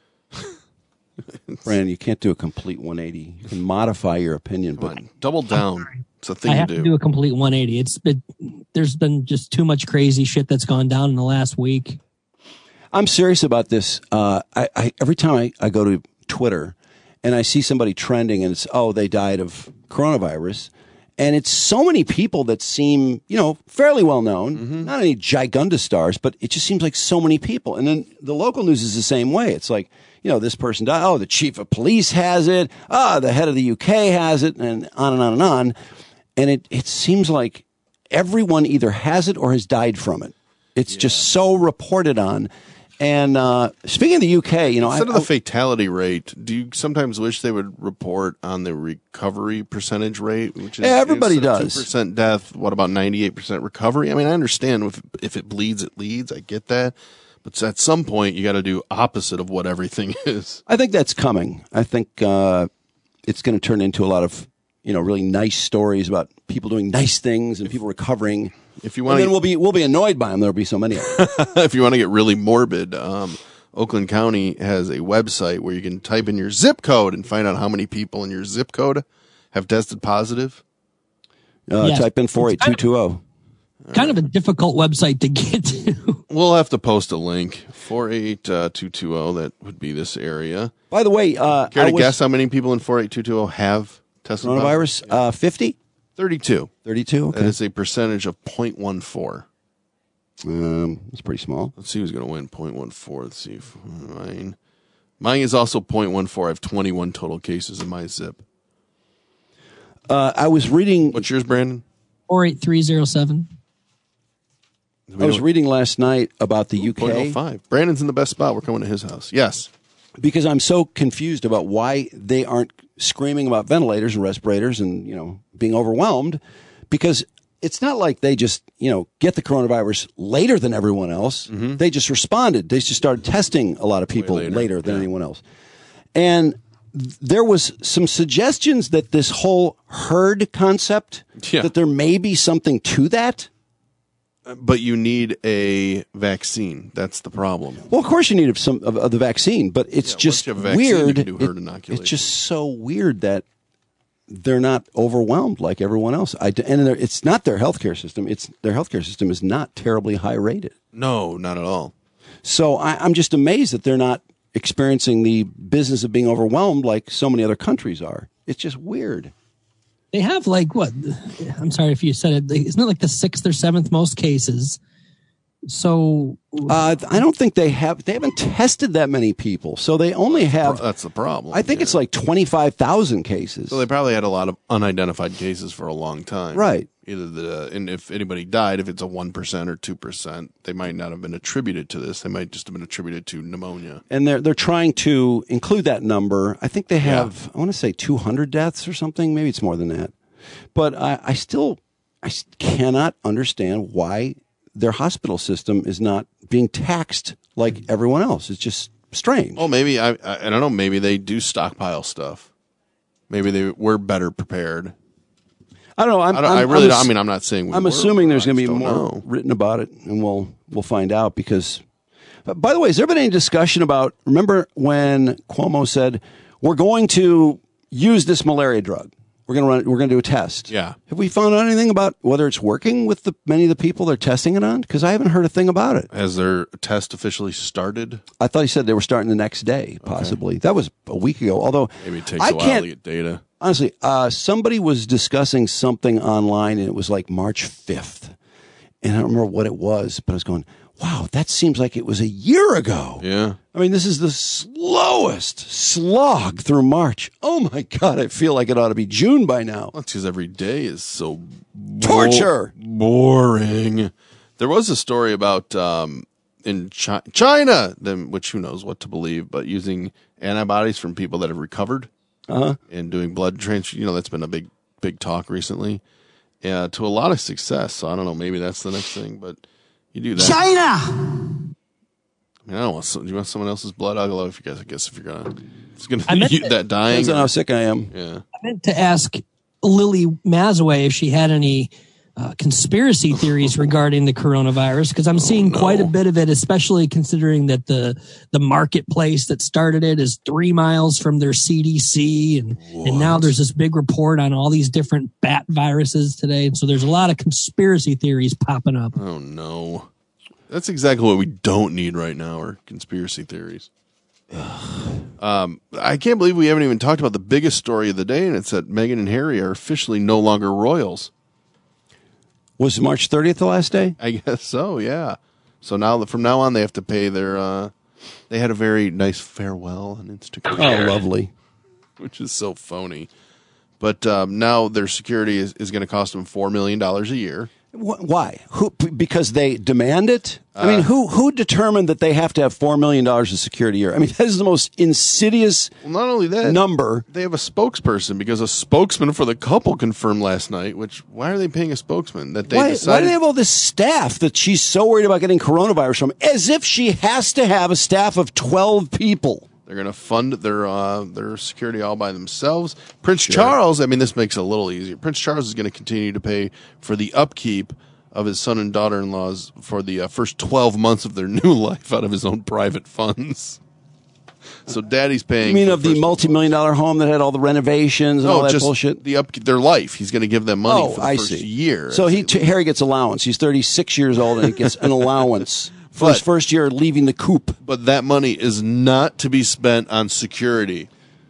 Brandon, you can't do a complete 180. You can modify your opinion, but double down. It's a thing I have to do a complete 180. There's been just too much crazy shit that's gone down in the last week. I'm serious about this. Every time I go to Twitter and I see somebody trending and it's, they died of coronavirus. And it's so many people that seem, fairly well known, not any gigunda stars, but it just seems like so many people. And then the local news is the same way. It's like, this person died. Oh, the chief of police has it. The head of the UK has it, and on and on and on. And it seems like everyone either has it or has died from it. It's just so reported on. And speaking of the UK, instead of the fatality rate, do you sometimes wish they would report on the recovery percentage rate? Which is everybody does. 2% death. What about 98% recovery? I mean, I understand if it bleeds, it leads. I get that. But at some point, you got to do opposite of what everything is. I think that's coming. I think it's going to turn into a lot of really nice stories about people doing nice things and people recovering. If you want, and then we'll be annoyed by them. There'll be so many of them. If you want to get really morbid, Oakland County has a website where you can type in your zip code and find out how many people in your zip code have tested positive. Yes. Type in 48220. Kind of a difficult website to get to. We'll have to post a link. 48220. That would be this area. By the way, care to guess how many people in 48220 have tested coronavirus? 50? 32. 32? Okay. That is a percentage of 0.14. It's pretty small. Let's see who's going to win. 0.14. Let's see if mine is also 0.14. I have 21 total cases in my zip. I was reading. What's yours, Brandon? 48307. I was reading last night about the UK. 0.05. Brandon's in the best spot. We're coming to his house. Yes. Because I'm so confused about why they aren't screaming about ventilators and respirators and, being overwhelmed. Because it's not like they just, get the coronavirus later than everyone else. Mm-hmm. They just responded. They just started testing a lot of people later than anyone else. And there was some suggestions that this whole herd concept, that there may be something to that. But you need a vaccine. That's the problem. Well, of course you need some of the vaccine, but it's just vaccine, weird. You can do herd inoculation. It's just so weird that they're not overwhelmed like everyone else. And it's not their healthcare system. Their healthcare system is not terribly high rated. No, not at all. So I'm just amazed that they're not experiencing the business of being overwhelmed like so many other countries are. It's just weird. They have what? I'm sorry if you said it. Isn't it like the 6th or 7th most cases? So I don't think they haven't tested that many people. So they only have. That's the problem. I think it's like 25,000 cases. So they probably had a lot of unidentified cases for a long time. Right. And if anybody died, if it's a 1% or 2%, they might not have been attributed to this. They might just have been attributed to pneumonia. And they're trying to include that number. I think they have, I want to say 200 deaths or something. Maybe it's more than that. But I cannot understand why their hospital system is not being taxed like everyone else. It's just strange. Well, maybe, I don't know, maybe they do stockpile stuff. Maybe they were better prepared. I don't know. I'm not saying I'm assuming there's going to be more written about it, and we'll find out. Because, by the way, has there been any discussion about? Remember when Cuomo said we're going to use this malaria drug? We're gonna do a test. Yeah. Have we found out anything about whether it's working with many of the people they're testing it on? Because I haven't heard a thing about it. Has their test officially started? I thought he said they were starting the next day, possibly. Okay. That was a week ago. Although maybe it takes a while to get data. Honestly, somebody was discussing something online, and it was like March 5th. And I don't remember what it was, but I was going, wow, that seems like it was a year ago. Yeah. I mean, this is the slowest slog through March. Oh, my God, I feel like it ought to be June by now. That's because every day is so torture. Boring. There was a story about in China, which who knows what to believe, but using antibodies from people that have recovered and doing blood transfusion. That's been a big talk recently. To a lot of success. So I don't know, maybe that's the next thing, but you do that. China! I mean, I don't want. Do you want someone else's blood? I'll go if you guys. I guess if you're gonna, that dying. Depends on how sick I am. Yeah. I meant to ask Lily Mazaway if she had any conspiracy theories regarding the coronavirus, because I'm seeing quite a bit of it, especially considering that the marketplace that started it is 3 miles from their CDC, and now there's this big report on all these different bat viruses today, and so there's a lot of conspiracy theories popping up. Oh no, that's exactly what we don't need right now, are conspiracy theories. I can't believe we haven't even talked about the biggest story of the day, and it's that Meghan and Harry are officially no longer royals. Was March 30th the last day? I guess so, yeah. So now, from now on, they have to pay their. They had a very nice farewell on Instagram. Oh, lovely. Which is so phony. But now their security is going to cost them $4 million a year. Why? Because they demand it? I mean, who determined that they have to have $4 million of security a year? I mean, that is the most insidious not only that, number. They have a spokesperson, because a spokesman for the couple confirmed last night, why are they paying a spokesman? Why do they have all this staff that she's so worried about getting coronavirus from, as if she has to have a staff of 12 people? They're going to fund their security all by themselves. Prince Charles, I mean, this makes it a little easier. Prince Charles is going to continue to pay for the upkeep of his son and daughter-in-laws for the first 12 months of their new life out of his own private funds. So daddy's paying. You mean of the multi-million-dollar home that had all the renovations and all that bullshit? Their life. He's going to give them money for the first year. So Harry gets allowance. He's 36 years old and he gets an allowance. For his first year leaving the coop. But that money is not to be spent on security.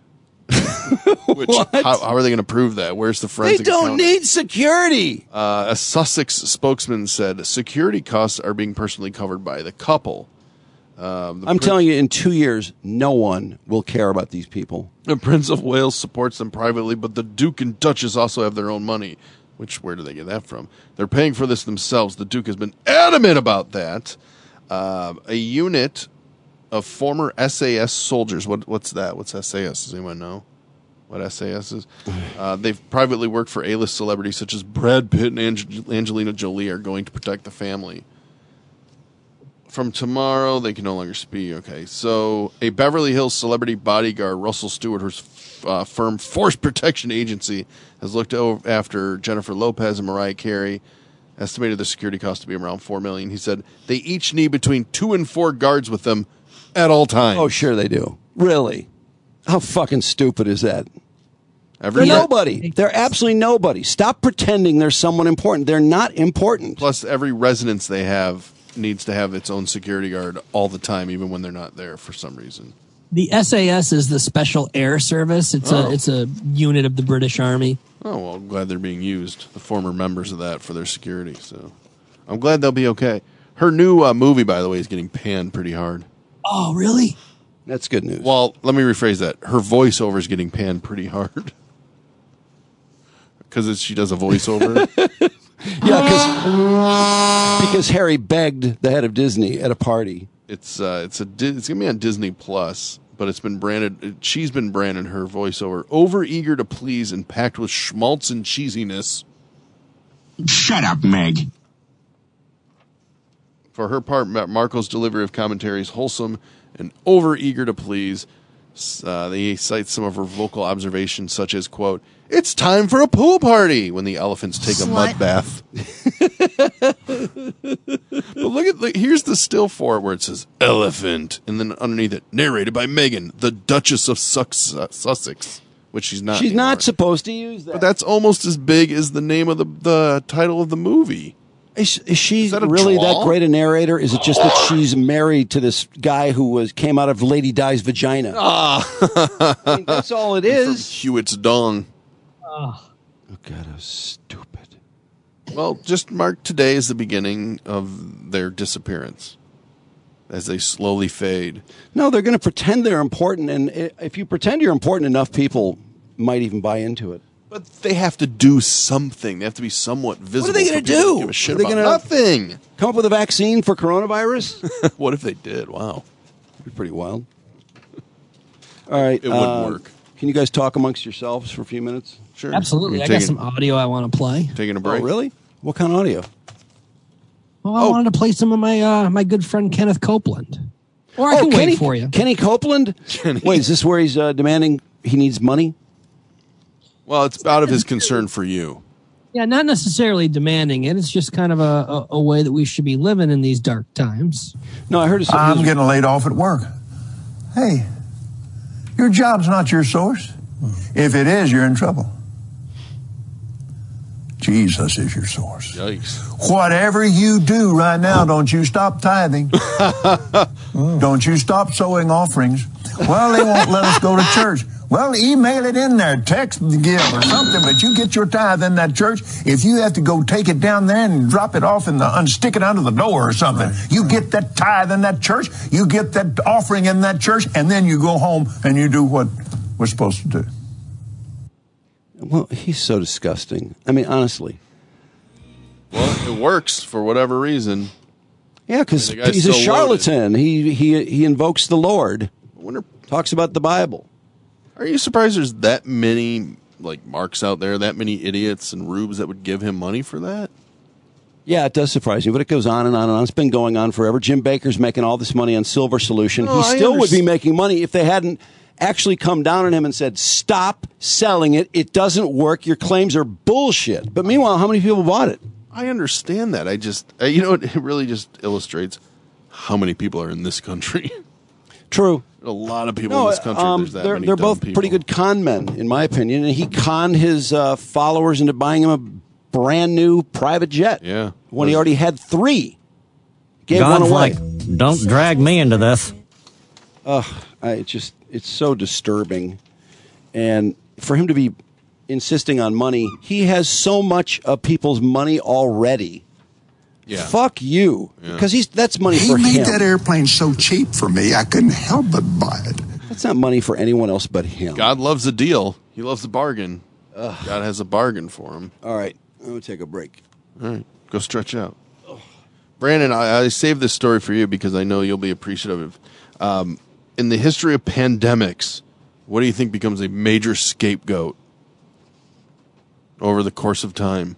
How are they going to prove that? Where's the forensic They don't need security. A Sussex spokesman said security costs are being personally covered by the couple. I'm telling you, in 2 years, no one will care about these people. The Prince of Wales supports them privately, but the Duke and Duchess also have their own money. Where do they get that from? They're paying for this themselves. The Duke has been adamant about that. A unit of former SAS soldiers. What's that? What's SAS? Does anyone know what SAS is? They've privately worked for A-list celebrities such as Brad Pitt and Angelina Jolie are going to protect the family. From tomorrow, they can no longer speak. Okay, so a Beverly Hills celebrity bodyguard, Russell Stewart, whose firm Force Protection Agency has looked after Jennifer Lopez and Mariah Carey, estimated the security cost to be around $4 million. He said they each need between 2 and 4 guards with them at all times. Oh, sure they do. Really? How fucking stupid is that? They're nobody. They're absolutely nobody. Stop pretending they're someone important. They're not important. Plus, every residence they have needs to have its own security guard all the time, even when they're not there for some reason. The SAS is the Special Air Service. It's a unit of the British Army. Oh, well, I'm glad they're being used, the former members of that, for their security. So I'm glad they'll be okay. Her new movie, by the way, is getting panned pretty hard. Oh, really? That's good news. Well, let me rephrase that. Her voiceover is getting panned pretty hard. Because she does a voiceover. Yeah, because Harry begged the head of Disney at a party. It's going to be on Disney Plus, but it's been branded. She's been branded her voiceover over eager to please and packed with schmaltz and cheesiness. Shut up, Meg. For her part, Marco's delivery of commentary is wholesome and over eager to please. They cite some of her vocal observations, such as, quote, "It's time for a pool party," when the elephants take a mud bath. But here's the still for it where it says elephant, and then underneath it, narrated by Meghan, the Duchess of Sussex, which she's not. She's anymore. not supposed to use that. But that's almost as big as the name of the title of the movie. Is she that a really draw? that great a narrator? Is it just that she's married to this guy who came out of Lady Di's vagina? I mean, that's all it From is. Hewitt's dong. Oh, God, how stupid. Well, just mark today as the beginning of their disappearance as they slowly fade. No, they're going to pretend they're important, and if you pretend you're important enough, people might even buy into it. But they have to do something. They have to be somewhat visible. What are they going to for people do? Give a shit Are they about gonna nothing. Come up with a vaccine for coronavirus? What if they did? Wow. That'd be pretty wild. All right. It wouldn't work. Can you guys talk amongst yourselves for a few minutes? Sure. Absolutely. I got some audio I want to play. Taking a break. Oh, really? What kind of audio? Well, I wanted to play some of my my good friend Kenneth Copeland. Or I can wait for you. Kenny Copeland? Wait, is this where he's demanding he needs money? Well, it's out of his concern for you. Yeah, not necessarily demanding it. It's just kind of a way that we should be living in these dark times. No, I heard it. I'm getting laid off at work. Hey, your job's not your source. If it is, you're in trouble. Jesus is your source. Yikes. Whatever you do right now, don't you stop tithing. Don't you stop sowing offerings. Well, they won't let us go to church. Well, email it in there, text give or something, but you get your tithe in that church. If you have to go take it down there and drop it off and stick it under the door or something, you get that tithe in that church, you get that offering in that church, and then you go home and you do what we're supposed to do. Well, he's so disgusting. I mean, honestly. Well, it works for whatever reason. Yeah, because he's a charlatan. Loaded. He invokes the Lord. Talks about the Bible. Are you surprised there's that many marks out there, that many idiots and rubes that would give him money for that? Yeah, it does surprise me, but it goes on and on and on. It's been going on forever. Jim Baker's making all this money on Silver Solution. He still would be making money if they hadn't actually come down on him and said, stop selling it. It doesn't work. Your claims are bullshit. But meanwhile, how many people bought it? I understand that. I just, it really just illustrates how many people are in this country. True. A lot of people in this country. There's that many they're dumb both people. pretty good con men, in my opinion. And he conned his followers into buying him a brand new private jet. Yeah. When he already had 3. Gave God's one away. like, don't drag me into this. It's so disturbing. And for him to be insisting on money, he has so much of people's money already. Yeah. Fuck you. Because that's money for him. He made that airplane so cheap for me, I couldn't help but buy it. That's not money for anyone else but him. God loves a deal. He loves the bargain. God has a bargain for him. All right. I'm going to take a break. All right. Go stretch out. Brandon, I saved this story for you because I know you'll be appreciative. In the history of pandemics, what do you think becomes a major scapegoat over the course of time?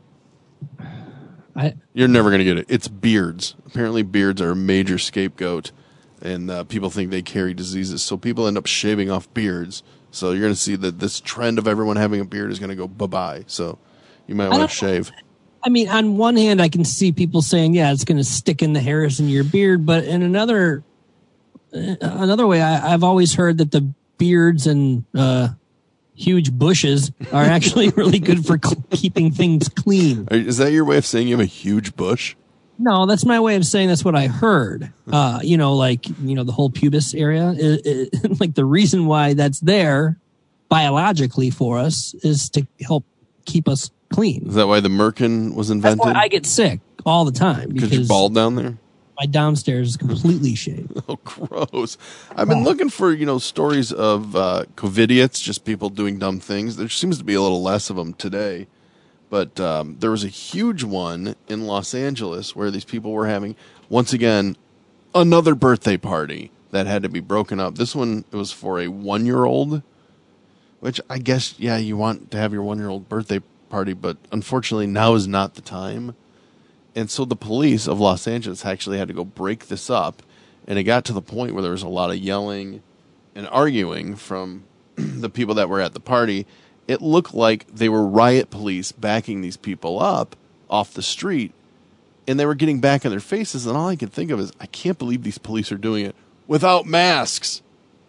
You're never going to get it. It's beards. Apparently beards are a major scapegoat, and people think they carry diseases. So people end up shaving off beards. So you're going to see that this trend of everyone having a beard is going to go bye-bay. So you might want to shave. I mean, on one hand, I can see people saying, yeah, it's going to stick in the hairs in your beard. But in another way, I've always heard that the beards and huge bushes are actually really good for keeping things clean. Is that your way of saying you have a huge bush? No, that's my way of saying that's what I heard. The whole pubis area. Like the reason why that's there biologically for us is to help keep us clean. Is that why the merkin was invented? That's why I get sick all the time. Because you're bald down there? My downstairs is completely shaved. Oh, gross. I've been looking for, stories of COVIDiots, just people doing dumb things. There seems to be a little less of them today. But there was a huge one in Los Angeles where these people were having, once again, another birthday party that had to be broken up. This one, it was for a 1-year-old, which I guess, yeah, you want to have your 1-year-old birthday party, but unfortunately now is not the time. And so the police of Los Angeles actually had to go break this up, and it got to the point where there was a lot of yelling and arguing from the people that were at the party. It looked like they were riot police backing these people up off the street, and they were getting back in their faces, and all I could think of is, I can't believe these police are doing it without masks.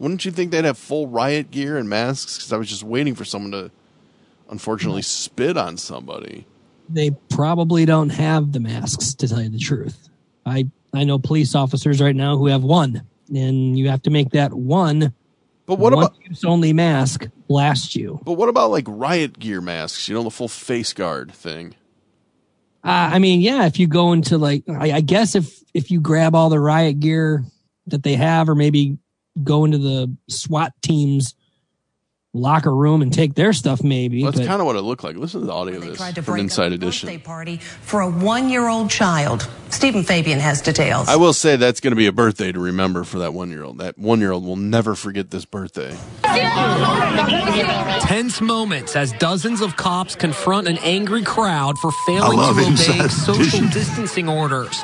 Wouldn't you think they'd have full riot gear and masks? Because I was just waiting for someone to, unfortunately, spit on somebody. They probably don't have the masks, to tell you the truth. I know police officers right now who have one, and you have to make that one. But what about use only mask blast you? But what about like riot gear masks? You know, the full face guard thing. I mean, yeah. If you go into like, I guess if you grab all the riot gear that they have, or maybe go into the SWAT team's locker room and take their stuff, maybe. Well, that's kind of what it looked like. Listen to the audio of this from Inside Edition. Birthday party for a 1-year-old child. Stephen Fabian has details. I will say that's going to be a birthday to remember for that 1-year-old. That 1-year-old will never forget this birthday. Tense moments as dozens of cops confront an angry crowd for failing to obey social distancing orders.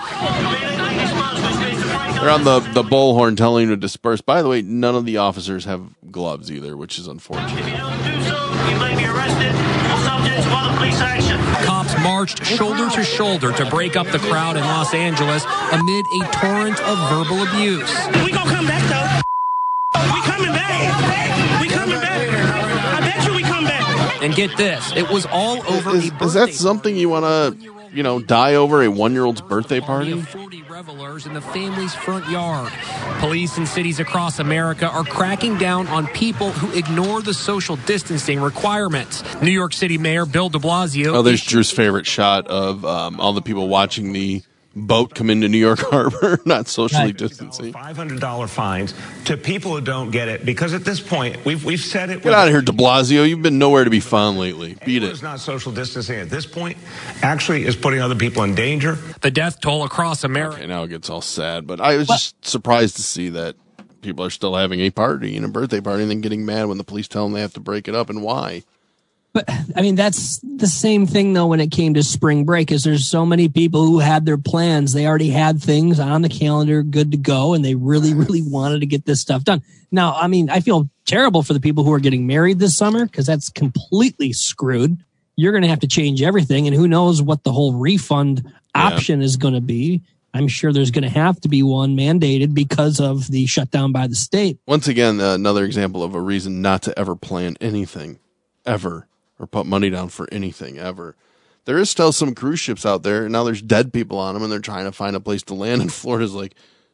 They're on the bullhorn telling you to disperse. By the way, none of the officers have gloves either, which is unfortunate. If you don't do so, you may be arrested or subject to other police action. Cops marched shoulder to shoulder to break up the crowd in Los Angeles amid a torrent of verbal abuse. We gonna come back, though. We coming back. We coming back. I bet you we come back. And get this, it was all over a birthday. Is that something you want to, die over, a 1-year-old's birthday party? 40 revelers in the family's front yard. Police in cities across America are cracking down on people who ignore the social distancing requirements. New York City Mayor Bill de Blasio. Oh, there's Drew's favorite shot of all the people watching the boat come into New York Harbor, not socially distancing. $500 fines to people who don't get it, because at this point, we've said it. Get out of here, de Blasio. You've been nowhere to be found lately. Beat it. It's not social distancing at this point. Actually, is putting other people in danger. The death toll across America. Okay, now it gets all sad, but I was just surprised to see that people are still having a party and a birthday party and then getting mad when the police tell them they have to break it up, and why. But, I mean, that's the same thing, though, when it came to spring break, is there's so many people who had their plans. They already had things on the calendar good to go, and they really, really wanted to get this stuff done. Now, I mean, I feel terrible for the people who are getting married this summer, because that's completely screwed. You're going to have to change everything, and who knows what the whole refund option is going to be. I'm sure there's going to have to be one mandated because of the shutdown by the state. Once again, another example of a reason not to ever plan anything, ever. Or put money down for anything ever. There is still some cruise ships out there, and now there's dead people on them, and they're trying to find a place to land. And Florida's like,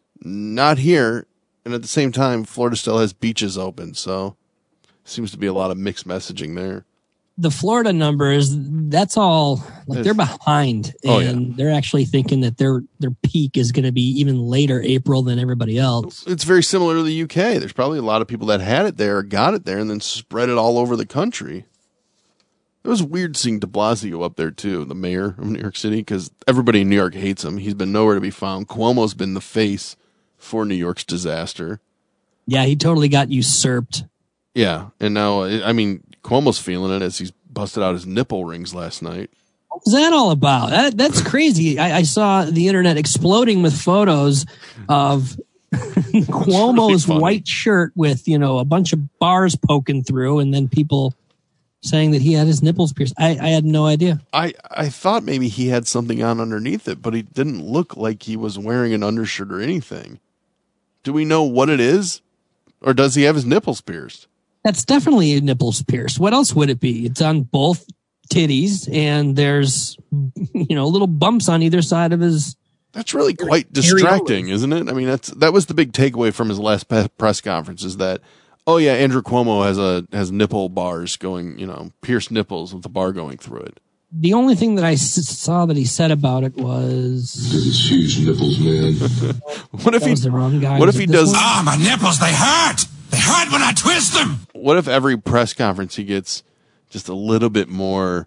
not here. And at the same time, Florida still has beaches open, so seems to be a lot of mixed messaging there. The Florida numbers, that's all, like, they're behind, and they're actually thinking that their peak is going to be even later April than everybody else. It's very similar to the UK. There's probably a lot of people that had it there, got it there, and then spread it all over the country. It was weird seeing de Blasio up there, too, the mayor of New York City, because everybody in New York hates him. He's been nowhere to be found. Cuomo's been the face for New York's disaster. Yeah, he totally got usurped. Yeah, and now, I mean, Cuomo's feeling it as he's busted out his nipple rings last night. What was that all about? That's crazy. I saw the internet exploding with photos of Cuomo's really white shirt with, a bunch of bars poking through, and then people saying that he had his nipples pierced. I had no idea. I thought maybe he had something on underneath it, but he didn't look like he was wearing an undershirt or anything. Do we know what it is? Or does he have his nipples pierced? That's definitely nipples pierced. What else would it be? It's on both titties, and there's, little bumps on either side of his... That's really quite distracting, isn't it? I mean, that was the big takeaway from his last press conference, is that, oh yeah, Andrew Cuomo has nipple bars going, pierced nipples with the bar going through it. The only thing that I saw that he said about it was... His huge nipples, man. What if the wrong guy? What if he does... my nipples, they hurt! They hurt when I twist them! What if every press conference he gets just a little bit more,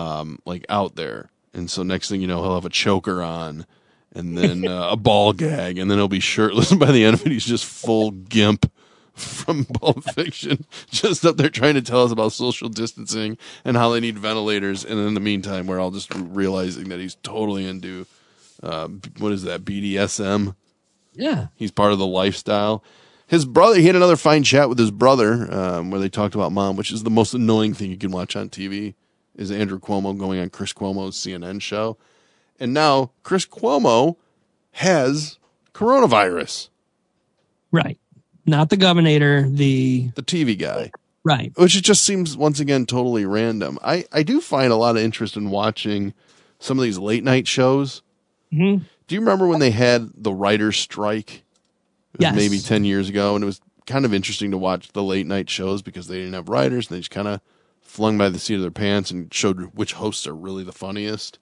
out there? And so next thing you know, he'll have a choker on, and then a ball gag, and then he'll be shirtless, and by the end of it, he's just full gimp from Pulp Fiction, just up there trying to tell us about social distancing and how they need ventilators. And in the meantime, we're all just realizing that he's totally into, what is that, BDSM? Yeah. He's part of the lifestyle. His brother, he had another fine chat with his brother, where they talked about mom, which is the most annoying thing you can watch on TV, is Andrew Cuomo going on Chris Cuomo's CNN show. And now Chris Cuomo has coronavirus. Right. not the governor, the TV guy. Right. Which it just seems, once again, totally random. I do find a lot of interest in watching some of these late night shows. Mm-hmm. Do you remember when they had the writer's strike? Yes. Maybe 10 years ago, and it was kind of interesting to watch the late night shows because they didn't have writers, and they just kind of flung by the seat of their pants and showed which hosts are really the funniest.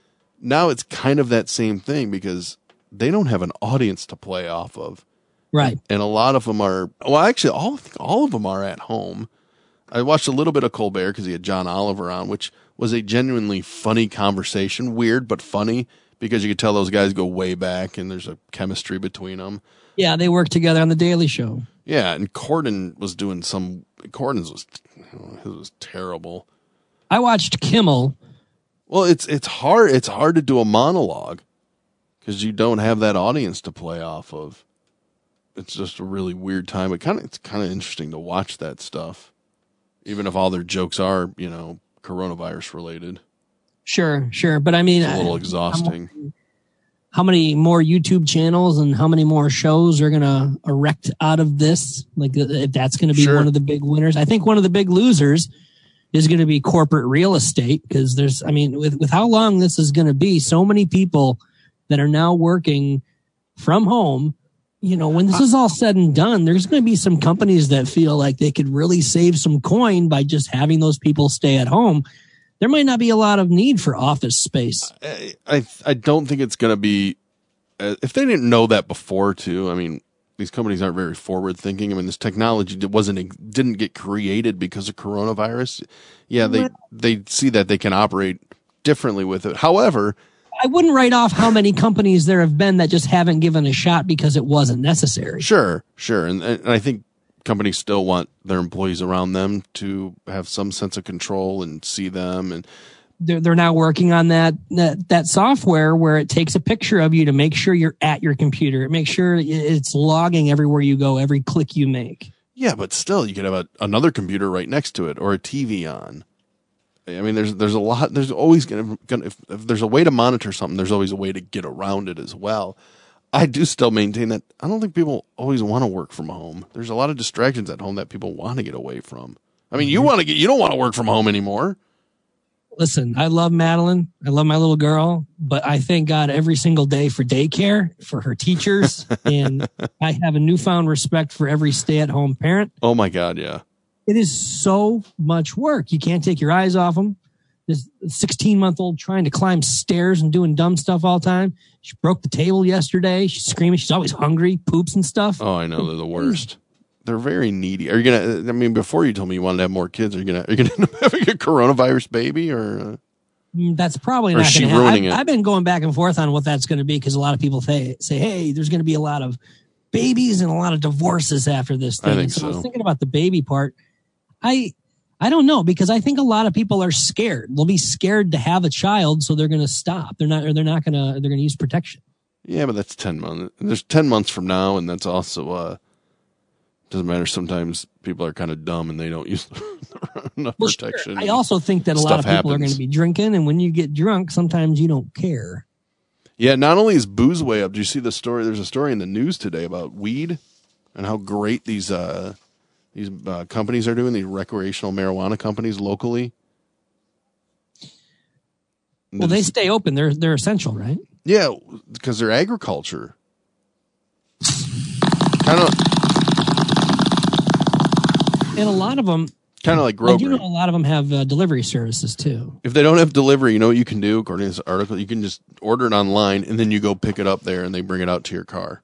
Now it's kind of that same thing because they don't have an audience to play off of. Right. And a lot of them are, well, actually, all of them are at home. I watched a little bit of Colbert because he had John Oliver on, which was a genuinely funny conversation. Weird, but funny, because you could tell those guys go way back and there's a chemistry between them. Yeah, they work together on The Daily Show. Yeah, and Corden was doing Corden's was terrible. I watched Kimmel. Well, it's hard. It's hard to do a monologue because you don't have that audience to play off of. It's just a really weird time. It's kind of interesting to watch that stuff, even if all their jokes are, coronavirus related. Sure. But I mean, it's a little exhausting. How many more YouTube channels and how many more shows are going to erect out of this? Like, if that's going to be one of the big winners. I think one of the big losers is going to be corporate real estate because with how long this is going to be, so many people that are now working from home. When this is all said and done, there's going to be some companies that feel like they could really save some coin by just having those people stay at home. There might not be a lot of need for office space. I don't think it's going to be, if they didn't know that before too. I mean, these companies aren't very forward thinking. I mean, this technology didn't get created because of coronavirus. Yeah, they see that they can operate differently with it. However, I wouldn't write off how many companies there have been that just haven't given a shot because it wasn't necessary. Sure. And I think companies still want their employees around them to have some sense of control and see them. And they're now working on that software where it takes a picture of you to make sure you're at your computer. Make sure it's logging everywhere you go, every click you make. Yeah, but still, you could have another computer right next to it or a TV on. I mean, there's a lot. There's always gonna if there's a way to monitor something, there's always a way to get around it as well. I do still maintain that I don't think people always want to work from home. There's a lot of distractions at home that people want to get away from. I mean, you don't want to work from home anymore. Listen, I love Madeline. I love my little girl, but I thank God every single day for daycare, for her teachers, and I have a newfound respect for every stay-at-home parent. Oh my God, yeah. It is so much work. You can't take your eyes off them. This 16-month-old trying to climb stairs and doing dumb stuff all the time. She broke the table yesterday. She's screaming. She's always hungry, poops and stuff. Oh, I know. They're the worst. They're very needy. Are you going to, I mean, before you told me you wanted to have more kids, are you going to end up having a coronavirus baby or? That's probably not going to happen. I've been going back and forth on what that's going to be because a lot of people say, hey, there's going to be a lot of babies and a lot of divorces after this thing. I think so. I was thinking about the baby part. I don't know because I think a lot of people are scared. They'll be scared to have a child, so they're going to stop. They're going to use protection. Yeah, but that's 10 months. There's 10 months from now, and that's also doesn't matter. Sometimes people are kind of dumb and they don't use enough protection. Sure. I also think that a lot of people are going to be drinking, and when you get drunk, sometimes you don't care. Yeah, not only is booze way up. Do you see the story? There's a story in the news today about weed and how great these companies are doing, these recreational marijuana companies locally. Well, they stay open. They're essential, right? Yeah, because they're agriculture. Kind of. And a lot of them, kind of like Grover. I do know a lot of them have delivery services too. If they don't have delivery, you know what you can do? According to this article, you can just order it online and then you go pick it up there and they bring it out to your car.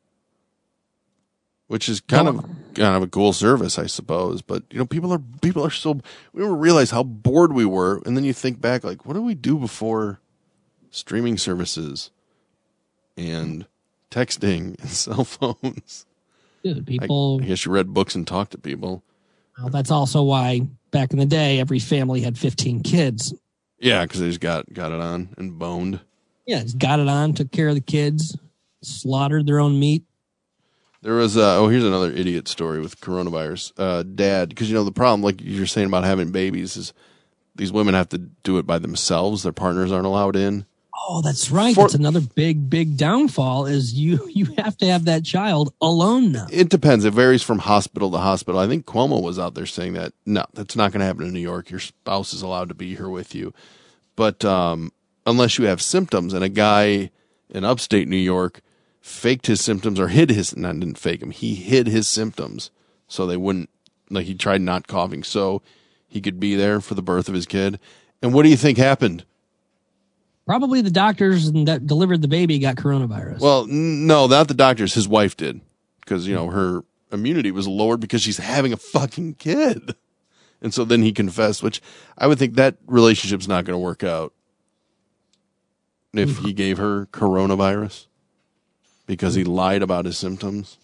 Which is kind of a cool service, I suppose. But you know, people are so, we don't realize how bored we were, and then you think back, like, what did we do before streaming services and texting and cell phones? Dude, people. I guess you read books and talked to people. Well, that's also why back in the day, every family had 15 kids. Yeah, because they just got it on and boned. Yeah, just got it on, took care of the kids, slaughtered their own meat. There was, here's another idiot story with coronavirus. Dad, because, you know, the problem, like you're saying about having babies, is these women have to do it by themselves. Their partners aren't allowed in. Oh, that's right. That's another big downfall is you have to have that child alone now. It depends. It varies from hospital to hospital. I think Cuomo was out there saying that, no, that's not going to happen in New York. Your spouse is allowed to be here with you. But unless you have symptoms, and a guy in upstate New York faked his symptoms or didn't fake them. He hid his symptoms so they wouldn't, like he tried not coughing so he could be there for the birth of his kid. And what do you think happened? Probably the doctors that delivered the baby got coronavirus. Well, no, not the doctors. His wife did. Because, her immunity was lowered because she's having a fucking kid. And so then he confessed, which I would think that relationship's not going to work out if he gave her coronavirus because he lied about his symptoms.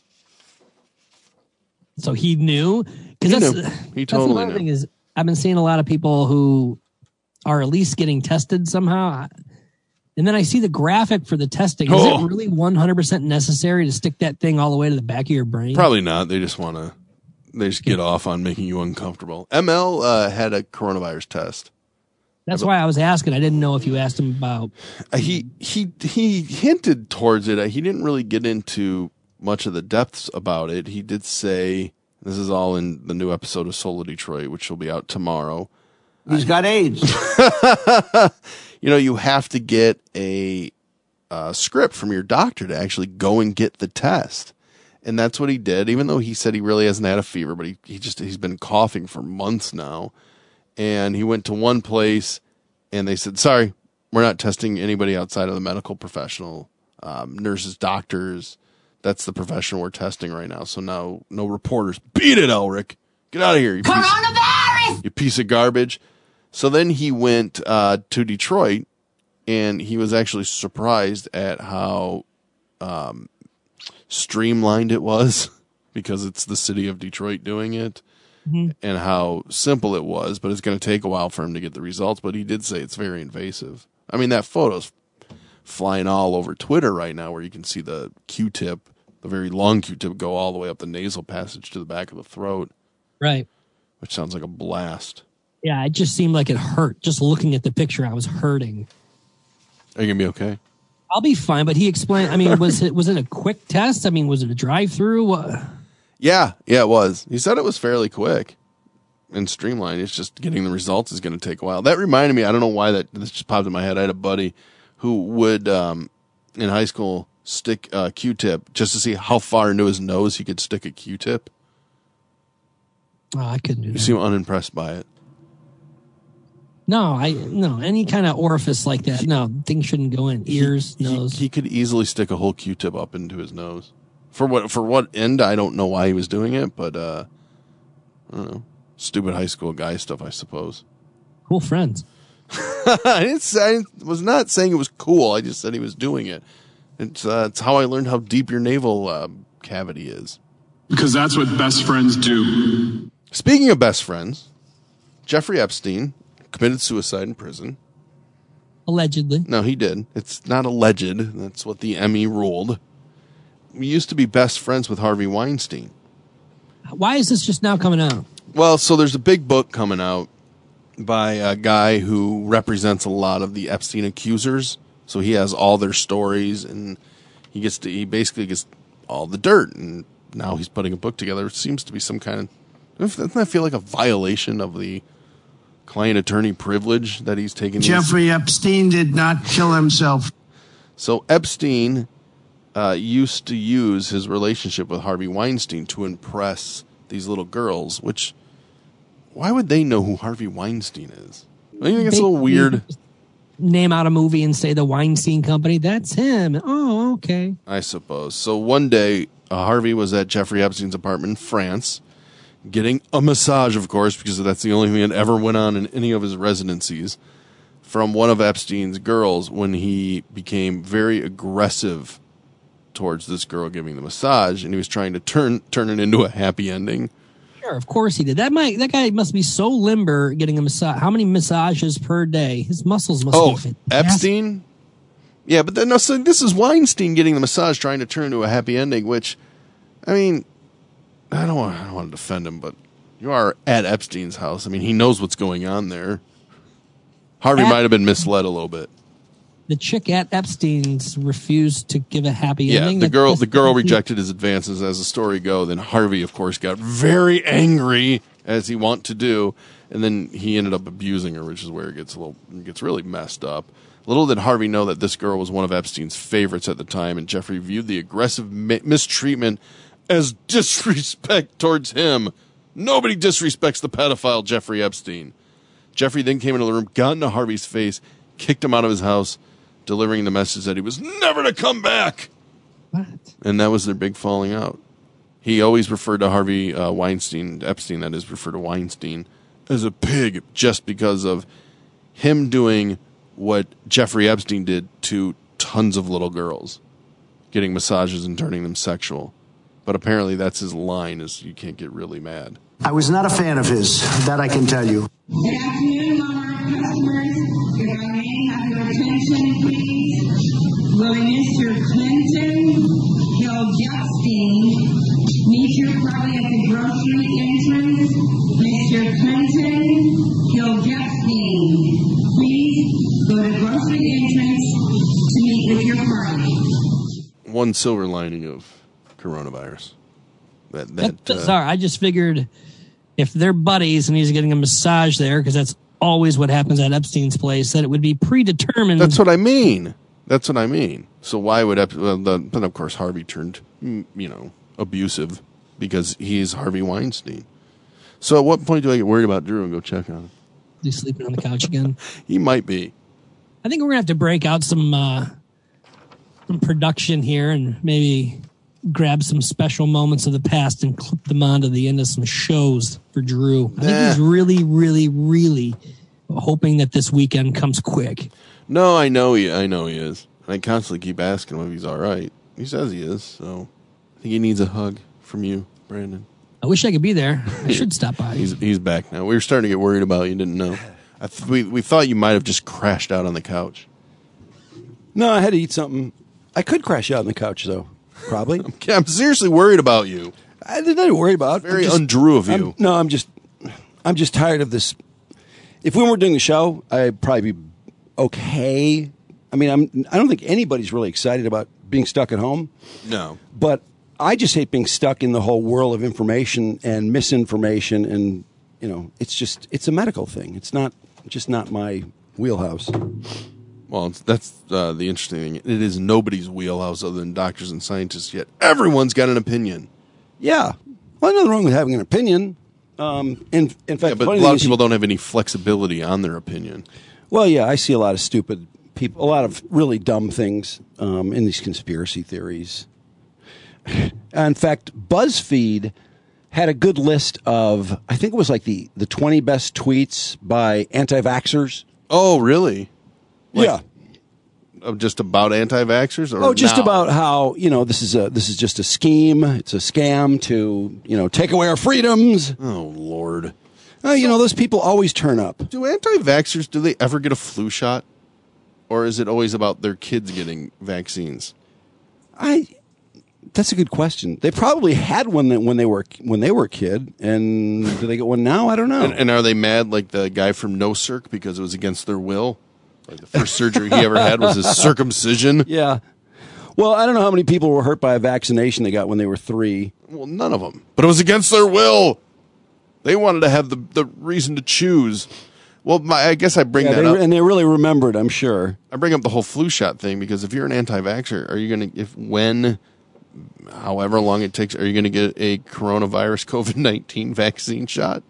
So he knew? He totally knew. Thing is, I've been seeing a lot of people who are at least getting tested somehow. And then I see the graphic for the testing. Is it really 100% necessary to stick that thing all the way to the back of your brain? Probably not. They just get off on making you uncomfortable. ML had a coronavirus test. That's why I was asking. I didn't know if you asked him about. He hinted towards it. He didn't really get into much of the depths about it. He did say, this is all in the new episode of Soul of Detroit, which will be out tomorrow. He's got AIDS. You have to get a script from your doctor to actually go and get the test. And that's what he did, even though he said he really hasn't had a fever, but he's been coughing for months now. And he went to one place and they said, sorry, we're not testing anybody outside of the medical professional, nurses, doctors. That's the profession we're testing right now. So now no reporters. Beat it, Elric. Get out of here. You piece of garbage. So then he went to Detroit, and he was actually surprised at how streamlined it was because it's the city of Detroit doing it, and how simple it was. But it's going to take a while for him to get the results. But he did say it's very invasive. I mean, that photo's flying all over Twitter right now where you can see the Q-tip, the very long Q-tip, go all the way up the nasal passage to the back of the throat. Right. Which sounds like a blast. Yeah, it just seemed like it hurt. Just looking at the picture, I was hurting. Are you going to be okay? I'll be fine, but he explained, I mean, was it a quick test? I mean, was it a drive-through? Yeah, it was. He said it was fairly quick and streamlined. It's just getting the results is going to take a while. That reminded me, I don't know why this just popped in my head. I had a buddy who would, in high school, stick a Q-tip just to see how far into his nose he could stick a Q-tip. Oh, I couldn't do that. You seem unimpressed by it. No, any kind of orifice like that. No, things shouldn't go in. Ears, nose. He could easily stick a whole Q-tip up into his nose. For what end? I don't know why he was doing it, but I don't know. Stupid high school guy stuff, I suppose. Cool friends. I was not saying it was cool. I just said he was doing it. It's how I learned how deep your naval cavity is. Because that's what best friends do. Speaking of best friends, Jeffrey Epstein committed suicide in prison. Allegedly. No, he did. It's not alleged. That's what the Emmy ruled. We used to be best friends with Harvey Weinstein. Why is this just now coming out? Well, so there's a big book coming out by a guy who represents a lot of the Epstein accusers. So he has all their stories, and he basically gets all the dirt. And now he's putting a book together. It seems to be some kind of, doesn't that feel like a violation of the client attorney privilege that he's taking? Jeffrey Epstein did not kill himself. So Epstein used to use his relationship with Harvey Weinstein to impress these little girls, which, why would they know who Harvey Weinstein is? I think it's a little weird. Name out a movie and say the Weinstein Company. That's him. Oh, okay. I suppose. So one day, Harvey was at Jeffrey Epstein's apartment in France, getting a massage, of course, because that's the only thing that ever went on in any of his residencies, from one of Epstein's girls when he became very aggressive towards this girl giving the massage, and he was trying to turn it into a happy ending. Sure, of course he did. That guy must be so limber getting a massage. How many massages per day? His muscles must be fantastic. Epstein? Yeah, but then so this is Weinstein getting the massage, trying to turn into a happy ending, which, I mean, I don't want to defend him, but you are at Epstein's house. I mean, he knows what's going on there. Harvey might have been misled a little bit. the chick at Epstein's refused to give a happy ending. The girl rejected his advances. As the story goes, then Harvey, of course, got very angry, as he wont to do, and then he ended up abusing her, which is where it gets really messed up. Little did Harvey know that this girl was one of Epstein's favorites at the time, and Jeffrey viewed the aggressive mistreatment as disrespect towards him. Nobody disrespects the pedophile Jeffrey Epstein. Jeffrey then came into the room, got into Harvey's face, kicked him out of his house, delivering the message that he was never to come back. What? And that was their big falling out. He always referred to Harvey Epstein, that is, referred to Weinstein, as a pig just because of him doing what Jeffrey Epstein did to tons of little girls, getting massages and turning them sexual. But apparently that's his line, is you can't get really mad. I was not a fan of his, that I can tell you. Good afternoon, Monarch customers. If I may have your attention, please. Will Mr. Clinton Kilgustin meet your party at the grocery entrance? Mr. Clinton Kilgustin, please go to grocery entrance to meet with your party. One silver lining of coronavirus. Sorry, I just figured if they're buddies and he's getting a massage there, because that's always what happens at Epstein's place, that it would be predetermined. That's what I mean. So why would then of course Harvey turned, abusive because he's Harvey Weinstein. So at what point do I get worried about Drew and go check on him? He's sleeping on the couch again. He might be. I think we're gonna have to break out some production here and maybe grab some special moments of the past and clip them onto the end of some shows for Drew. I think he's really, really, really hoping that this weekend comes quick. No, I know he is. I constantly keep asking him if he's all right. He says he is, so I think he needs a hug from you, Brandon. I wish I could be there. I should stop by. He's back now. We were starting to get worried about you. Didn't know. We thought you might have just crashed out on the couch. No, I had to eat something. I could crash out on the couch, though. Probably. I'm seriously worried about you. I'm not worried about it. Very un-Drew of you. I'm just tired of this. If we weren't doing the show, I'd probably be okay. I mean, I don't think anybody's really excited about being stuck at home. No. But I just hate being stuck in the whole whirl of information and misinformation, and it's a medical thing. It's just not my wheelhouse. Well, that's the interesting thing. It is nobody's wheelhouse other than doctors and scientists, yet everyone's got an opinion. Yeah. Well, nothing wrong with having an opinion. In fact, but a lot of people don't have any flexibility on their opinion. Well, yeah, I see a lot of stupid people, a lot of really dumb things in these conspiracy theories. In fact, BuzzFeed had a good list of, I think it was like the 20 best tweets by anti-vaxxers. Oh, really? Yeah. Just about anti-vaxxers? Or just now? About how, this is just a scheme. It's a scam to, take away our freedoms. Oh, Lord. Those people always turn up. Do anti-vaxxers, do they ever get a flu shot? Or is it always about their kids getting vaccines? That's a good question. They probably had one when they were a kid, and do they get one now? I don't know. And are they mad like the guy from No Circ because it was against their will? Like the first surgery he ever had was his circumcision? Yeah. Well, I don't know how many people were hurt by a vaccination they got when they were 3. Well, none of them. But it was against their will. They wanted to have the reason to choose. Well, I guess I bring that up. And they really remembered, I'm sure. I bring up the whole flu shot thing because if you're an anti-vaxxer, are you going to, however long it takes, are you going to get a coronavirus COVID-19 vaccine shot?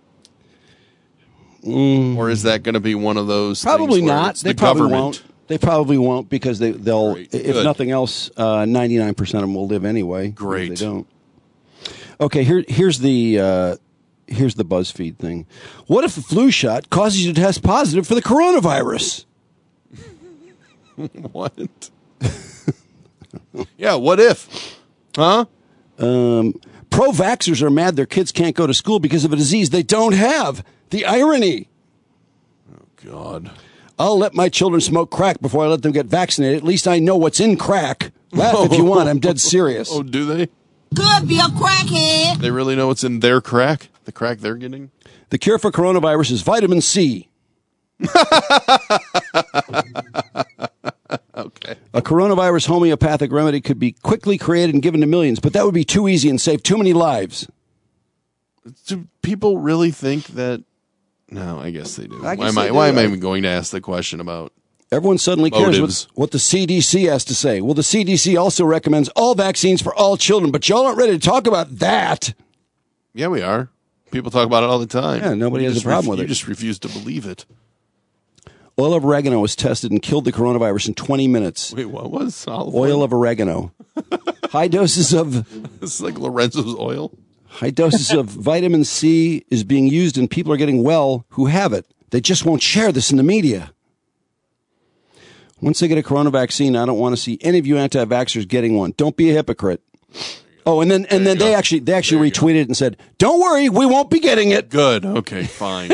Or is that going to be one of those Probably things where not. it's They the probably government? won't. They probably won't because they'll. Great. If Good. nothing else, 99% of them will live anyway. Great. If they don't. Okay, here's the BuzzFeed thing. What if the flu shot causes you to test positive for the coronavirus? What? Yeah, what if? Huh? Pro-vaxxers are mad their kids can't go to school because of a disease they don't have. The irony. Oh, God. I'll let my children smoke crack before I let them get vaccinated. At least I know what's in crack. Laugh if you want. I'm dead serious. Oh, do they? Could be a crackhead. They really know what's in their crack? The crack they're getting? The cure for coronavirus is vitamin C. Okay. A coronavirus homeopathic remedy could be quickly created and given to millions, but that would be too easy and save too many lives. Do people really think that? No, I guess they do. Why am I even going to ask the question about everyone suddenly cares what the CDC has to say? Well, the CDC also recommends all vaccines for all children, but y'all aren't ready to talk about that. Yeah, we are. People talk about it all the time. Yeah, nobody has a problem with it. You just refuse to believe it. Oil of oregano was tested and killed the coronavirus in 20 minutes. Wait, what was oil of oregano? High doses of... This is like Lorenzo's oil. High doses of vitamin C is being used and people are getting well who have it. They just won't share this in the media. Once they get a corona vaccine, I don't want to see any of you anti-vaxxers getting one. Don't be a hypocrite. Oh, and then they actually retweeted it and said, "Don't worry, we won't be getting it." Good. Okay, fine.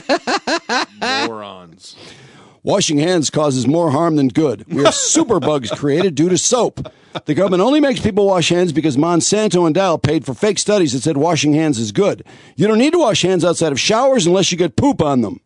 Morons. Washing hands causes more harm than good. We have superbugs created due to soap. The government only makes people wash hands because Monsanto and Dow paid for fake studies that said washing hands is good. You don't need to wash hands outside of showers unless you get poop on them.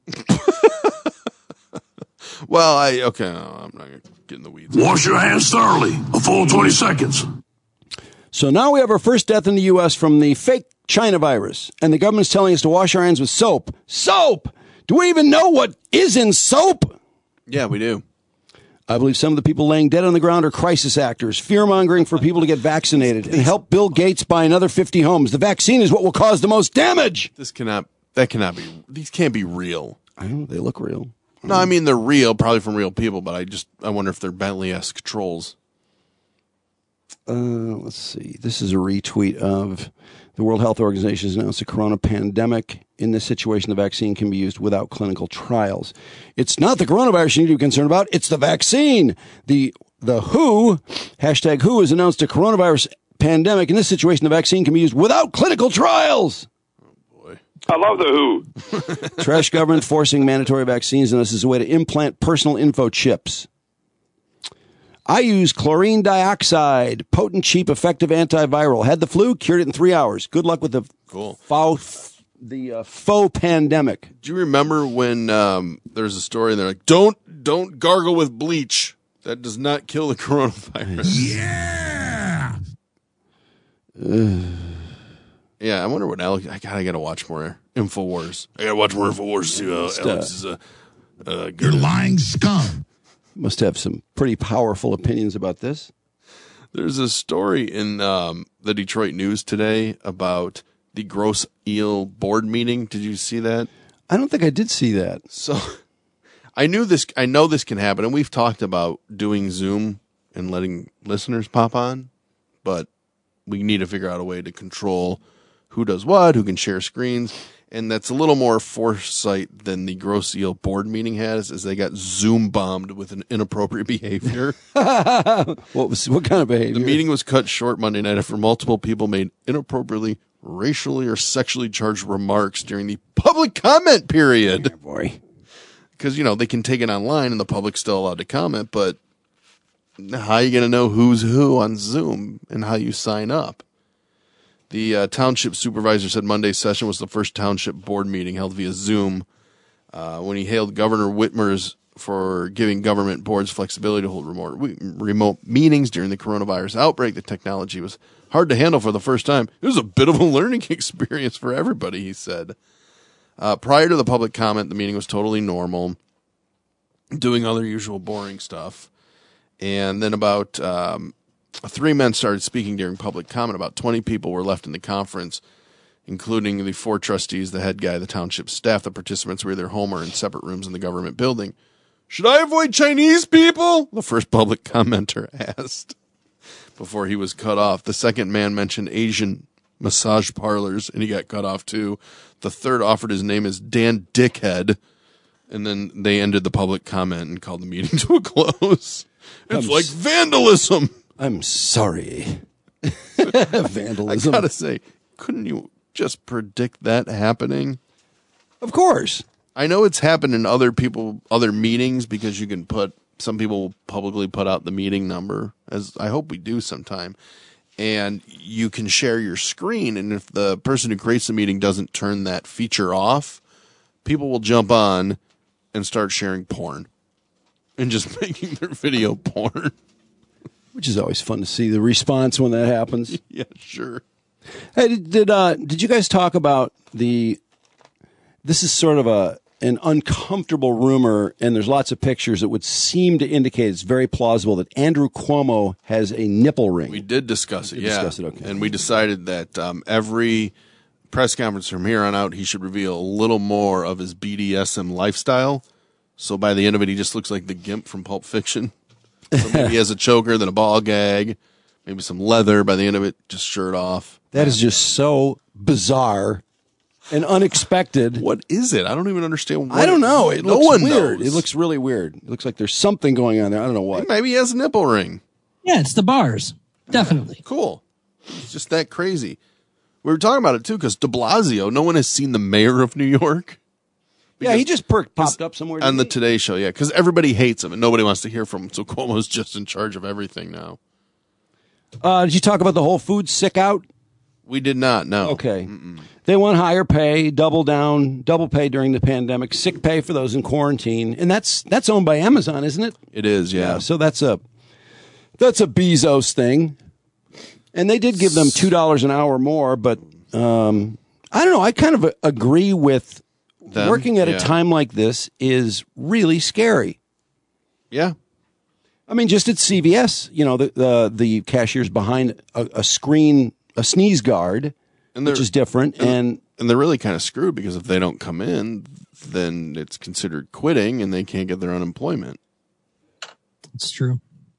Well, I'm not going to get in the weeds. Wash your hands thoroughly. A full 20 seconds. So now we have our first death in the U.S. from the fake China virus, and the government's telling us to wash our hands with soap. Soap! Do we even know what is in soap? Yeah, we do. I believe some of the people laying dead on the ground are crisis actors, fear-mongering for people to get vaccinated and help Bill Gates buy another 50 homes. The vaccine is what will cause the most damage. These can't be real. I know, they look real. No, I mean, they're real, probably from real people, but I wonder if they're Bentley-esque trolls. Let's see. This is a retweet of the World Health Organization has announced a corona pandemic. In this situation, the vaccine can be used without clinical trials. It's not the coronavirus you need to be concerned about. It's the vaccine. The WHO, hashtag WHO, has announced a coronavirus pandemic. In this situation, the vaccine can be used without clinical trials. I love the WHO. Trash government forcing mandatory vaccines, and this is a way to implant personal info chips. I use chlorine dioxide, potent, cheap, effective antiviral. Had the flu, cured it in 3 hours. Good luck with the faux pandemic. Do you remember when there's a story and they're like, don't gargle with bleach. That does not kill the coronavirus. Yeah. Yeah, I wonder what Alex... I gotta watch more InfoWars. I gotta watch more InfoWars to see how Alex is good. You're lying scum. Must have some pretty powerful opinions about this. There's a story in the Detroit News today about the Gross Eel board meeting. Did you see that? I don't think I did see that. So I know this can happen, and we've talked about doing Zoom and letting listeners pop on, but we need to figure out a way to control who does what, who can share screens. And that's a little more foresight than the Gross Eel board meeting has, as they got Zoom bombed with an inappropriate behavior. What kind of behavior? The meeting was cut short Monday night after multiple people made inappropriately racially or sexually charged remarks during the public comment period. Oh, boy. Because, they can take it online and the public's still allowed to comment, but how are you going to know who's who on Zoom and how you sign up? The township supervisor said Monday's session was the first township board meeting held via Zoom. When he hailed Governor Whitmer's for giving government boards flexibility to hold remote meetings during the coronavirus outbreak, the technology was hard to handle for the first time. It was a bit of a learning experience for everybody, he said. Prior to the public comment, the meeting was totally normal, doing all their usual boring stuff. And then about 3 men started speaking during public comment. About 20 people were left in the conference, including the 4 trustees, the head guy, the township staff. The participants were either home or in separate rooms in the government building. Should I avoid Chinese people? The first public commenter asked before he was cut off. The second man mentioned Asian massage parlors, and he got cut off too. The third offered his name as Dan Dickhead, and then they ended the public comment and called the meeting to a close. It's like vandalism. I'm sorry. Vandalism. I gotta say, couldn't you just predict that happening? Of course. I know it's happened in other meetings, because you can some people will publicly put out the meeting number, as I hope we do sometime, and you can share your screen, and if the person who creates the meeting doesn't turn that feature off, people will jump on and start sharing porn. And just making their video porn. Which is always fun to see the response when that happens. Yeah, sure. Hey, did you guys talk about this is sort of an uncomfortable rumor, and there's lots of pictures that would seem to indicate it's very plausible that Andrew Cuomo has a nipple ring. We did discuss it, Okay. And we decided that every press conference from here on out, he should reveal a little more of his BDSM lifestyle. So by the end of it, he just looks like the Gimp from Pulp Fiction. So maybe he has a choker, then a ball gag, maybe some leather. By the end of it, just shirt off. That is just so bizarre and unexpected. What is it? I don't even understand. I don't know. It looks weird. Knows. It looks really weird. It looks like there's something going on there. I don't know what. Maybe he has a nipple ring. Yeah, it's the bars. Definitely. Cool. It's just that crazy. We were talking about it, too, because de Blasio, no one has seen the mayor of New York. Yeah, he just popped up somewhere. On the Today Show, yeah, because everybody hates him and nobody wants to hear from him. So Cuomo's just in charge of everything now. Did you talk about the Whole Foods sick out? We did not, no. Okay. They want higher pay, double pay during the pandemic, sick pay for those in quarantine. And that's owned by Amazon, isn't it? It is, yeah. So that's a Bezos thing. And they did give them $2 an hour more, but I don't know. I kind of agree with them. Working at a time like this is really scary. Yeah. I mean, just at CVS, the cashier's behind a screen, a sneeze guard, which is different. And they're really kind of screwed because if they don't come in, then it's considered quitting and they can't get their unemployment. It's true.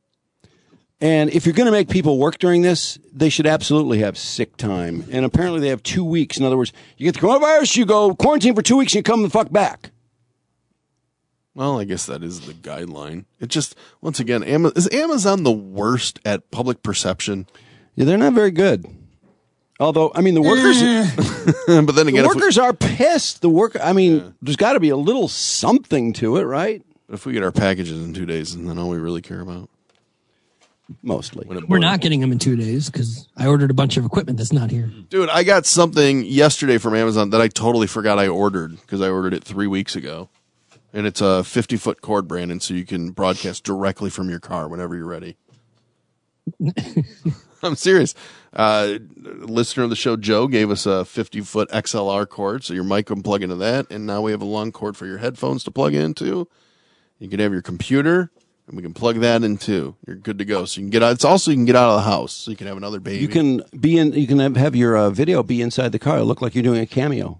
And if you're going to make people work during this, they should absolutely have sick time. And apparently they have 2 weeks. In other words, you get the coronavirus, you go quarantine for 2 weeks, and you come the fuck back. Well, I guess that is the guideline. It just, once again, is Amazon the worst at public perception? Yeah, they're not very good. Although, I mean, the workers, but then again, the workers are pissed. There's got to be a little something to it, right? If we get our packages in 2 days, and then all we really care about. Mostly. We're not getting them in 2 days because I ordered a bunch of equipment that's not here. Dude, I got something yesterday from Amazon that I totally forgot I ordered because I ordered it 3 weeks ago. And it's a 50-foot cord, Brandon, so you can broadcast directly from your car whenever you're ready. I'm serious. A listener of the show, Joe, gave us a 50-foot XLR cord, so your mic can plug into that. And now we have a long cord for your headphones to plug into. You can have your computer. And we can plug that in too. You're good to go. So you can get out. It's also you can get out of the house. So you can have another baby. You can be in. You can have your video be inside the car. It look like you're doing a cameo.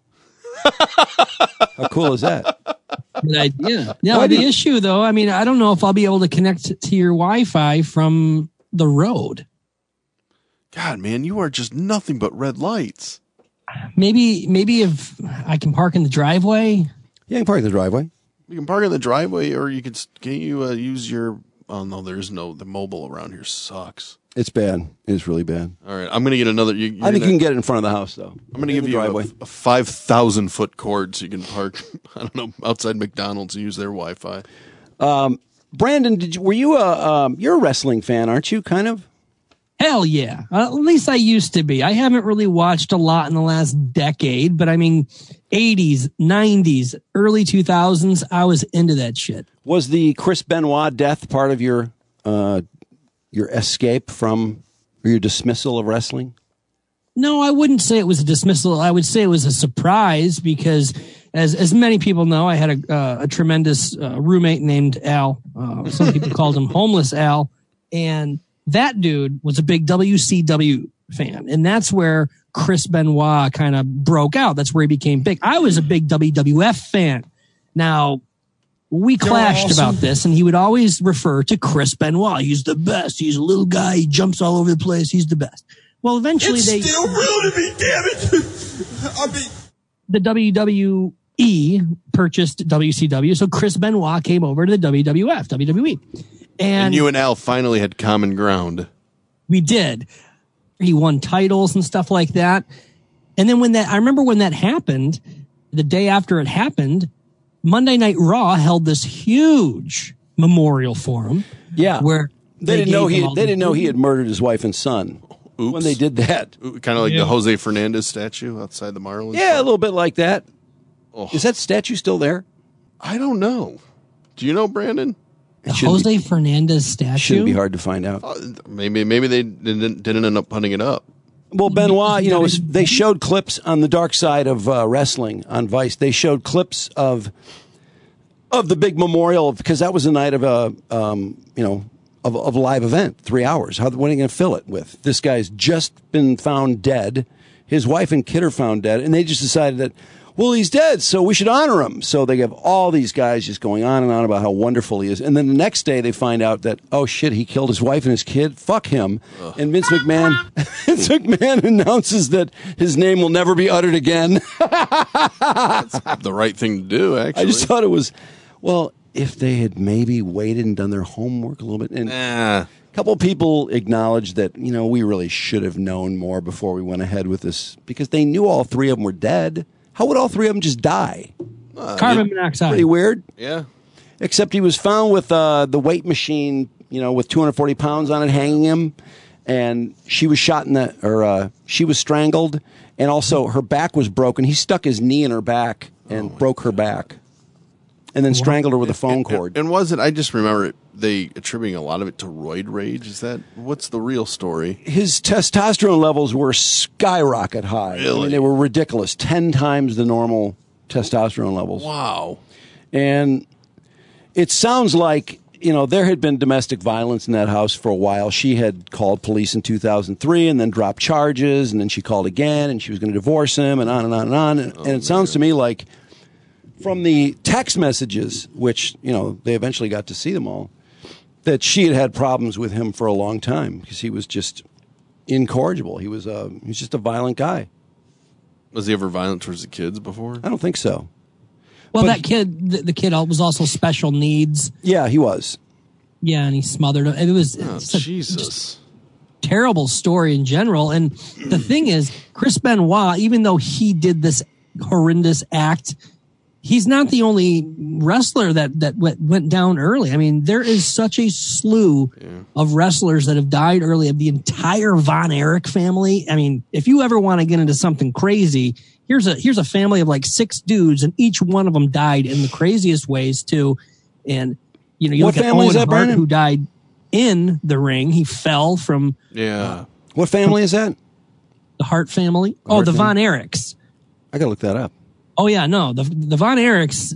How cool is that? Good idea. Yeah. The issue though, I mean, I don't know if I'll be able to connect to your Wi-Fi from the road. God, man, you are just nothing but red lights. Maybe if I can park in the driveway. Yeah, you can park in the driveway. You can park in the driveway, or you can use your. Oh no, there's no. The mobile around here sucks. It's bad. It's really bad. All right, I'm gonna get another. I think you can get it in front of the house, though. I'm gonna give you a 5,000-foot cord so you can park. I don't know, outside McDonald's and use their Wi-Fi. Brandon, were you you're a wrestling fan, aren't you? Kind of. Hell yeah. At least I used to be. I haven't really watched a lot in the last decade, but I mean, 80s, 90s, early 2000s, I was into that shit. Was the Chris Benoit death part of your escape from, or your dismissal of wrestling? No, I wouldn't say it was a dismissal. I would say it was a surprise because, as many people know, I had a tremendous roommate named Al. Some people called him Homeless Al. And that dude was a big WCW fan. And that's where Chris Benoit kind of broke out. That's where he became big. I was a big WWF fan. Now, we clashed about this, and he would always refer to Chris Benoit. He's the best. He's a little guy. He jumps all over the place. He's the best. Well, eventually it's still real to me, damn it. The WWE purchased WCW, so Chris Benoit came over to the WWE. And you and Al finally had common ground. We did. He won titles and stuff like that. And then I remember when that happened, the day after it happened, Monday Night Raw held this huge memorial for him. Yeah. Where they didn't know he had murdered his wife and son. Oops. When they did that. Kind of like the Jose Fernandez statue outside the Marlins. Yeah, a little bit like that. Oh. Is that statue still there? I don't know. Do you know, Brandon? Jose Fernandez statue? Shouldn't be hard to find out. Maybe they didn't end up putting it up. Well, Benoit, they showed clips on the dark side of wrestling on Vice. They showed clips of the big memorial because that was the night of a live event, 3 hours. What are you going to fill it with? This guy's just been found dead. His wife and kid are found dead, and they just decided that, well, he's dead, so we should honor him. So they have all these guys just going on and on about how wonderful he is. And then the next day they find out that, oh, shit, he killed his wife and his kid. Fuck him. Ugh. And Vince McMahon announces that his name will never be uttered again. That's the right thing to do, actually. I just thought it was, well, if they had maybe waited and done their homework a little bit. And a couple of people acknowledged that, we really should have known more before we went ahead with this because they knew all three of them were dead. How would all three of them just die? Carbon monoxide. Pretty weird. Yeah. Except he was found with the weight machine, with 240 pounds on it, hanging him. And she was shot she was strangled. And also her back was broken. He stuck his knee in her back and broke her back. And then strangled her with a phone cord. And was it, I just remember they attributing a lot of it to roid rage. What's the real story? His testosterone levels were skyrocket high. Really? I mean, they were ridiculous. 10 times the normal testosterone levels. Wow. And it sounds like, there had been domestic violence in that house for a while. She had called police in 2003 and then dropped charges. And then she called again and she was going to divorce him and on and on and on. And it sounds to me like from the text messages, which, they eventually got to see them all, that she had problems with him for a long time because he was just incorrigible. He was just a violent guy. Was he ever violent towards the kids before? I don't think so. Well, that kid, the kid was also special needs. Yeah, he was. Yeah, and he smothered him. It was Jesus. Terrible story in general. And the thing is, Chris Benoit, even though he did this horrendous act, he's not the only wrestler that went down early. I mean, there is such a slew of wrestlers that have died early. Of the entire Von Erich family. I mean, if you ever want to get into something crazy, here's a family of like 6 dudes, and each one of them died in the craziest ways too. And you look at Owen Hart, who died in the ring. He fell from. Yeah. What family is that? The Hart family. The Von Erichs. I gotta look that up. Oh yeah, no, the Von Erichs.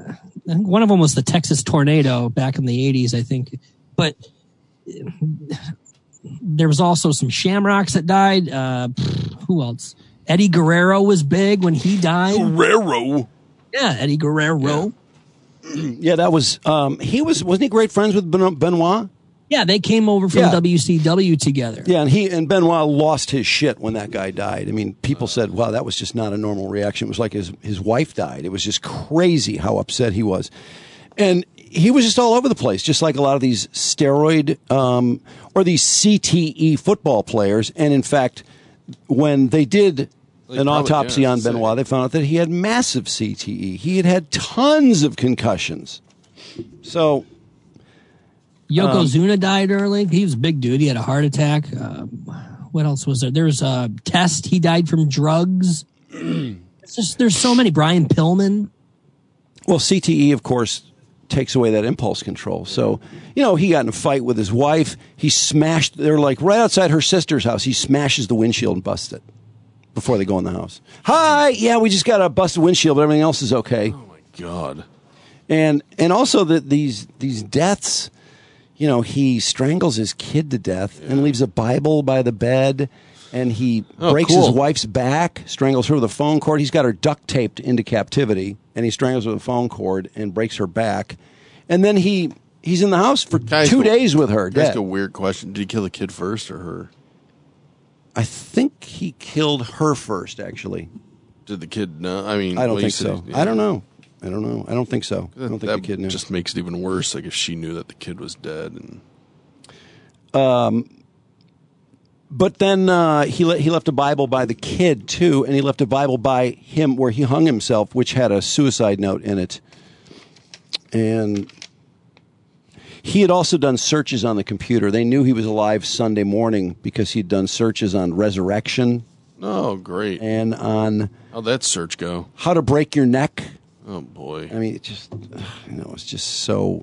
I think one of them was the Texas Tornado back in the 80s, I think. But there was also some Shamrocks that died. Who else? Eddie Guerrero was big when he died. Guerrero. Yeah, Eddie Guerrero. Yeah, that was. Wasn't he great friends with Benoit? Yeah, they came over from WCW together. Yeah, and Benoit lost his shit when that guy died. I mean, people said, wow, that was just not a normal reaction. It was like his wife died. It was just crazy how upset he was. And he was just all over the place, just like a lot of these steroid or these CTE football players. And in fact, when they did an autopsy on Benoit, they found out that he had massive CTE. He had tons of concussions. So Yokozuna died early. He was a big dude. He had a heart attack. What else was there? There's Test. He died from drugs. There's so many. Brian Pillman. Well, CTE, of course, takes away that impulse control. So, he got in a fight with his wife. He smashed. They're like right outside her sister's house. He smashes the windshield and busts it before they go in the house. Hi, yeah, we just got a busted windshield, but everything else is okay. Oh my God. And also that these deaths. He strangles his kid to death and leaves a Bible by the bed, and he breaks his wife's back, strangles her with a phone cord. He's got her duct taped into captivity, and he strangles her with a phone cord and breaks her back. And then he's in the house for 2 days with her, dead. That's a weird question. Did he kill the kid first or her? I think he killed her first, actually. Did the kid know? I mean, I don't think so. Yeah. I don't know. I don't think so. I don't think the kid knew. Just makes it even worse. Like if she knew that the kid was dead. But then he left a Bible by the kid too, and he left a Bible by him where he hung himself, which had a suicide note in it. And he had also done searches on the computer. They knew he was alive Sunday morning because he'd done searches on resurrection. Oh, great! And on how'd that search go? How to break your neck. Oh boy! I mean, it's just it's just so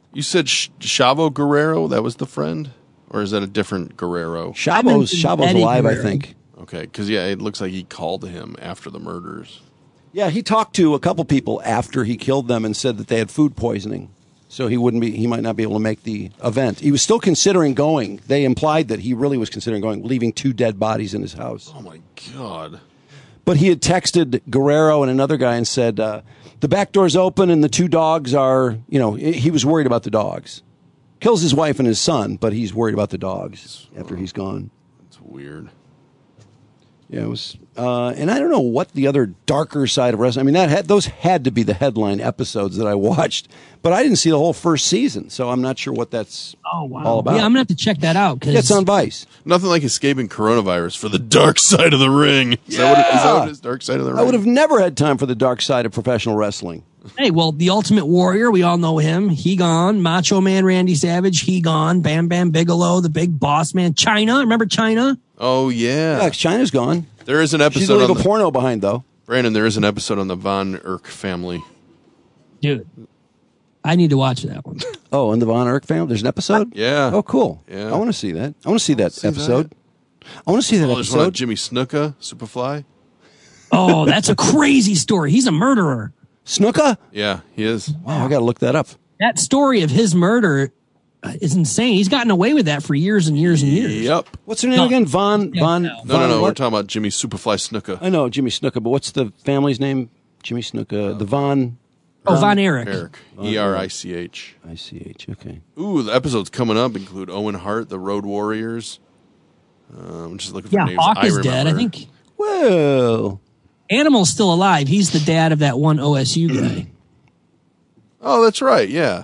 You said Chavo Guerrero, that was the friend? Or is that a different Guerrero? Chavo's alive, I think. Okay, because, it looks like he called him after the murders. Yeah, he talked to a couple people after he killed them and said that they had food poisoning. So he might not be able to make the event. He was still considering going. They implied that he really was considering going, leaving 2 dead bodies in his house. Oh, my God. But he had texted Guerrero and another guy and said, the back door's open and the 2 dogs are, he was worried about the dogs. Kills his wife and his son, but he's worried about the dogs after he's gone. That's weird. Yeah, it was, and I don't know what the other darker side of wrestling. I mean, those had to be the headline episodes that I watched, but I didn't see the whole first season, so I'm not sure what that's all about. Yeah, I'm gonna have to check that out because it's on Vice. Nothing like escaping coronavirus for the dark side of the ring. Is that what it is? Dark side of the ring. I would have never had time for the dark side of professional wrestling. Hey, well, the Ultimate Warrior, we all know him. He gone. Macho Man Randy Savage, he gone. Bam Bam Bigelow, the big boss man. Chyna, remember Chyna? Oh, yeah. Yeah, China's gone. There is an episode. She's going to leave a porno behind, though. Brandon, there is an episode on the Von Erck family. Dude, I need to watch that one. Oh, and the Von Erck family? There's an episode? Yeah. Oh, cool. Yeah. I want to see that. I want to see that episode. I want to see that There's one on episode. Jimmy Snuka, Superfly. Oh, that's a crazy story. He's a murderer. Snuka? Yeah, he is. Wow, I got to look that up. That story of his murder is insane. He's gotten away with that for years and years and years. Yep. What's her name again? Von. No. What? We're talking about Jimmy Superfly Snuka. I know Jimmy Snuka, but what's the family's name? Jimmy Snuka. The Von. Oh, Von Erich. E-R-I-C-H. I-C-H, okay. Ooh, the episodes coming up include Owen Hart, the Road Warriors. I'm just looking for names Hawk I is remember. dead, I think. Well. Animal's still alive. He's the dad of that one OSU guy. Oh, that's right. Yeah.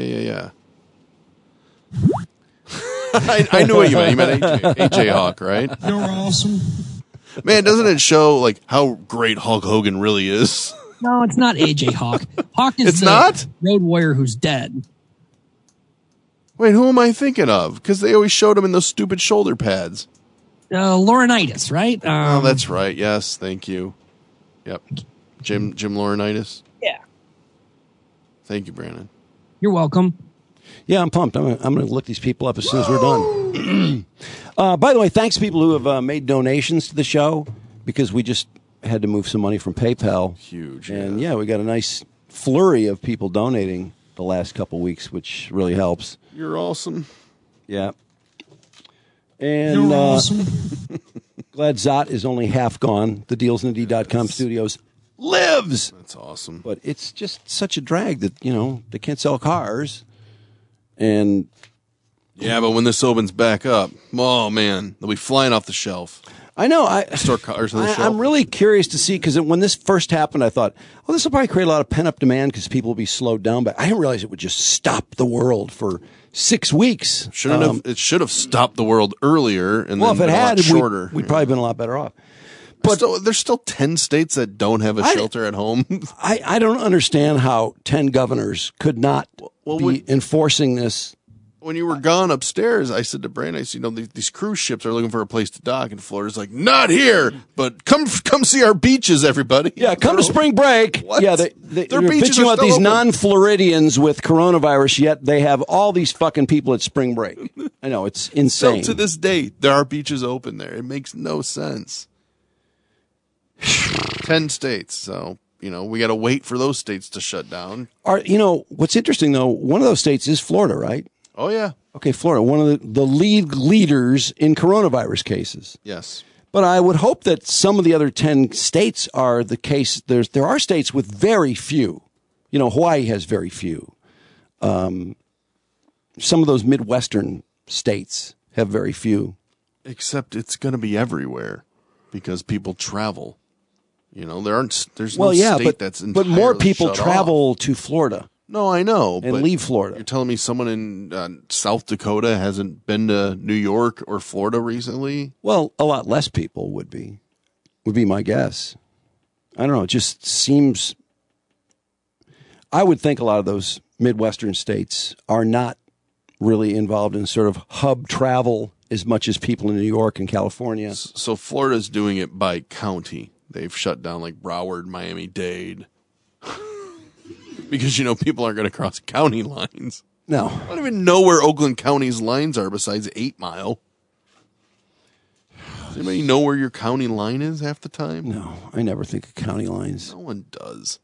I knew what you meant. You meant AJ Hawk, right? You're awesome. Man, doesn't it show like how great Hulk Hogan really is? No, it's not AJ Hawk. Hawk is the Road Warrior who's dead. Wait, who am I thinking of? Because they always showed him in those stupid shoulder pads. Laurinaitis, right? Oh, that's right. Yes, thank you. Yep. Jim Laurinaitis. Yeah. Thank you, Brandon. You're welcome. Yeah, I'm pumped. I'm going to look these people up as soon as we're done. By the way, thanks to people who have made donations to the show, because we just had to move some money from PayPal. Huge. And yeah, we got a nice flurry of people donating the last couple weeks, which really helps. You're awesome. Yeah. And You're awesome. glad Zot is only half gone. The DealsND.com studios lives. That's awesome. But it's just such a drag that, they can't sell cars. And yeah, but when this opens back up, oh man, they'll be flying off the shelf. I know. Store cars on the shelf. I'm really curious to see, because when this first happened, I thought, this will probably create a lot of pent-up demand because people will be slowed down. But I didn't realize it would just stop the world for 6 weeks. It should have stopped the world earlier, and well, then if it had, shorter. We'd probably been a lot better off. But there's still 10 states that don't have a shelter at home. I don't understand how 10 governors could not be enforcing this. When you were gone upstairs, I said to Brandon, these cruise ships are looking for a place to dock, and Florida's like, not here, but come see our beaches, everybody. Yeah, come to spring break. What? Yeah, they're beaches bitching are about still these open. non-Floridians with coronavirus, yet they have all these fucking people at spring break. I know, it's insane. Still to this day, there are beaches open there. It makes no sense. 10 states, so... we got to wait for those states to shut down. What's interesting, though, one of those states is Florida, right? Oh, yeah. Okay, Florida, one of the lead leaders in coronavirus cases. Yes. But I would hope that some of the other 10 states are the case. There are states with very few. Hawaii has very few. Some of those Midwestern states have very few. Except it's going to be everywhere because people travel. There's no state that's entirely but more people shut travel off. to Florida. No, I know. And but leave Florida. You're telling me someone in South Dakota hasn't been to New York or Florida recently? Well, a lot less people would be my guess. I don't know. It just seems, I would think a lot of those Midwestern states are not really involved in sort of hub travel as much as people in New York and California. So Florida's doing it by county. They've shut down like Broward, Miami-Dade. Because, people aren't going to cross county lines. No. I don't even know where Oakland County's lines are besides 8 Mile. Does anybody know where your county line is half the time? No, I never think of county lines. No one does.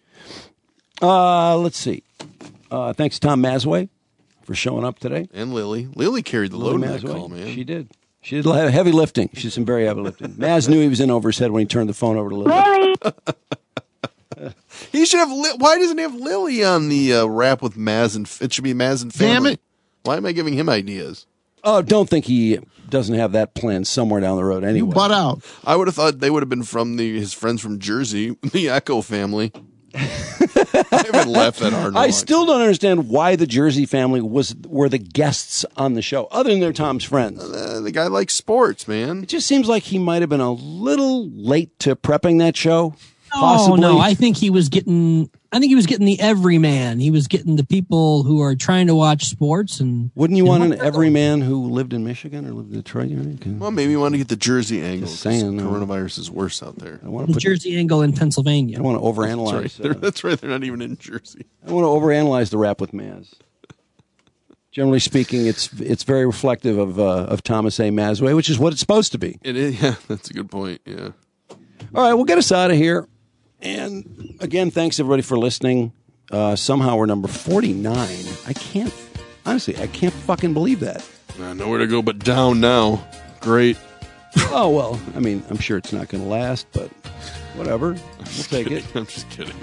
Let's see. Thanks, Tom Masway, for showing up today. And Lily. Lily carried the load in that call, man. She did. She did heavy lifting. She did some very heavy lifting. Maz knew he was in over his head when he turned the phone over to Lily. He should have. Why doesn't he have Lily on the rap with Maz and? It should be Maz and Family. Damn it! Why am I giving him ideas? Oh, don't think he doesn't have that plan somewhere down the road anyway. You butt out. I would have thought they would have been from his friends from Jersey, the Echo family. I haven't laughed that hard. I still don't understand why the Jersey family were the guests on the show, other than they're Tom's friends. The guy likes sports, man. It just seems like he might have been a little late to prepping that show. Oh Possibly. no, I think he was getting the everyman. He was getting the people who are trying to watch sports. And wouldn't you want an everyman who lived in Michigan or lived in Detroit? Well, maybe you want to get the Jersey angle. Just saying, coronavirus is worse out there. The Jersey angle in Pennsylvania. I don't want to overanalyze. That's right. They're not even in Jersey. I don't want to overanalyze the rap with Maz. Generally speaking, it's very reflective of Thomas A. Masway, which is what it's supposed to be. It is. Yeah, that's a good point. Yeah. All right, we'll get us out of here. And again, thanks everybody for listening. Somehow we're number 49. I can't fucking believe that. Nowhere to go but down now. Great. Oh, well, I mean, I'm sure it's not going to last, but whatever. We'll take it. I'm just kidding.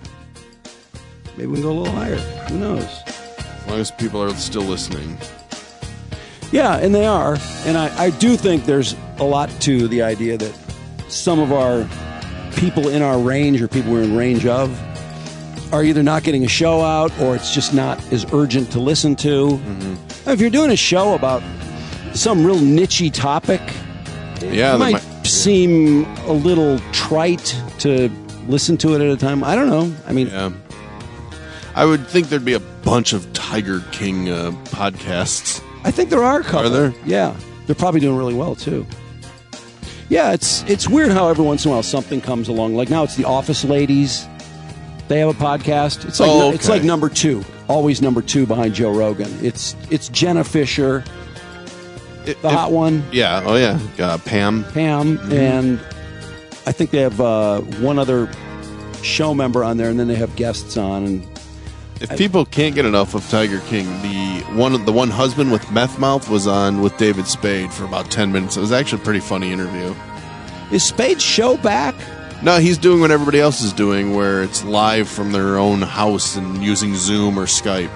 Maybe we can go a little higher. Who knows? As long as people are still listening. Yeah, and they are. And I do think there's a lot to the idea that some of our people in our range or people we're in range of are either not getting a show out or it's just not as urgent to listen to. Mm-hmm. If you're doing a show about some real niche-y topic, it might seem a little trite to listen to it at a time. I don't know. I mean, I would think there'd be a bunch of Tiger King podcasts. I think there are a couple. Are there? Yeah. They're probably doing really well, too. Yeah, it's weird how every once in a while something comes along. Like now it's the Office Ladies. They have a podcast. It's like it's like number 2. Always number 2 behind Joe Rogan. It's Jenna Fisher, the hot one. Yeah. Oh, yeah. Pam. Mm-hmm. And I think they have one other show member on there, and then they have guests on. And if people can't get enough of Tiger King, the one husband with meth mouth was on with David Spade for about 10 minutes. It was actually a pretty funny interview. Is Spade's show back? No, he's doing what everybody else is doing, where it's live from their own house and using Zoom or Skype.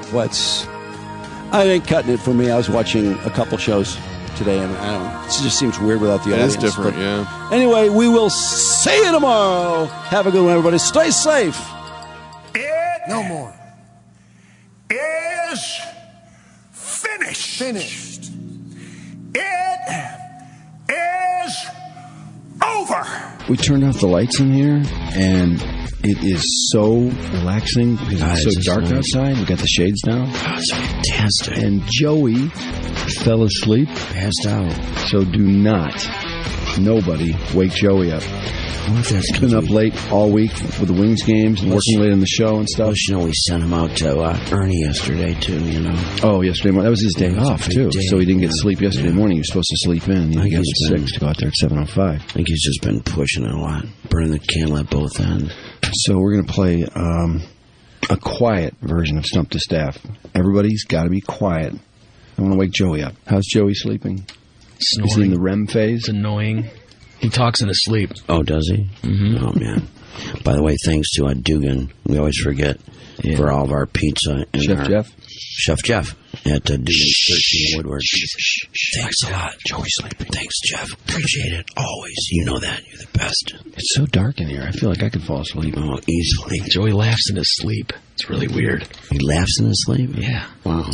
I ain't cutting it for me. I was watching a couple shows today, and I don't know. It just seems weird without the audience. It is different, yeah. Anyway, we will see you tomorrow. Have a good one, everybody. Stay safe. No more. Is finished. It is over. We turned off the lights in here, and it is so relaxing because it's so dark outside. We got the shades down. Oh, it's fantastic. And Joey fell asleep, passed out. So do not, nobody, wake Joey up. He's been up late all week with the Wings games and working late on the show and stuff. You know, we sent him out to Ernie yesterday, too, you know. Oh, yesterday morning. That was his day off, too. So he didn't get sleep yesterday morning. He was supposed to sleep in. He was 6 to go out there at 7:05. I think he's just been pushing it a lot, burning the candle at both ends. So we're going to play a quiet version of Stump the Staff. Everybody's got to be quiet. I want to wake Joey up. How's Joey sleeping? Snoring. Is he in the REM phase? It's annoying. He talks in his sleep. Oh, does he? Mm-hmm. Oh, man. By the way, thanks to Dugan. We always forget for all of our pizza. And Chef Jeff at Dugan's 13 Woodward. Thanks a lot. Joey's sleeping. Thanks, Jeff. Appreciate it. Always. You know that. You're the best. It's so dark in here. I feel like I could fall asleep. Oh, easily. Joey laughs in his sleep. It's really weird. He laughs in his sleep? Yeah. Wow.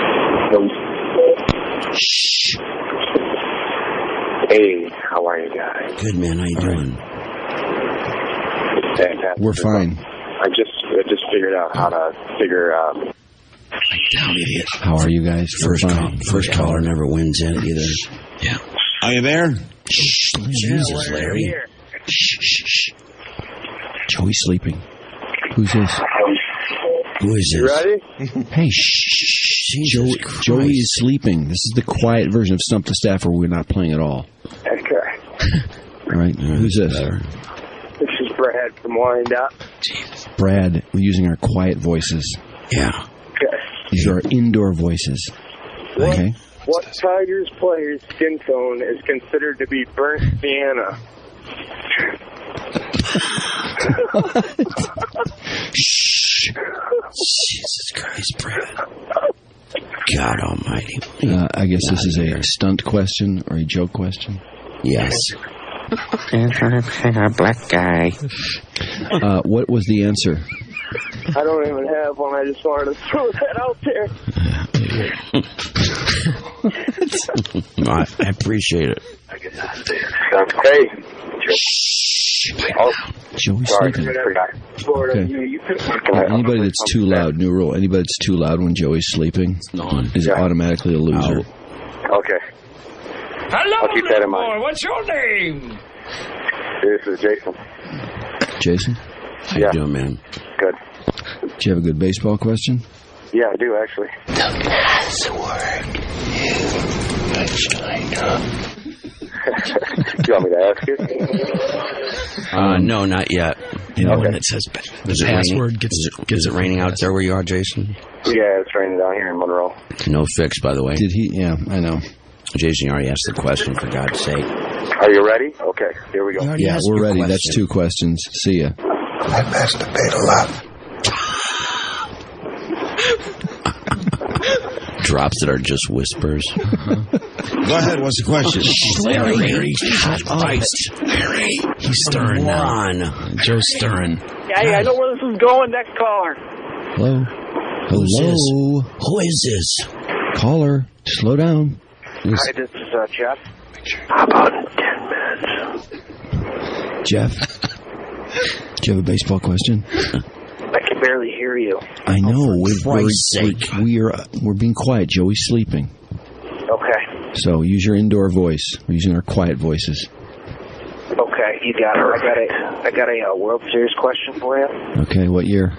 Shh. Hey, how are you guys? Good, man. How you doing? Fantastic. We're fine. I just figured out how to figure out. Down, idiot. How are you guys? First caller never wins in either. Yeah. Are you there? Shh. Jesus, Larry. Shh. Joey's sleeping. Who's this? Who is You this? ready? Hey, Joey is sleeping. This is the quiet version of Stump the Staff where we're not playing at all. Okay. All right. Who's this? This is Brad from Wyandotte. Brad. We're using our quiet voices. Yeah. Okay. These are our indoor voices. Okay. What Tigers player's skin tone is considered to be burnt sienna? Jesus Christ, Brad. God almighty. I guess this is a stunt question or a joke question. Yes. Black guy. What was the answer? I don't even have one. I just wanted to throw that out there. I appreciate it. Okay. Oh, Joey's sorry. sleeping. Okay. Anybody that's too loud, new rule. Anybody that's too loud when Joey's sleeping is automatically a loser. Okay. Hello, I'll keep that in mind. boy. What's your name? This is Jason. Jason? How you doing, man? Good. Do you have a good baseball question? Yeah, I do, actually. Do you want me to ask it? No, not yet. Anyone that says Is it password raining? Is it raining out there where you are, Jason? Yeah, it's raining down here in Monroe. No fix, by the way. Did he? Yeah, I know. Jason, you already asked the question, for God's sake. Are you ready? Okay, here we go. Yeah, we're ready. That's 2 questions. See ya. I masturbate a lot. Drops that are just whispers. Go ahead, what's the question? Larry, shut up. Larry, he's stirring now. Joe's stirring. Hey, I know where this is going. Next caller. Hello? Hello? Who is this? Caller, slow down. Hi, this is Jeff. How about 10 minutes? Jeff, do you have a baseball question? I can barely hear you. I know. We're being quiet. Joey's sleeping. Okay. So use your indoor voice. We're using our quiet voices. Okay, you got it. I got a World Series question for you. Okay, what year?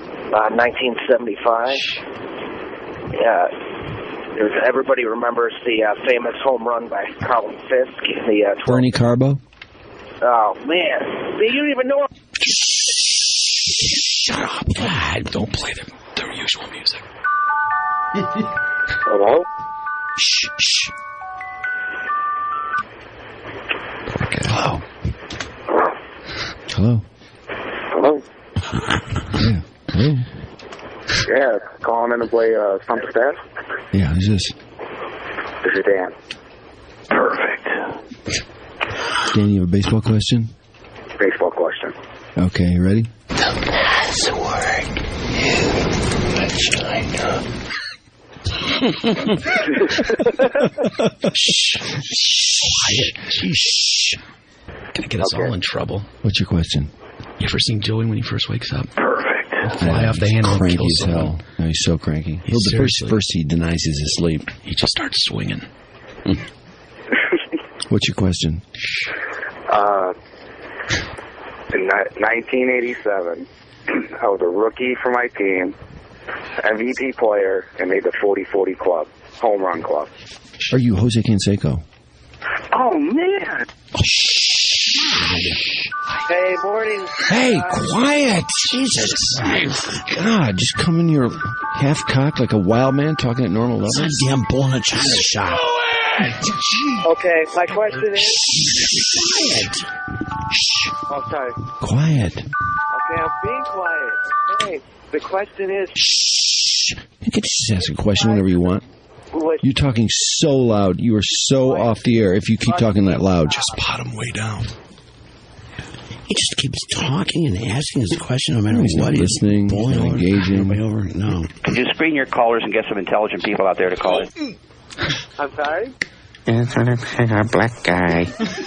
1975. Everybody remembers the famous home run by Carlton Fisk. Bernie Carbo? Oh, man. You don't even know. Shut up. God, don't play the usual music. Hello? Shh. Hello. Hello? Hello? Yeah. Hello? Yeah, calling in to play Stump the Staff. Yeah, who's this? This is Dan. Perfect. Dan, you have a baseball question? Baseball question. Okay, you ready? Password. Vagina. Quiet. Shh. Gonna get us all in trouble. What's your question? You ever seen Joey when he first wakes up? Perfect. He'll fly off the handle and cranky kill as someone. hell. No, he's so cranky. Seriously. First he denies he's asleep. He just starts swinging. What's your question? In 1987, I was a rookie for my team, MVP player, and made the 40-40 club, home run club. Are you Jose Canseco? Oh, man. Hey, morning. Hey, quiet! Jesus. God, just come in here half-cocked like a wild man talking at normal levels. It's a damn bull in a china shop. Okay, my question is... Quiet. Oh, sorry. Quiet. Okay, I'm being quiet. Hey, the question is... Shh. You can just ask a question whenever you want. You're talking so loud. You are so off the air if you keep talking that loud. Just pot him way down. He just keeps talking and asking his question no matter He's what. not listening, He's not engaging. Over. No. Just screen your callers and get some intelligent people out there to call in. I'm sorry? Black guy.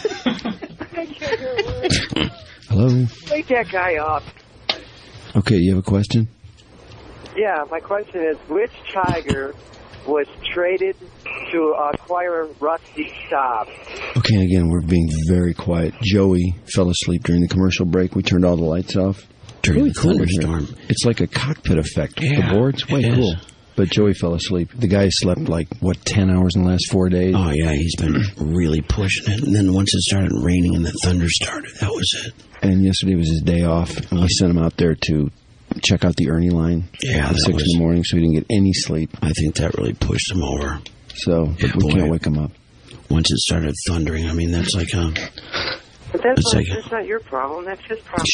Hello? Wake that guy up. Okay, you have a question? Yeah, my question is, which Tiger was traded to acquire Rusty Staub? Okay, again, we're being very quiet. Joey fell asleep during the commercial break. We turned all the lights off. During really the cool in here. thunderstorm. It's like a cockpit effect with the Yeah, boards. Way it cool. is. But Joey fell asleep. The guy slept 10 hours in the last 4 days. Oh, yeah, he's been really pushing it. And then once it started raining and the thunder started, that was it. And yesterday was his day off, and we sent him out there to check out the Ernie line at 6 in the morning, so he didn't get any sleep. I think that really pushed him over. So, but we can't wake him up. Once it started thundering, I mean, that's like a... But that's not your problem. That's his problem.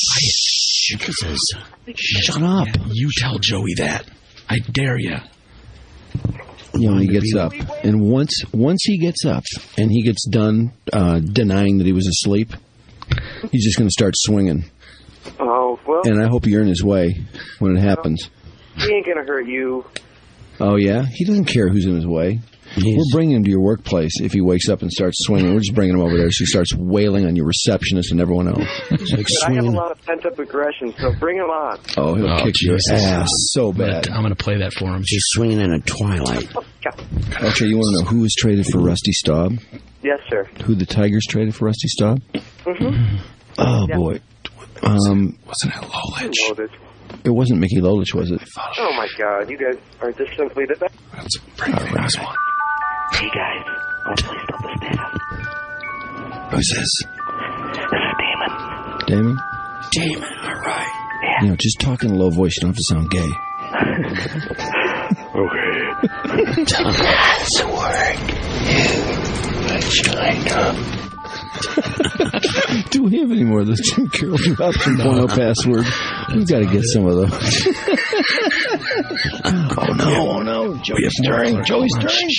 Shut up. You tell Joey that. I dare you. He gets up. And once he gets up and he gets done denying that he was asleep, he's just going to start swinging. Oh, well. And I hope you're in his way when it happens. He ain't going to hurt you. Oh, yeah? He doesn't care who's in his way. We're bringing him to your workplace if he wakes up and starts swinging. We're just bringing him over there so he starts wailing on your receptionist and everyone else. But I have a lot of pent-up aggression, so bring him on. Oh, he'll kick your ass so bad. I'm going to play that for him. He's swinging in a twilight. Okay, you want to know who was traded for Rusty Staub? Yes, sir. Who the Tigers traded for Rusty Staub? Mm-hmm. Oh, boy. Wasn't it Lolich? I know this. It wasn't Mickey Lolich, was it? Oh, my God. You guys aren't just simply the best. That's a pretty famous one. Hey, guys. Hopefully stop the staff. Who's this? This is Damon. Damon? Damon, all right. Yeah. Just talk in a low voice. You don't have to sound gay. Okay. That's work. Do we have any more of those Carol Drop 3.0 password? We've got to get some of those. Oh, no. Joey's stirring. Joey's stirring.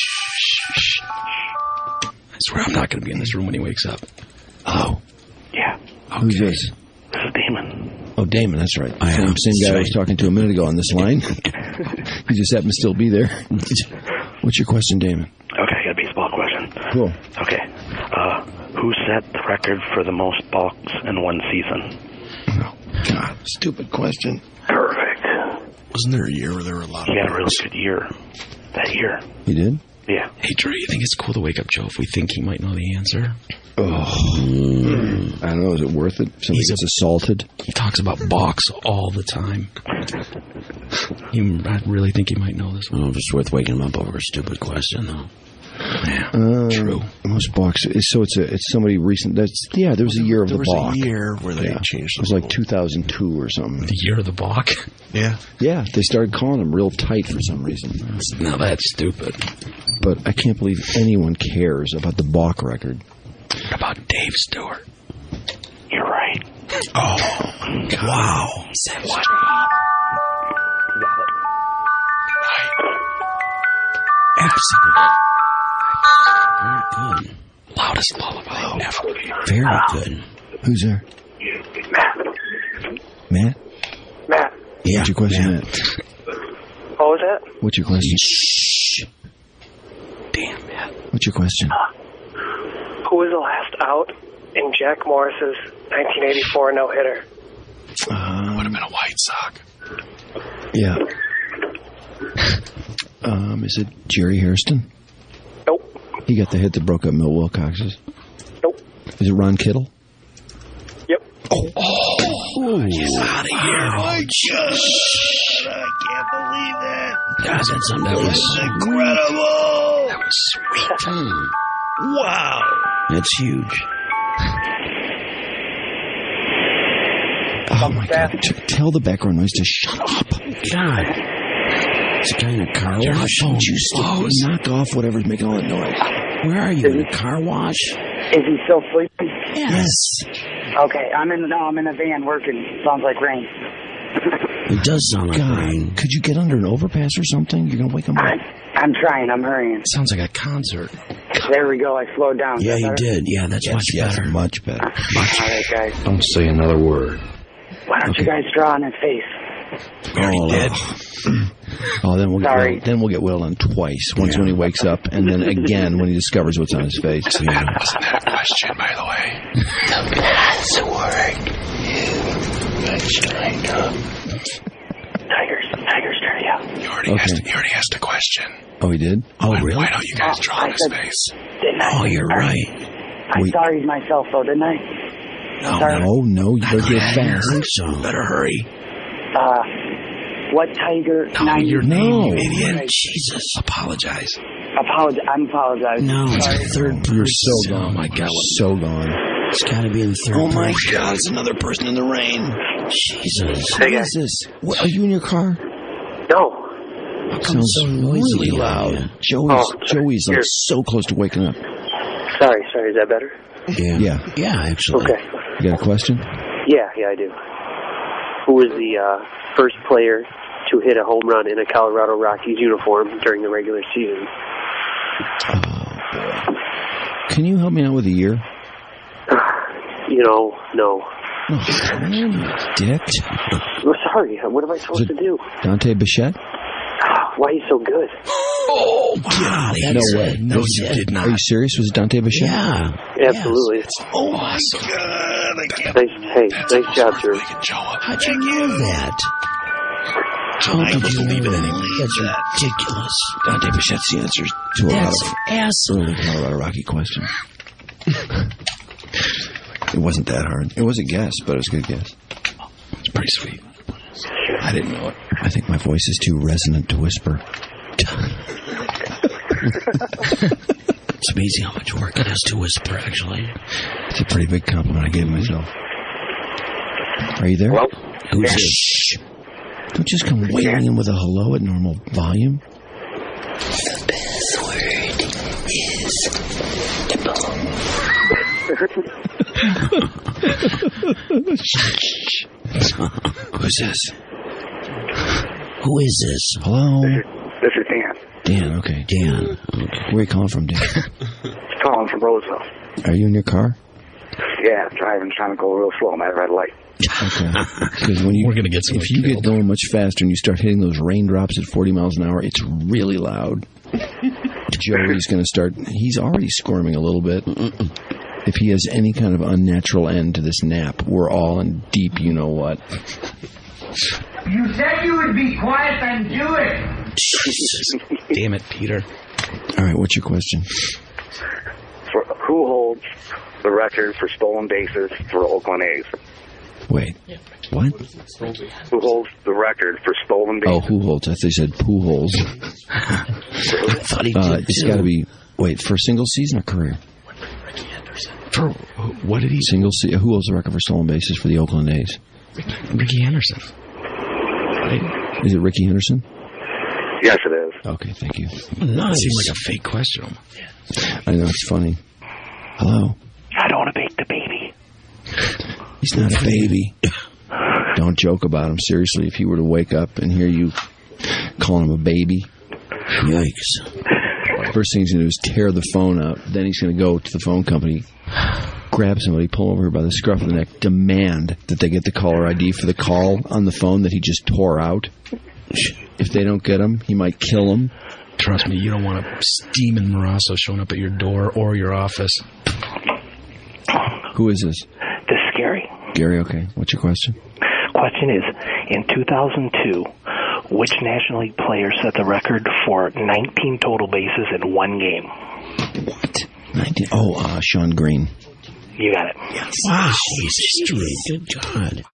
I swear I'm not going to be in this room when he wakes up. Oh. Yeah. Okay. Who's this? This is Damon. Oh, Damon, that's right. Same guy I was talking to a minute ago on this line. He just happened to still be there. What's your question, Damon? Okay, I got a baseball question. Cool. Okay. Who set the record for the most balks in one season? Oh, God. Stupid question. Perfect. Wasn't there a year where there were a lot He of had a really good year. That year. You did? Yeah. Hey, Drew, you think it's cool to wake up Joe if we think he might know the answer? Oh. I don't know. Is it worth it? Somebody gets assaulted? He talks about balks all the time. I really think he might know this one. Oh, it's worth waking him up over a stupid question, though. Yeah, true. Most balks. So it's somebody recent. There was a year of the balk. There was a year where they changed it. It was like 2002 or something. The year of the balk? Yeah. Yeah, they started calling them real tight for some reason. Now that's stupid. But I can't believe anyone cares about the balk record. What about Dave Stewart? You're right. Oh, God. Wow. What? You got it. Absolutely. Very good. Loudest lullaby ever. Very good. Who's there? Matt. Matt? Yeah. What's your question, Matt? What was that? What's your question? Shh. Damn, Matt. What's your question? Who was the last out in Jack Morris's 1984 no-hitter? Would have been a White Sox. Yeah. Is it Jerry Hairston? Nope. He got the hit that broke up Milt Wilcox's? Nope. Is it Ron Kittle? Yep. Oh, get out of here. Oh, my God. I can't believe that. Guys, that's incredible. That was sweet. Wow. That's huge. Oh, my God. Tell the background noise to shut up. God. It's a guy in a car wash. Would you knock off whatever's making all that noise? Where are you? In a car wash? Is he still sleeping? Yes. Okay, I'm in a van working. Sounds like rain. It does sound like rain. Could you get under an overpass or something? You're going to wake him up. I'm trying. I'm hurrying. Sounds like a concert. There we go. I slowed down. Yeah, you did. Yeah, that's much better. Much better. All right, guys. Don't say another word. Why don't you guys draw on his face? We already did. Oh, then we'll get Will on twice. Once when he wakes up, and then again when he discovers what's on his face. Wasn't that a question, by the way? The password. Tiger's turn, yeah. He already asked a question. Oh, he did? Oh, really? Why don't you guys draw on his face? Didn't I? Oh, you're right. I saw he's myself, though, didn't I? No, you better get fast. Better hurry. What Tiger? Call your name, you All idiot. right. Jesus. Apologize. I'm apologizing. No, it's Sorry. third person. You're so gone. Oh, my God. So gone. It's got to be in third Oh, my person. God. It's another person in the rain. Jesus. What is this? What, are you in your car? No. How come it's so noisy really loud. loud? Joey's like Here. so close to waking up. Sorry. Is that better? Yeah. Yeah, actually. Okay. You got a question? Yeah, I do. Who was the first player to hit a home run in a Colorado Rockies uniform during the regular season? Oh, boy. Can you help me out with a year? No. Oh, dick. I'm sorry. What am I supposed to do? Dante Bichette? Why are you so good? Oh, wow. No way. No, you did not. Are you serious? Was it Dante Bichette? Yeah. Absolutely. It's awesome. Nice job, Drew. How'd you know that? John, I don't believe in anything. That's ridiculous. Dante Bichette's the answer to a lot That's of asinine. early Colorado Rocky questions. It wasn't that hard. It was a guess, but it was a good guess. It's pretty sweet. I didn't know it. I think my voice is too resonant to whisper. It's amazing how much work it is to whisper, actually. It's a pretty big compliment I gave myself. Are you there? Well, Who's this? Don't just come wailing in with a hello at normal volume. The password is Who's this? Who is this? Hello? This is Dan. Dan, okay. Dan. Okay. Where are you calling from, Dan? Calling from Roseville. Are you in your car? Yeah, driving, trying to go real slow. I'm at a red light. Okay. Because when We're gonna get someone if you killed. get going much faster and you start hitting those raindrops at 40 miles an hour, it's really loud. Joey's going to start. He's already squirming a little bit. If he has any kind of unnatural end to this nap, we're all in deep you-know-what. You said you would be quiet and do it. Jesus. Damn it, Peter. All right, what's your question? Who holds the record for stolen bases for Oakland A's? Wait, what? Who holds the record for stolen bases? Oh, who holds? I thought you said poo holes. I thought he did It's too. got to be, wait, for a single season or career? For what did he? Who holds the record for stolen bases for the Oakland A's? Ricky Henderson. Right? Is it Ricky Henderson? Yes, it is. Okay, thank you. That seemed like a fake question. I know, it's funny. Hello? I don't want to bake the baby. He's not a baby. Don't joke about him. Seriously, if he were to wake up and hear you calling him a baby, yikes. First thing he's going to do is tear the phone up. Then he's going to go to the phone company, grab somebody, pull over by the scruff of the neck, demand that they get the caller ID for the call on the phone that he just tore out. If they don't get him, he might kill him. Trust me, you don't want a steaming Marasso showing up at your door or your office. Who is this? This is Gary. Gary, okay. What's your question? Question is, in 2002, which National League player set the record for 19 total bases in one game? What? 19? Oh, Sean Green. You got it. Yes. Wow. Jesus. Good God.